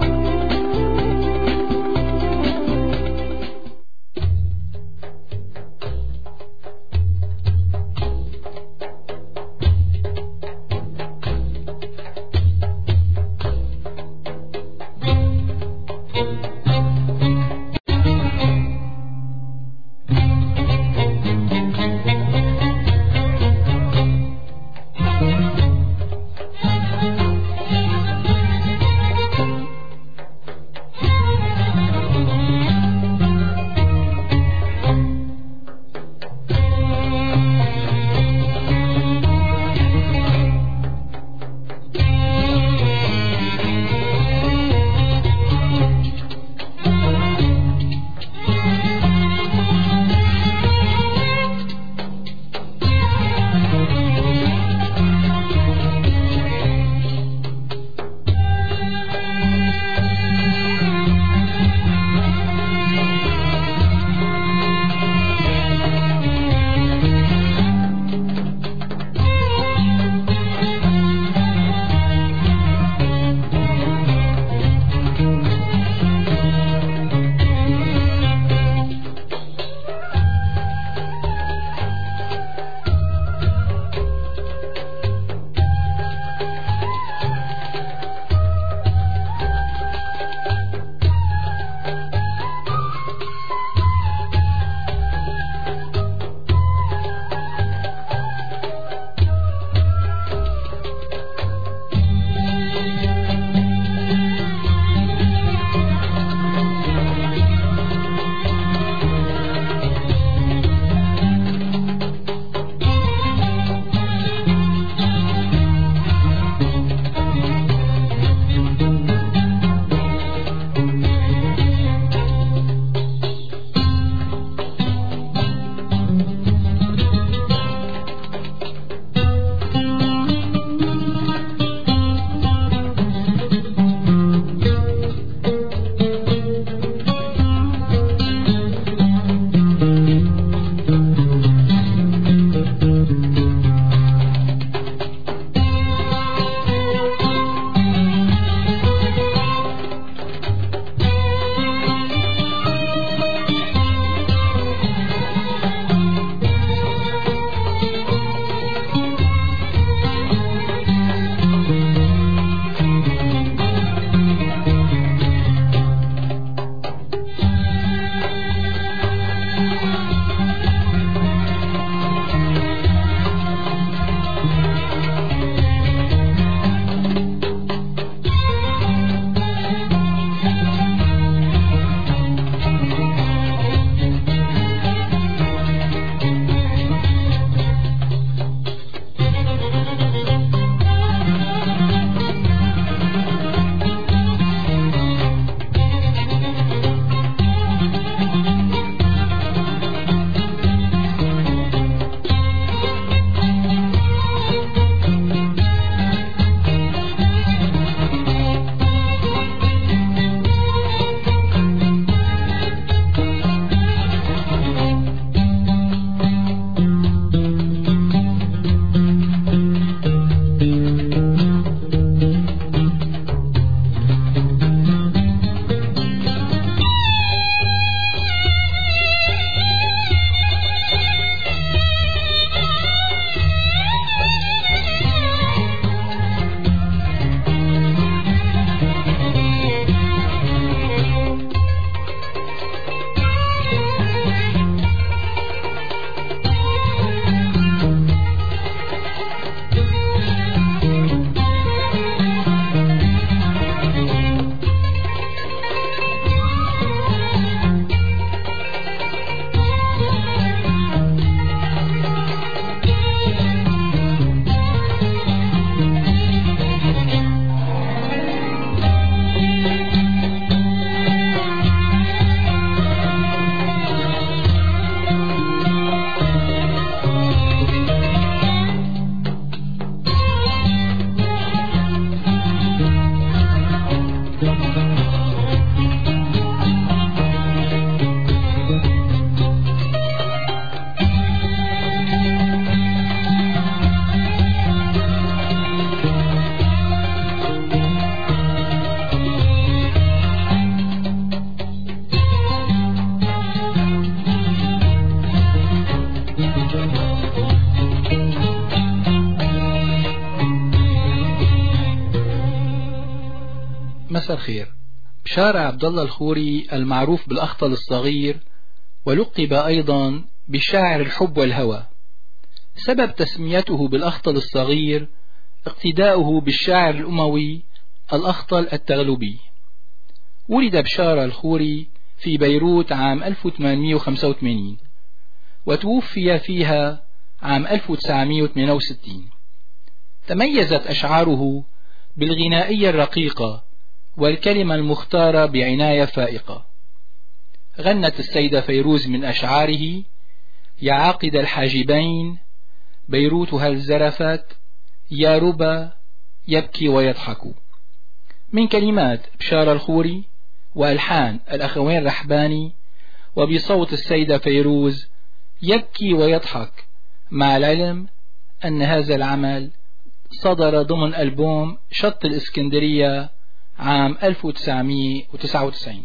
مساء الخير. بشار عبد الله الخوري المعروف بالأخطل الصغير ولقب أيضا بشاعر الحب والهوى. سبب تسميته بالأخطل الصغير اقتداؤه بالشاعر الأموي الأخطل التغلبي. ولد بشار الخوري في بيروت عام ألف وثمانمئة وخمسة وثمانين وتوفي فيها عام ألف وتسعمئة وثمانية وستين. تميزت أشعاره بالغنائية الرقيقة والكلمة المختارة بعناية فائقة. غنت السيدة فيروز من أشعاره: يا عاقد الحاجبين، بيروت هل زرفت، يا ربا يبكي ويضحك. من كلمات بشار الخوري وألحان الأخوين رحباني وبصوت السيدة فيروز يبكي ويضحك، مع العلم أن هذا العمل صدر ضمن ألبوم شط الإسكندرية عام ألف وتسعمئة وتسعة وتسعين.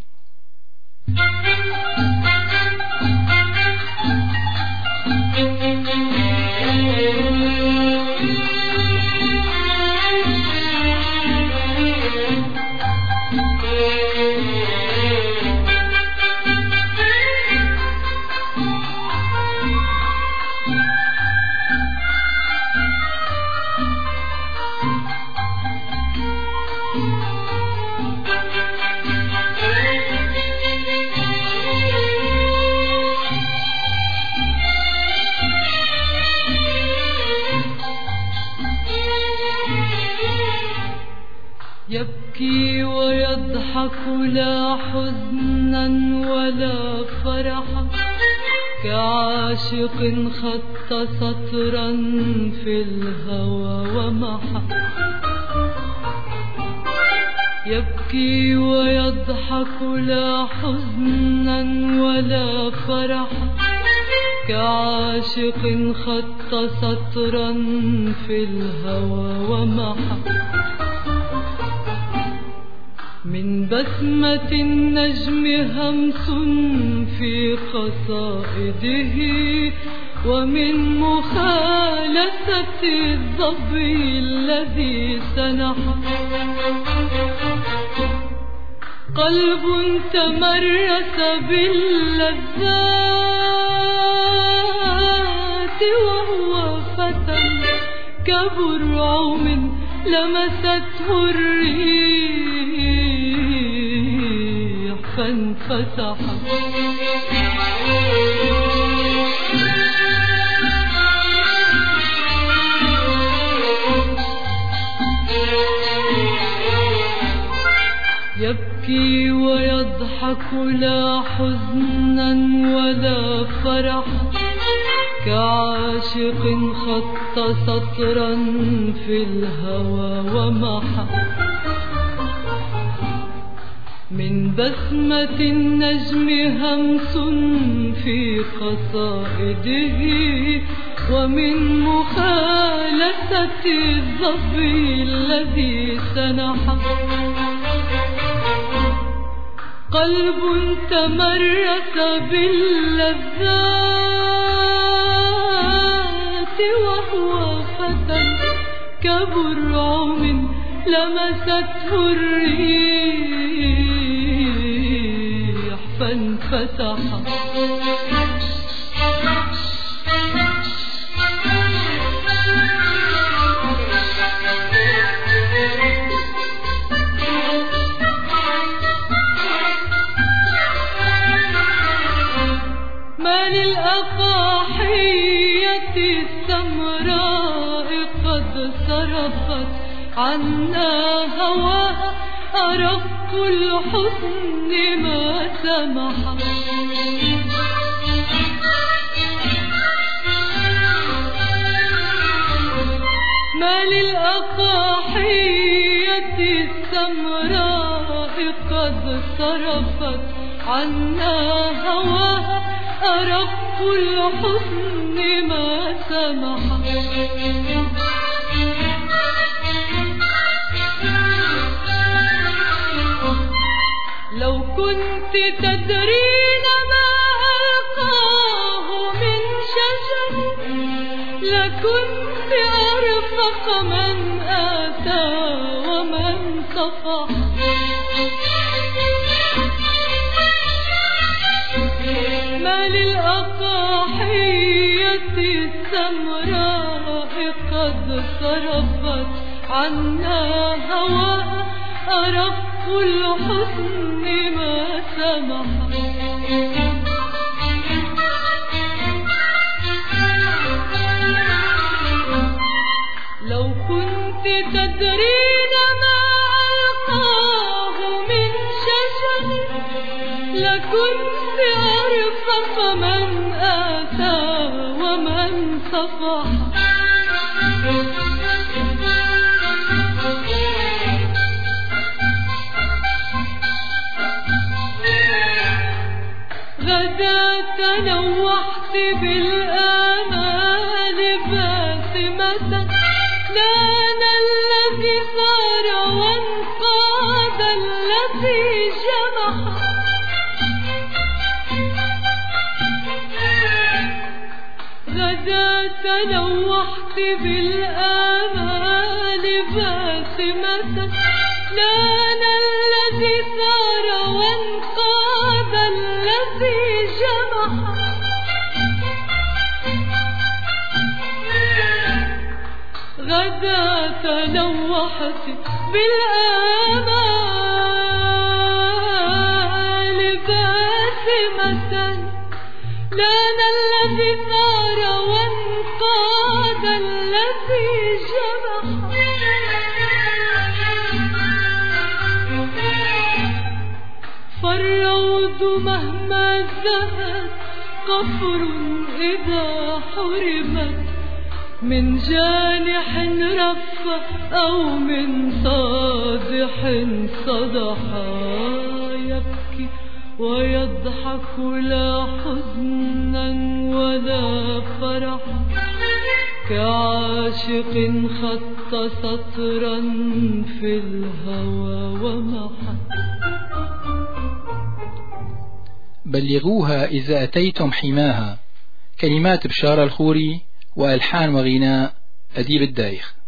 يبكي ويضحك لا حزنا ولا فرحا، كعاشق خط سطرا في الهوى ومحى. يبكي ويضحك لا حزنا ولا فرحا، كعاشق خط سطرا في الهوى ومحى. من بسمة النجم همس في قصائده، ومن مخالفة الظبي الذي سنح. قلب تمرس باللذات وهو فتى، كبرعم لمسته الريح فانفتح. يبكي ويضحك لا حزنا ولا فرحا، كعاشق خط سطرا في الهوى ومحى. من بسمة النجم همس في قصائده، ومن مخالفة الظبي الذي سنح. قلب تمرس باللذات وهو فتى، كبرعم لمسته الريح فانفتح. ما للأفاحية السمراء قد صرفت عنا هواها، أرق الحزن ما سمح. ما للأفاحية السمراء قد صرفت عنا هواها، أرق الحزن ما سمح. لو كنت تدرين ما ألقاه من شجر، لكنت أرفق من آتى ومن صفح. السمراء قد صرفت عنا هواها أرق الحزن ما سمح لو كنت تدرين ما ألقاه من شجر لكنت أرفق من آتى ومن صفح غدا تنوحت بالآمال باسمة لان الذي صار وانقاد الذي جمح غدا تنوحت بالآمال باسمة لان الذي صار وانقاد الذي جمح غدا تنوحت بالآمال باسمة لان الذي ثار وانقاد الذي جمح فالروض مهما زهت قفر إذا حرمت من جانح رف أو من صادح صدحا يبكي ويضحك لا حزنا ولا فرح كعاشق خط سطرا في الهوى ومحى بلغوها إذا أتيتم حماها. كلمات بشارة الخوري وألحان وغناء أديب الدايخ.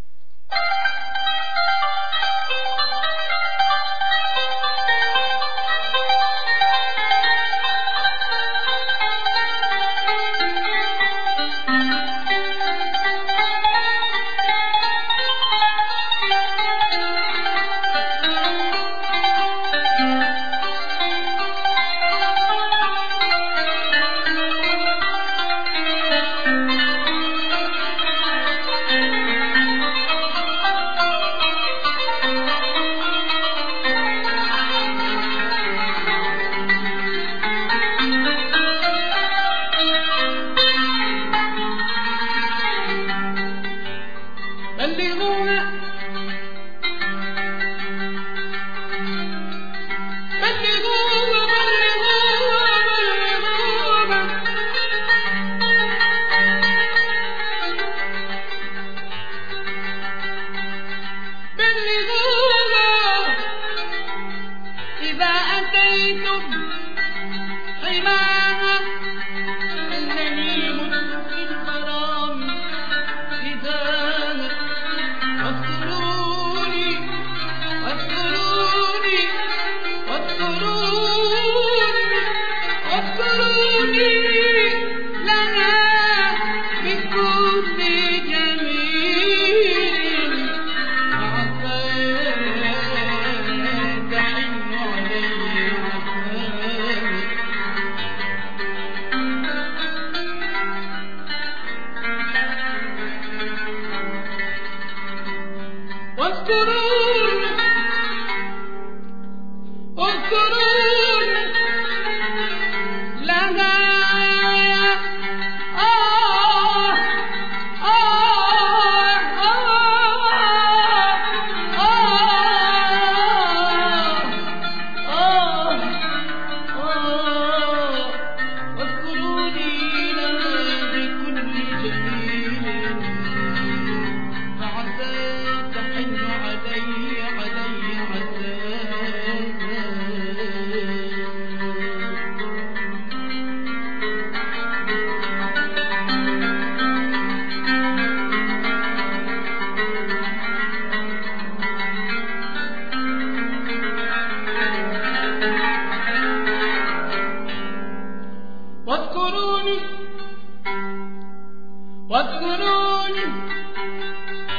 علي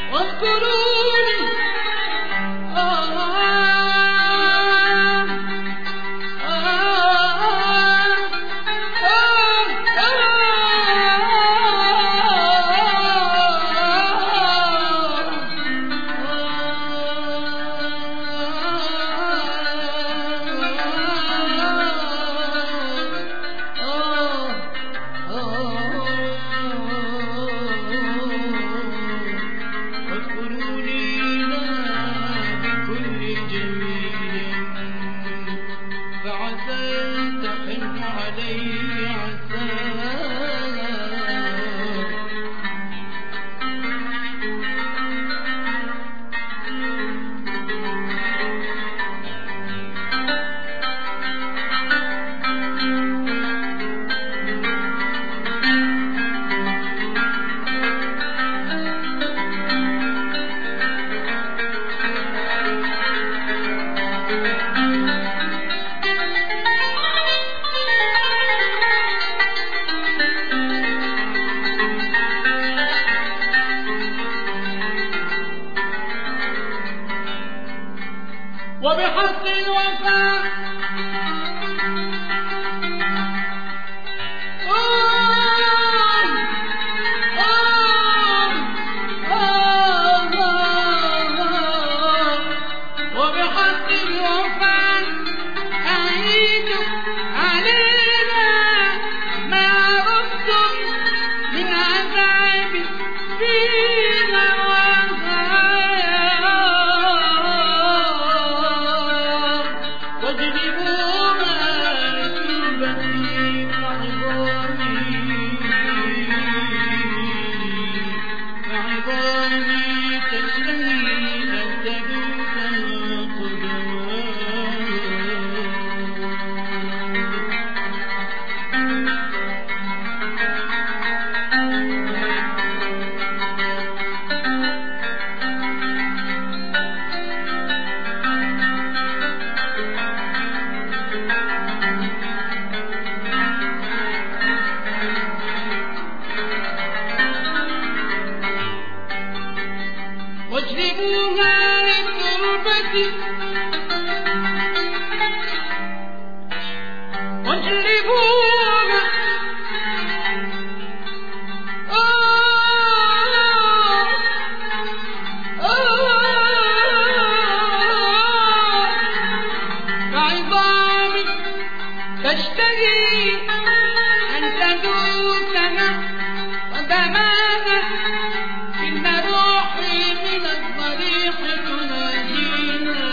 واذكروني آه وبحق الوفاء وبحق الوفاء أعيد علينا ما ربتم من عذاب فينا واجلبوا ما كربتي فعظامي فعظامي تشتهي أن تدوس القدماء واجلبوها للتربة واجلبوها بعظامي تشتهي أن تدوسنا قدمانا إن روحي من الضريح تناجينا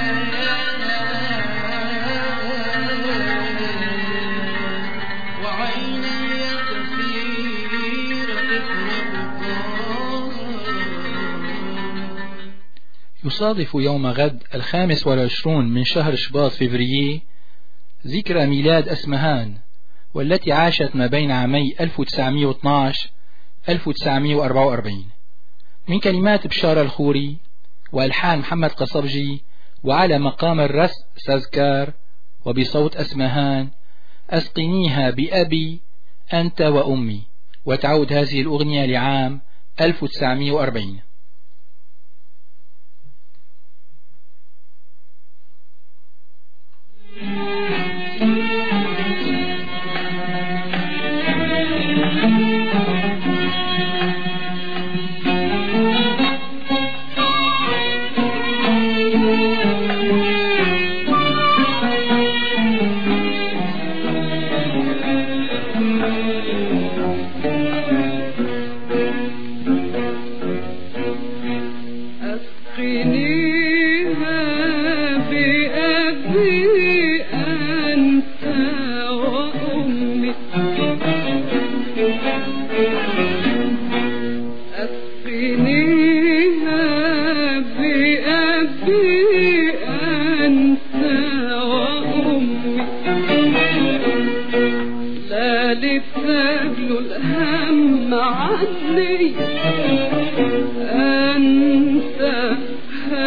وعيني تسير يصادف يوم غد الخامس والعشرون من شهر شباط فبراير ذكرى ميلاد أسمهان، والتي عاشت ما بين عامي ألف وتسعمئة واثني عشر ألف وتسعمئة وأربعة وأربعين. من كلمات بشارة الخوري وألحان محمد قصبجي، وعلى مقام الرس سازكار، وبصوت أسمهان: أسقنيها بأبي أنت وأمي. وتعود هذه الأغنية لعام ألف وتسعمئة وأربعين. عني أنت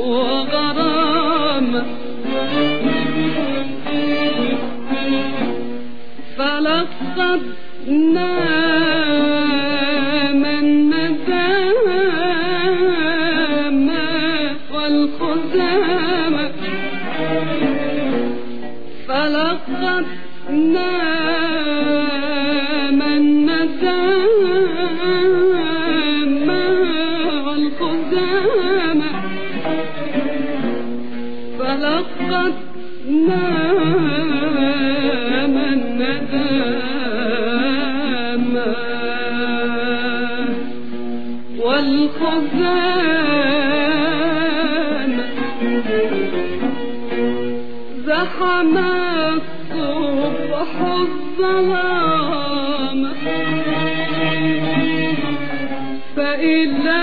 وغرامة فلقدنا من ندامة والخزامة فلقدنا من ندامة والخزامة فلقدنا من ندامة والخزامة زحم الصبح الظلام فإذا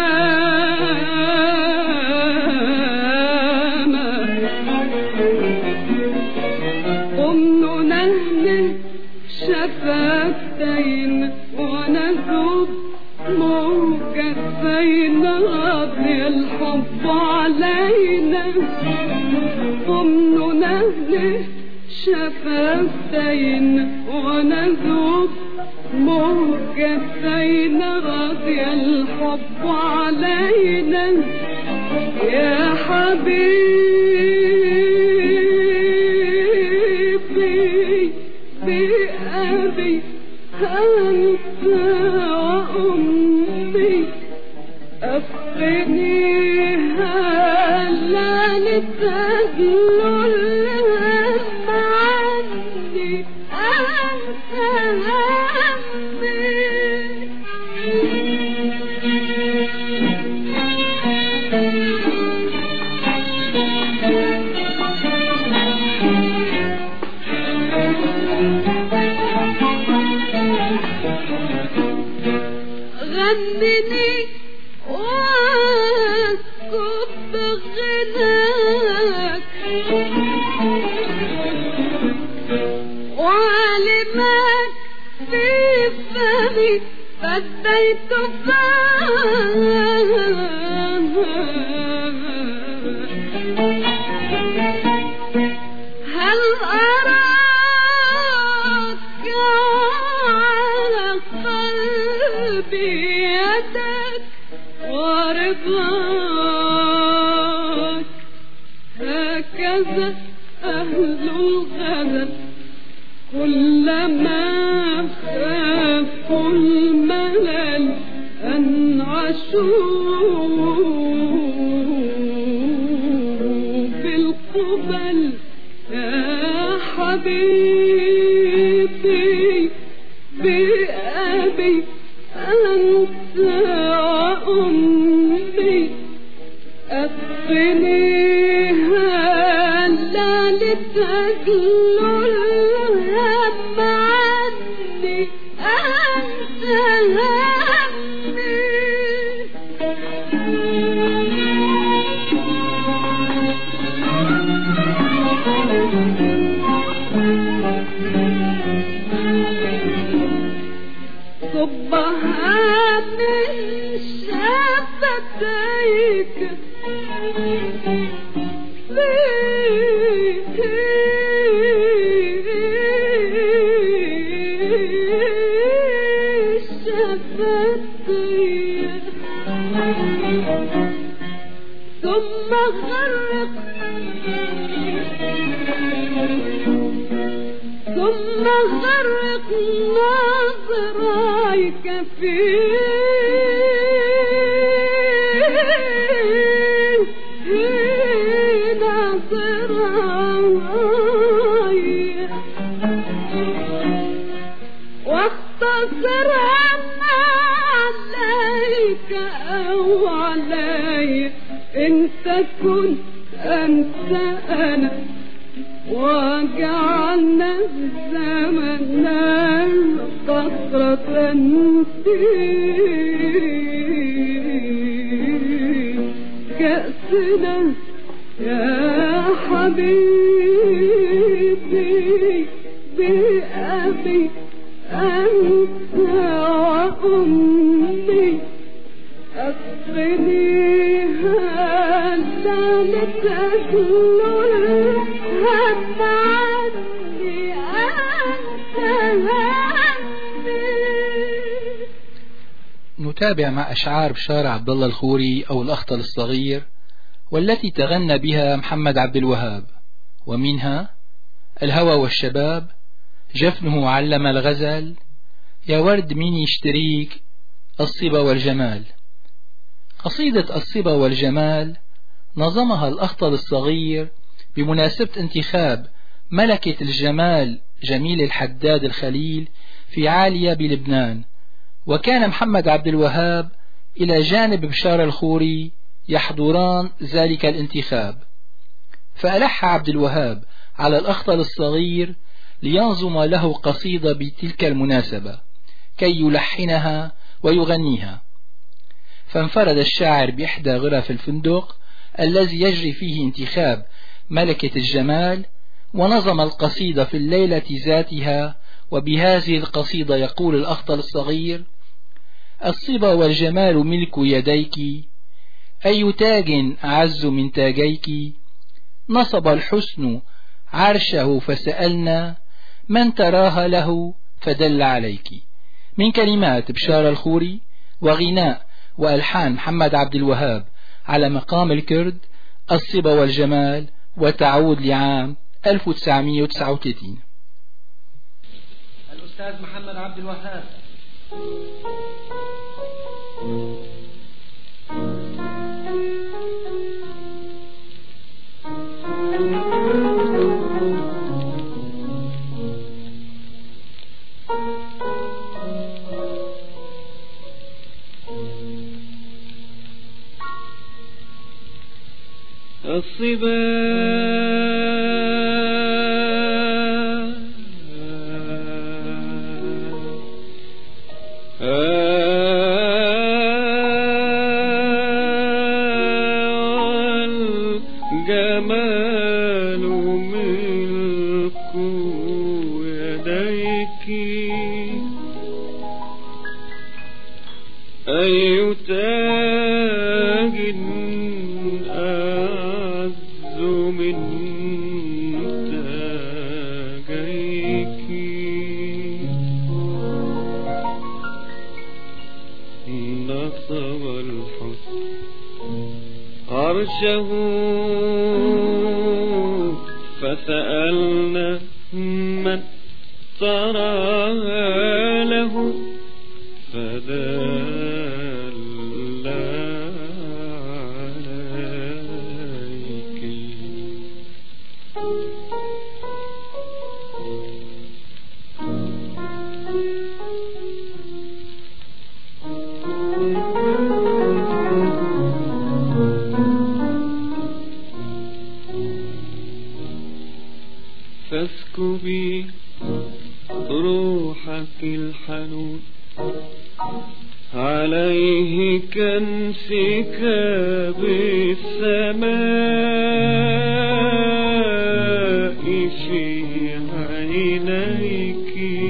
ما قمنا نهنئ شفتين ونذوب موجتين غطي الحب علينا قمنا نهنئ شفتين ونذوب موجتين غطي الحب علينا يا حبيبي بأبي أنت وأمي أفقني هلا لتجلو الهم عني أنت غنني واسكب غناك وعلمك في فمي فديت هل أراك على قلبي يدك ورضاك هكذا أهل الغدر كلما خافوا الملل أنعشوا بالقبل يا حبيبي بأبي أنت وأمي أسقني هلا لتجلو الهم عني أنت صبها من شفتيك ثم غرق ثم غرق نظريك في نظري واختصر عليك أو علي إن تكن أنت أنا وجعلنا زمنا قطرة في كأسنا يا حبيبي بأبي أنت وأمي أسقني هلا تجل الهم عني أنت همي. نتابع مع أشعار بشار عبد الله الخوري أو الأخطل الصغير، والتي تغنى بها محمد عبد الوهاب، ومنها الهوى والشباب، جفنه علم الغزل، يا ورد مين يشتريك، الصبا والجمال. قصيدة الصبا والجمال نظمها الأخطل الصغير بمناسبة انتخاب ملكة الجمال جميل الحداد الخليل في عالية بلبنان، وكان محمد عبد الوهاب إلى جانب بشار الخوري يحضران ذلك الانتخاب، فألح عبد الوهاب على الأخطل الصغير لينظم له قصيدة بتلك المناسبة كي يلحنها ويغنيها. فانفرد الشاعر بإحدى غرف الفندق الذي يجري فيه انتخاب ملكة الجمال، ونظم القصيدة في الليلة ذاتها. وبهذه القصيدة يقول الأخطل الصغير: الصبا والجمال ملك يديك، أي تاج أعز من تاجيك، نصب الحسن عرشه فسألنا، من تراها له فدل عليك. من كلمات بشار الخوري وغناء وألحان محمد عبد الوهاب على مقام الكرد، الصبا والجمال، وتعود لعام ألف وتسعمئة وتسعة وثلاثين. الأستاذ محمد عبد الوهاب. الصبا والجمال ملك يديك، أي تاج أعز من تاجيك، نصب الحسن عرشه فسألنا، من تراها له فدل عليك. فاسكبي روحك الحنون عليه كانسكاب السماء في عينيك،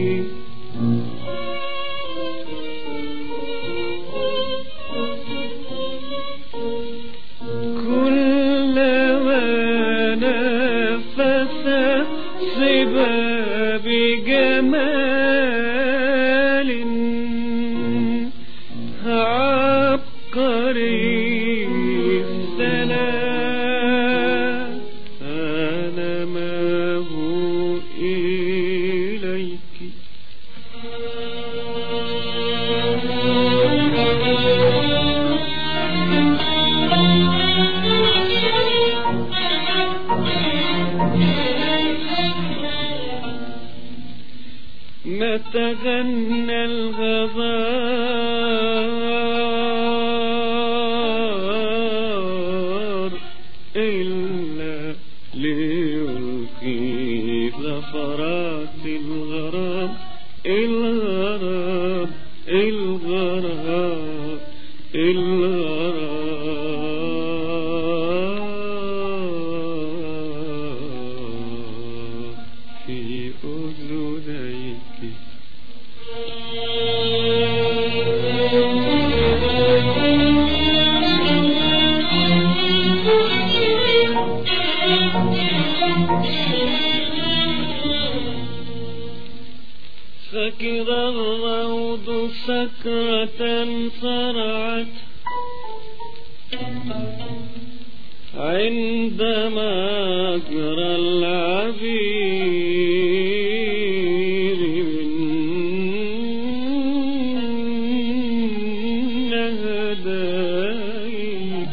كلما نفس صبا بجمال عبقري السلام، أنا ما هو إليك. ما تغنى الغبار إلا ليلقي زفرات الغرام، الغرام الغرام الغرام في أذنيك. سكر الروض سكرة صرعت عندما أجرى العبير من هدايك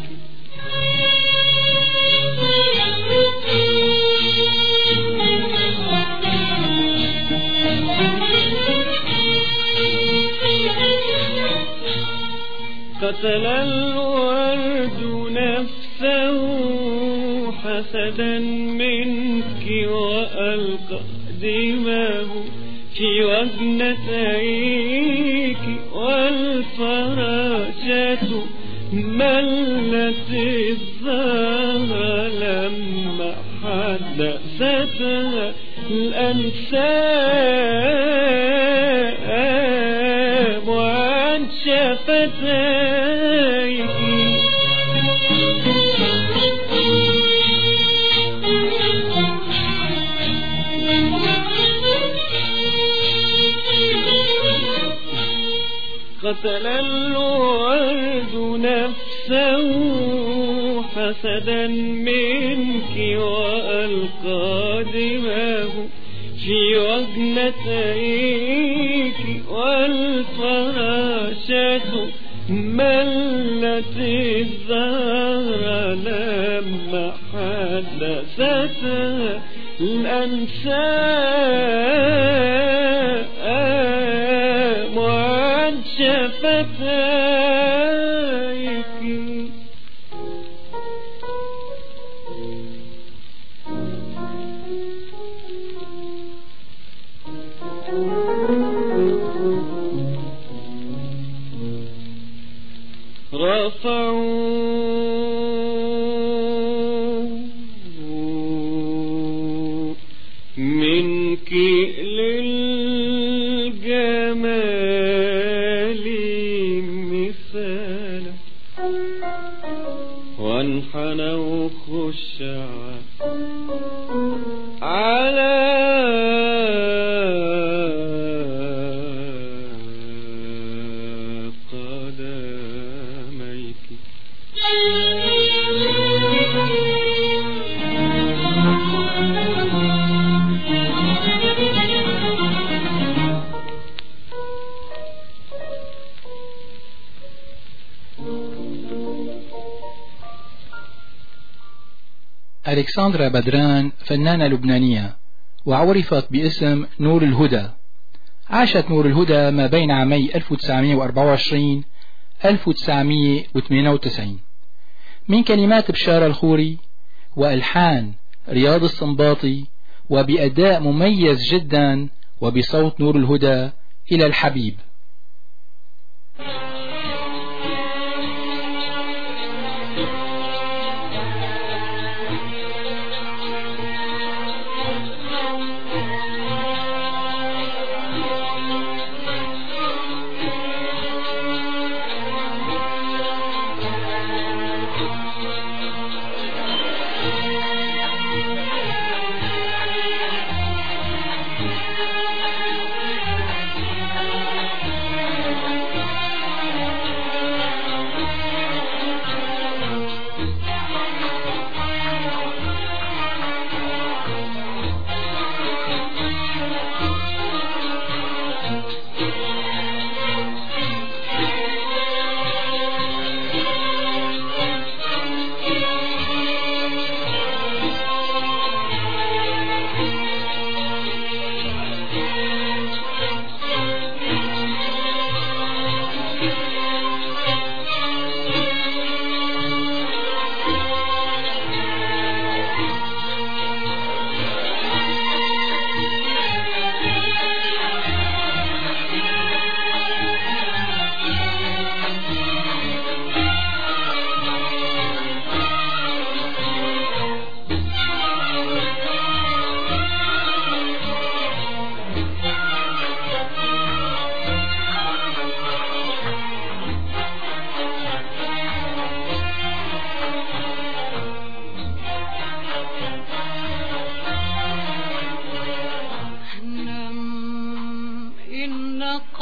قتل الورد نفسه حسدا منك وألقى دماه في وجنتيك والفراشة ملت الزهر لما حدثتها الأنساب وعن شفتيك قتل الورد نفسه حسدا منك وألقى دماه في وجنتيك والفراشة ملت الزهر لما حدثتها الأنساب وعن شفتيك رفعوا منك للجمال مثالا وانحنوا خشعا على ألكسندرا بدران فنانة لبنانية وعرفت باسم نور الهدى. عاشت نور الهدى ما بين عامي ألف وتسعمئة وأربعة وعشرين ألف وتسعمئة وثمانية وتسعين. من كلمات بشار الخوري وألحان رياض الصنباطي وبأداء مميز جدا وبصوت نور الهدى إلى الحبيب.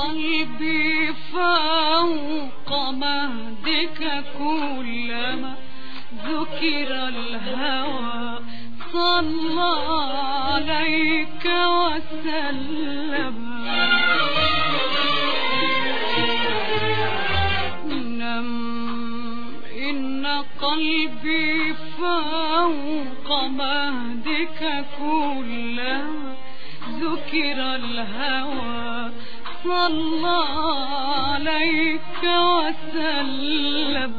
قلبي فوق مهدك كلما ذكر الهوى صلى عليك وسلم نم إن قلبي فوق مهدك كلما ذكر الهوى صلى عليك وسلم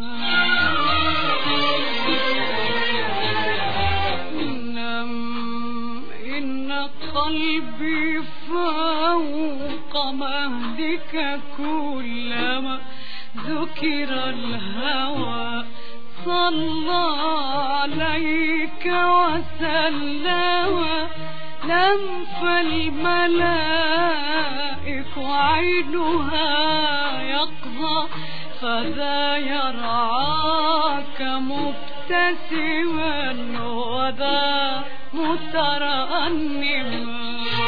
نم إن قلبي فوق مهدك كلما ذكر الهوى صلى عليك وسلم لم فالملائك عينها يقظة فذا يرعاك مبتسما وذا مترنما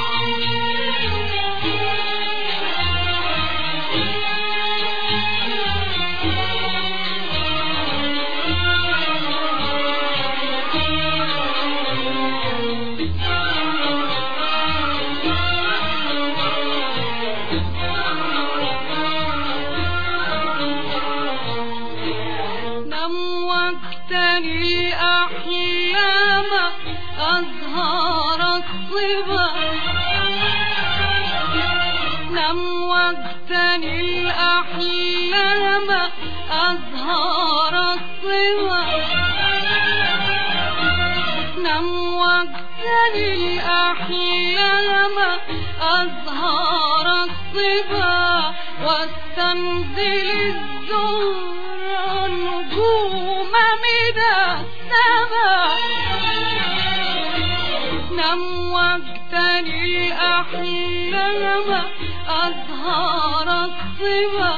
أزهار الصبا نم واغتني الأحلام أزهار الصبا نم واغتني الأحلام أزهار الصبا واستنزل الزهر نجوم من السماء نم واغتني الأحلام أزهار الصبا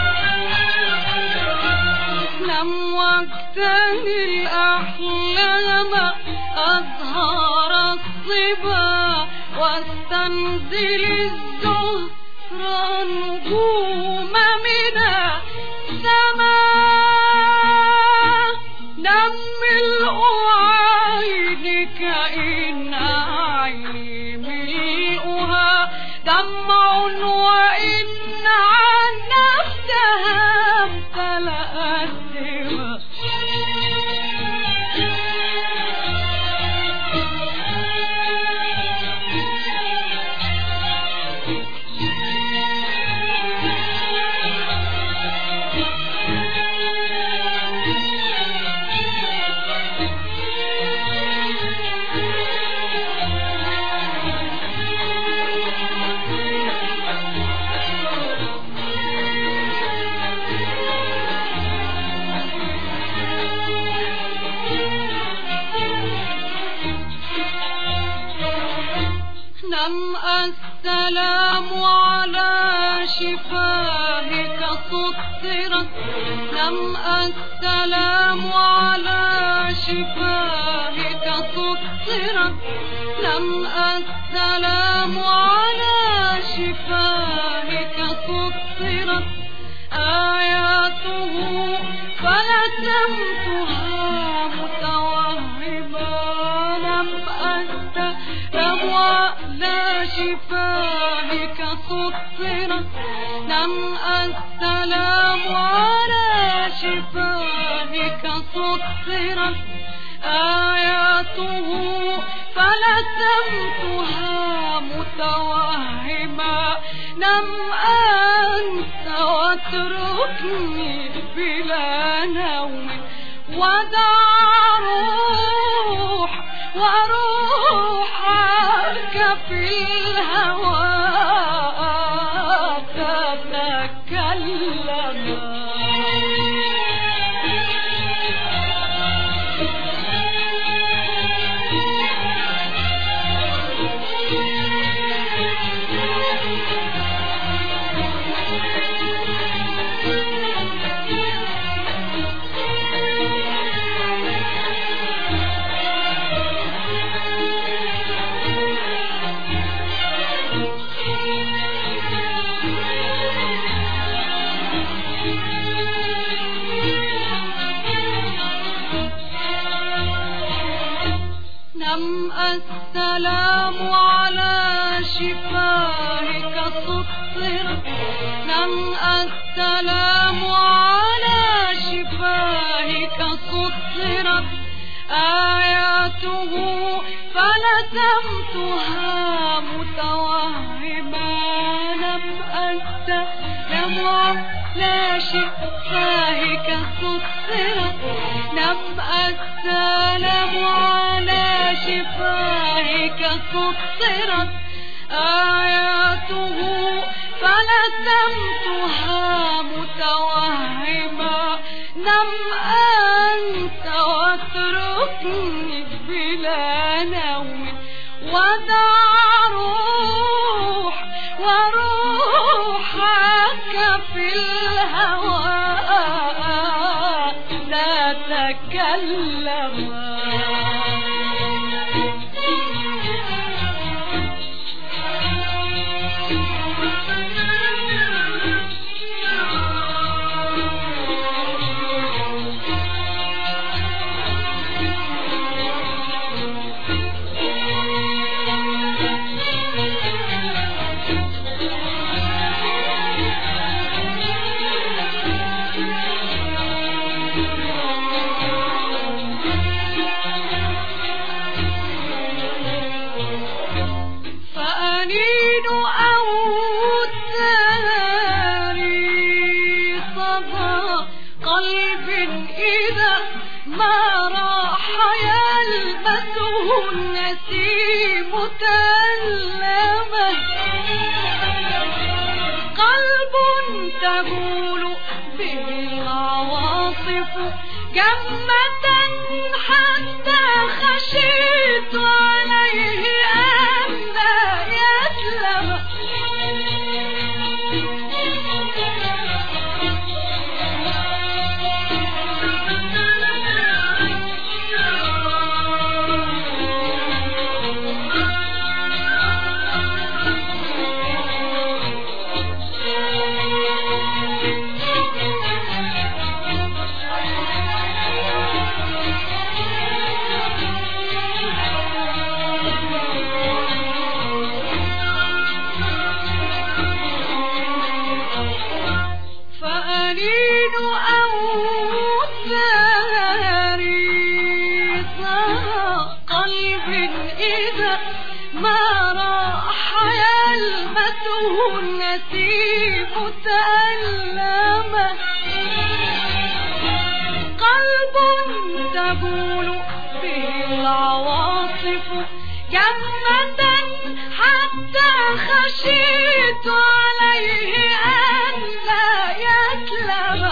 نم واغتني الأحلام أزهار الصبا واستنزل الزهر نجوم من السماء نم ملء عينك إن عيني ملؤها دمع وإن عنفتها امتلأت دماء نم السلام على شفاهك سطرت نم السلام على شفاهك سطرت نم السلام على شفاهك سطرت آياته فلسمتها متوهما لم أستلم على شفاهك سطرت نم السلام على شفاهك سطرت آياته فلسمتها متوهما نم أنت واتركني بلا نوم ودع روح وروحك في الهوى تتكلم نمأ السلام على شفاهك سطرت نمأ السلام على شفاهك سطرت آياته فلتمتها متوهما نمأ السلام على شفاهك سطرت نمأ السلام على شفاهك سطرت آياته فلتمتها متوهما نم أنت واتركني بلا نوم ودع روح وروحك في الهواء لا تكلم النسيم تألمه قلب تقول به العواصف جمة حتى خشيت عليه أن لا يسلم النسيم تألمه قلب تقول به العواصف جمة حتى خشيت عليه أن لا يسلم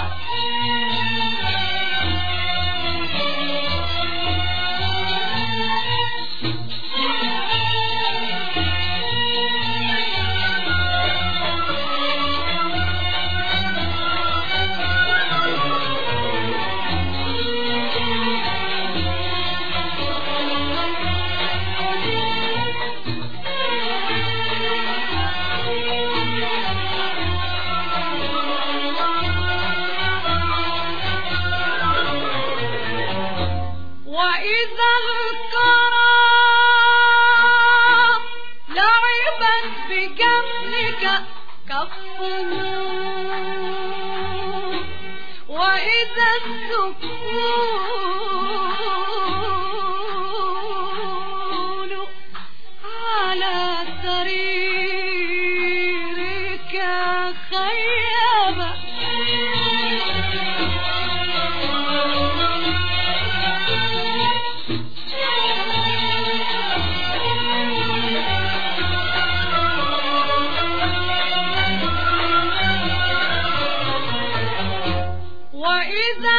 وإذا الكرى لعبت بجملك كفه وإذا السكون على سريرك خيب وإذا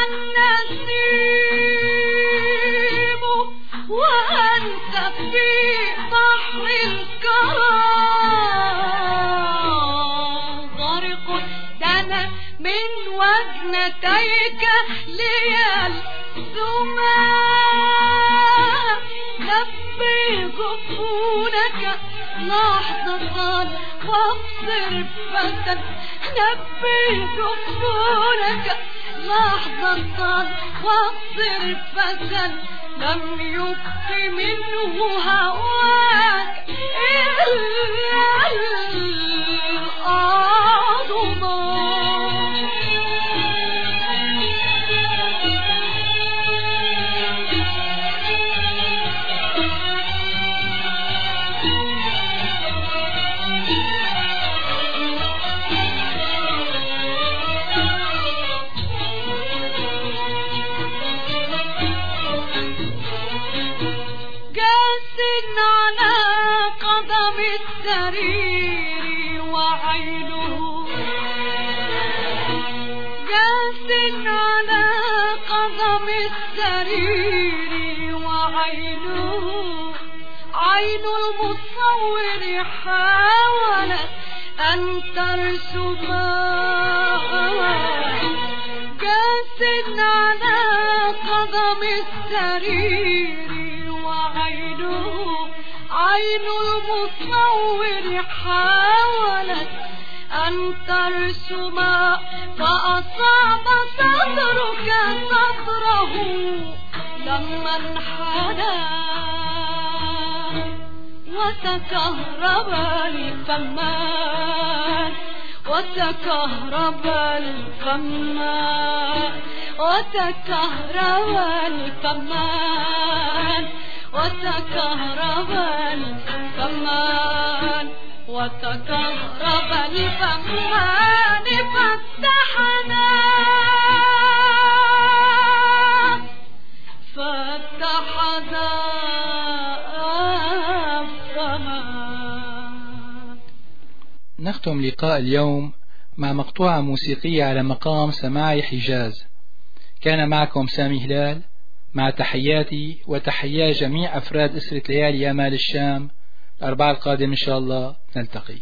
النسيم وأنت في بحر الكرى غرق دنا من وجنتيك ليلزما لبي جفونك لحظة وابصر فتى لبي جفونك لحظة وابصر فتى لم يبق منه هواك إلا الأعظم. السرير وعينه جاث على قدم السرير وعينه عين المصور حاولت أن ترسما جاث على قدم السرير وعينه عين المصور حاولت أن ترسما فأصاب صدرك صدره لما انحنى وتكهرب الفمان وتكهرب الفمان وتكهرب الفمان وتكهرب الفمان وتكهرب الفمان فاتحنا فاتحنا الفمان. نختم لقاء اليوم مع مقطوعة موسيقية على مقام سماعي حجاز. كان معكم سامي هلال مع تحياتي وتحيات جميع أفراد أسرة ليالي يا مال الشام. الأربعاء القادم إن شاء الله نلتقي.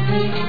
الزهرة